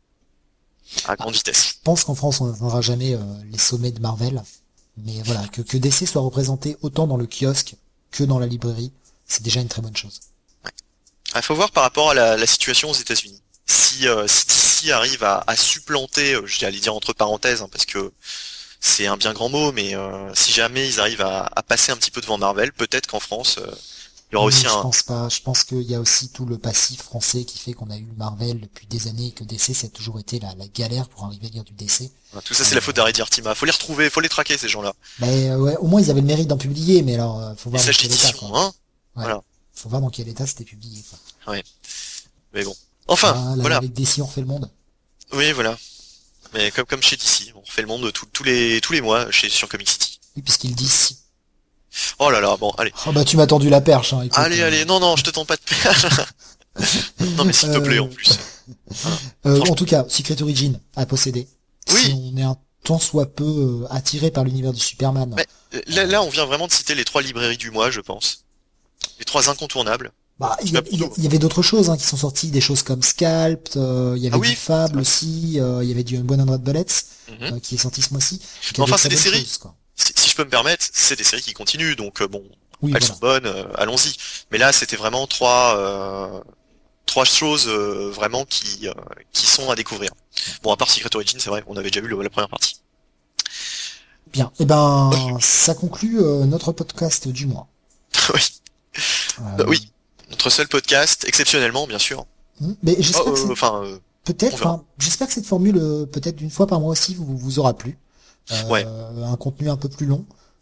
à grande vitesse. Je pense qu'en France on n'atteindra jamais euh, les sommets de Marvel, mais voilà, que, que D C soit représenté autant dans le kiosque que dans la librairie, c'est déjà une très bonne chose. Ouais. Il faut voir par rapport à la, la situation aux États-Unis. Si, euh, si D C arrive à, à supplanter, euh, j'allais dire entre parenthèses, hein, parce que c'est un bien grand mot, mais euh, si jamais ils arrivent à, à passer un petit peu devant Marvel, peut-être qu'en France, euh, il y aura oui, aussi je un... Je pense pas. Je pense qu'il y a aussi tout le passif français qui fait qu'on a eu Marvel depuis des années et que D C, ça a toujours été la, la galère pour arriver à lire du D C. Ouais, tout ça, c'est euh... la faute d'Harry Artima. Faut les retrouver, faut les traquer, ces gens-là. Mais euh, ouais, au moins, ils avaient le mérite d'en publier, mais alors, euh, faut voir dans quel état, quoi. Hein ouais. Voilà. Faut voir dans quel état c'était publié, quoi. Ouais. Mais bon. Enfin, ah, là, voilà. Avec D C, on refait le monde. Oui, voilà. Mais comme comme chez D C, on refait le monde tous tous les tous les mois chez sur Comic City. Oui, puisqu'ils disent si. Oh là là, bon, allez. Oh bah tu m'as tendu la perche, hein. Écoute, allez, euh... allez, non, non, je te tends pas de perche. Non mais s'il te plaît, en plus. Euh, en tout cas, Secret Origin à posséder. Oui. Si on est un tant soit peu euh, attiré par l'univers du Superman. Mais, là, là, on vient vraiment de citer les trois librairies du mois, je pense. Les trois incontournables. Bah, il y, y, y avait d'autres choses hein, qui sont sorties, des choses comme Scalp, euh, il y avait ah oui, du Fable aussi, euh, il y avait du One Hundred Bullets mm-hmm. euh, qui est sorti ce mois-ci. Mais enfin, c'est des séries. Choses, si, si je peux me permettre, c'est des séries qui continuent, donc euh, bon, oui, elles voilà. sont bonnes, euh, allons-y. Mais là, c'était vraiment trois, euh, trois choses euh, vraiment qui, euh, qui sont à découvrir. Bon, à part Secret Origin, c'est vrai, on avait déjà vu le, la première partie. Bien, et eh ben, ça conclut euh, notre podcast du mois. oui. Euh... Bah, oui. Notre seul podcast, exceptionnellement, bien sûr. Mais j'espère oh, que euh, enfin, euh, peut-être, enfin, j'espère que cette formule, euh, peut-être d'une fois par mois aussi, vous, vous aura plu. Euh, ouais. Un contenu un peu plus long.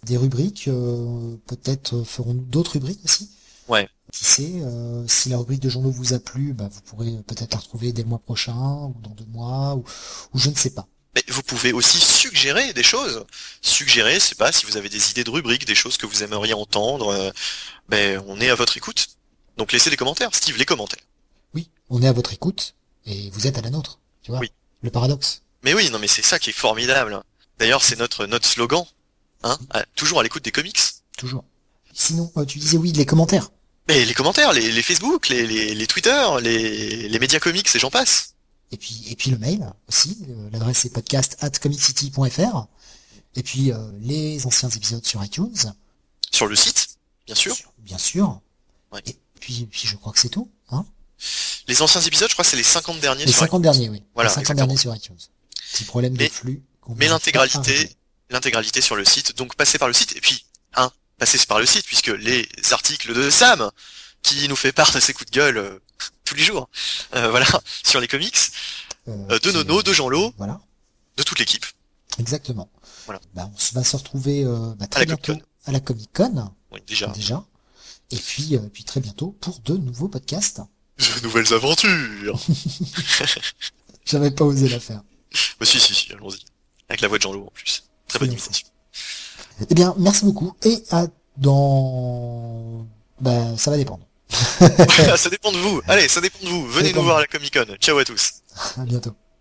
des rubriques, euh, peut-être euh, ferons-nous d'autres rubriques aussi. Ouais. Qui sait, euh, si la rubrique de journaux vous a plu, bah, vous pourrez peut-être la retrouver dès le mois prochain, ou dans deux mois, ou, ou je ne sais pas. Mais vous pouvez aussi suggérer des choses. Suggérer, c'est pas si vous avez des idées de rubriques, des choses que vous aimeriez entendre, euh, ben on est à votre écoute. Donc laissez des commentaires. Steve, les commentaires. Oui, on est à votre écoute, et vous êtes à la nôtre, tu vois. Oui. Le paradoxe. Mais oui, non mais c'est ça qui est formidable. D'ailleurs, c'est notre notre slogan, hein, à- toujours à l'écoute des comics. Toujours. Sinon, euh, tu disais oui, les commentaires. Mais les commentaires, les, les Facebook, les, les, les Twitter, les, les médias comics et j'en passe. Et puis, et puis le mail aussi. euh, L'adresse est podcast at comiccity point fr. Et puis, euh, les anciens épisodes sur iTunes. Sur le site, bien sûr. Bien sûr. Ouais. Et puis, puis je crois que c'est tout, hein. Les anciens épisodes, je crois que c'est les cinquante derniers. Les sur cinquante derniers, oui. Voilà, les cinquante exactement. derniers sur iTunes. Petit problème Mais- de flux. qu'on Mais n'arrive pas à l'intégralité, régler. l'intégralité sur le site. Donc passez par le site et puis, hein, passez par le site puisque les articles de Sam, qui nous fait part de ses coups de gueule euh, tous les jours, euh, voilà, sur les comics, Euh, euh, de qui- Nono, de Jean-Lot, Voilà. de toute l'équipe. Exactement. Voilà. Bah, on se va se retrouver euh, bah, très la bientôt Comic-Con. à la Comic Con Oui, déjà. déjà, et puis euh, puis très bientôt pour de nouveaux podcasts. De nouvelles aventures. J'avais pas osé la faire. Bah si, si, si, allons-y. Avec la voix de Jean-Lot en plus. Très bonne Soyons imitation. Eh bien, merci beaucoup et à dans bah ça va dépendre. Ça dépend de vous. Allez, ça dépend de vous. Venez dépend nous de voir vous. à la Comic-Con. Ciao à tous. À bientôt.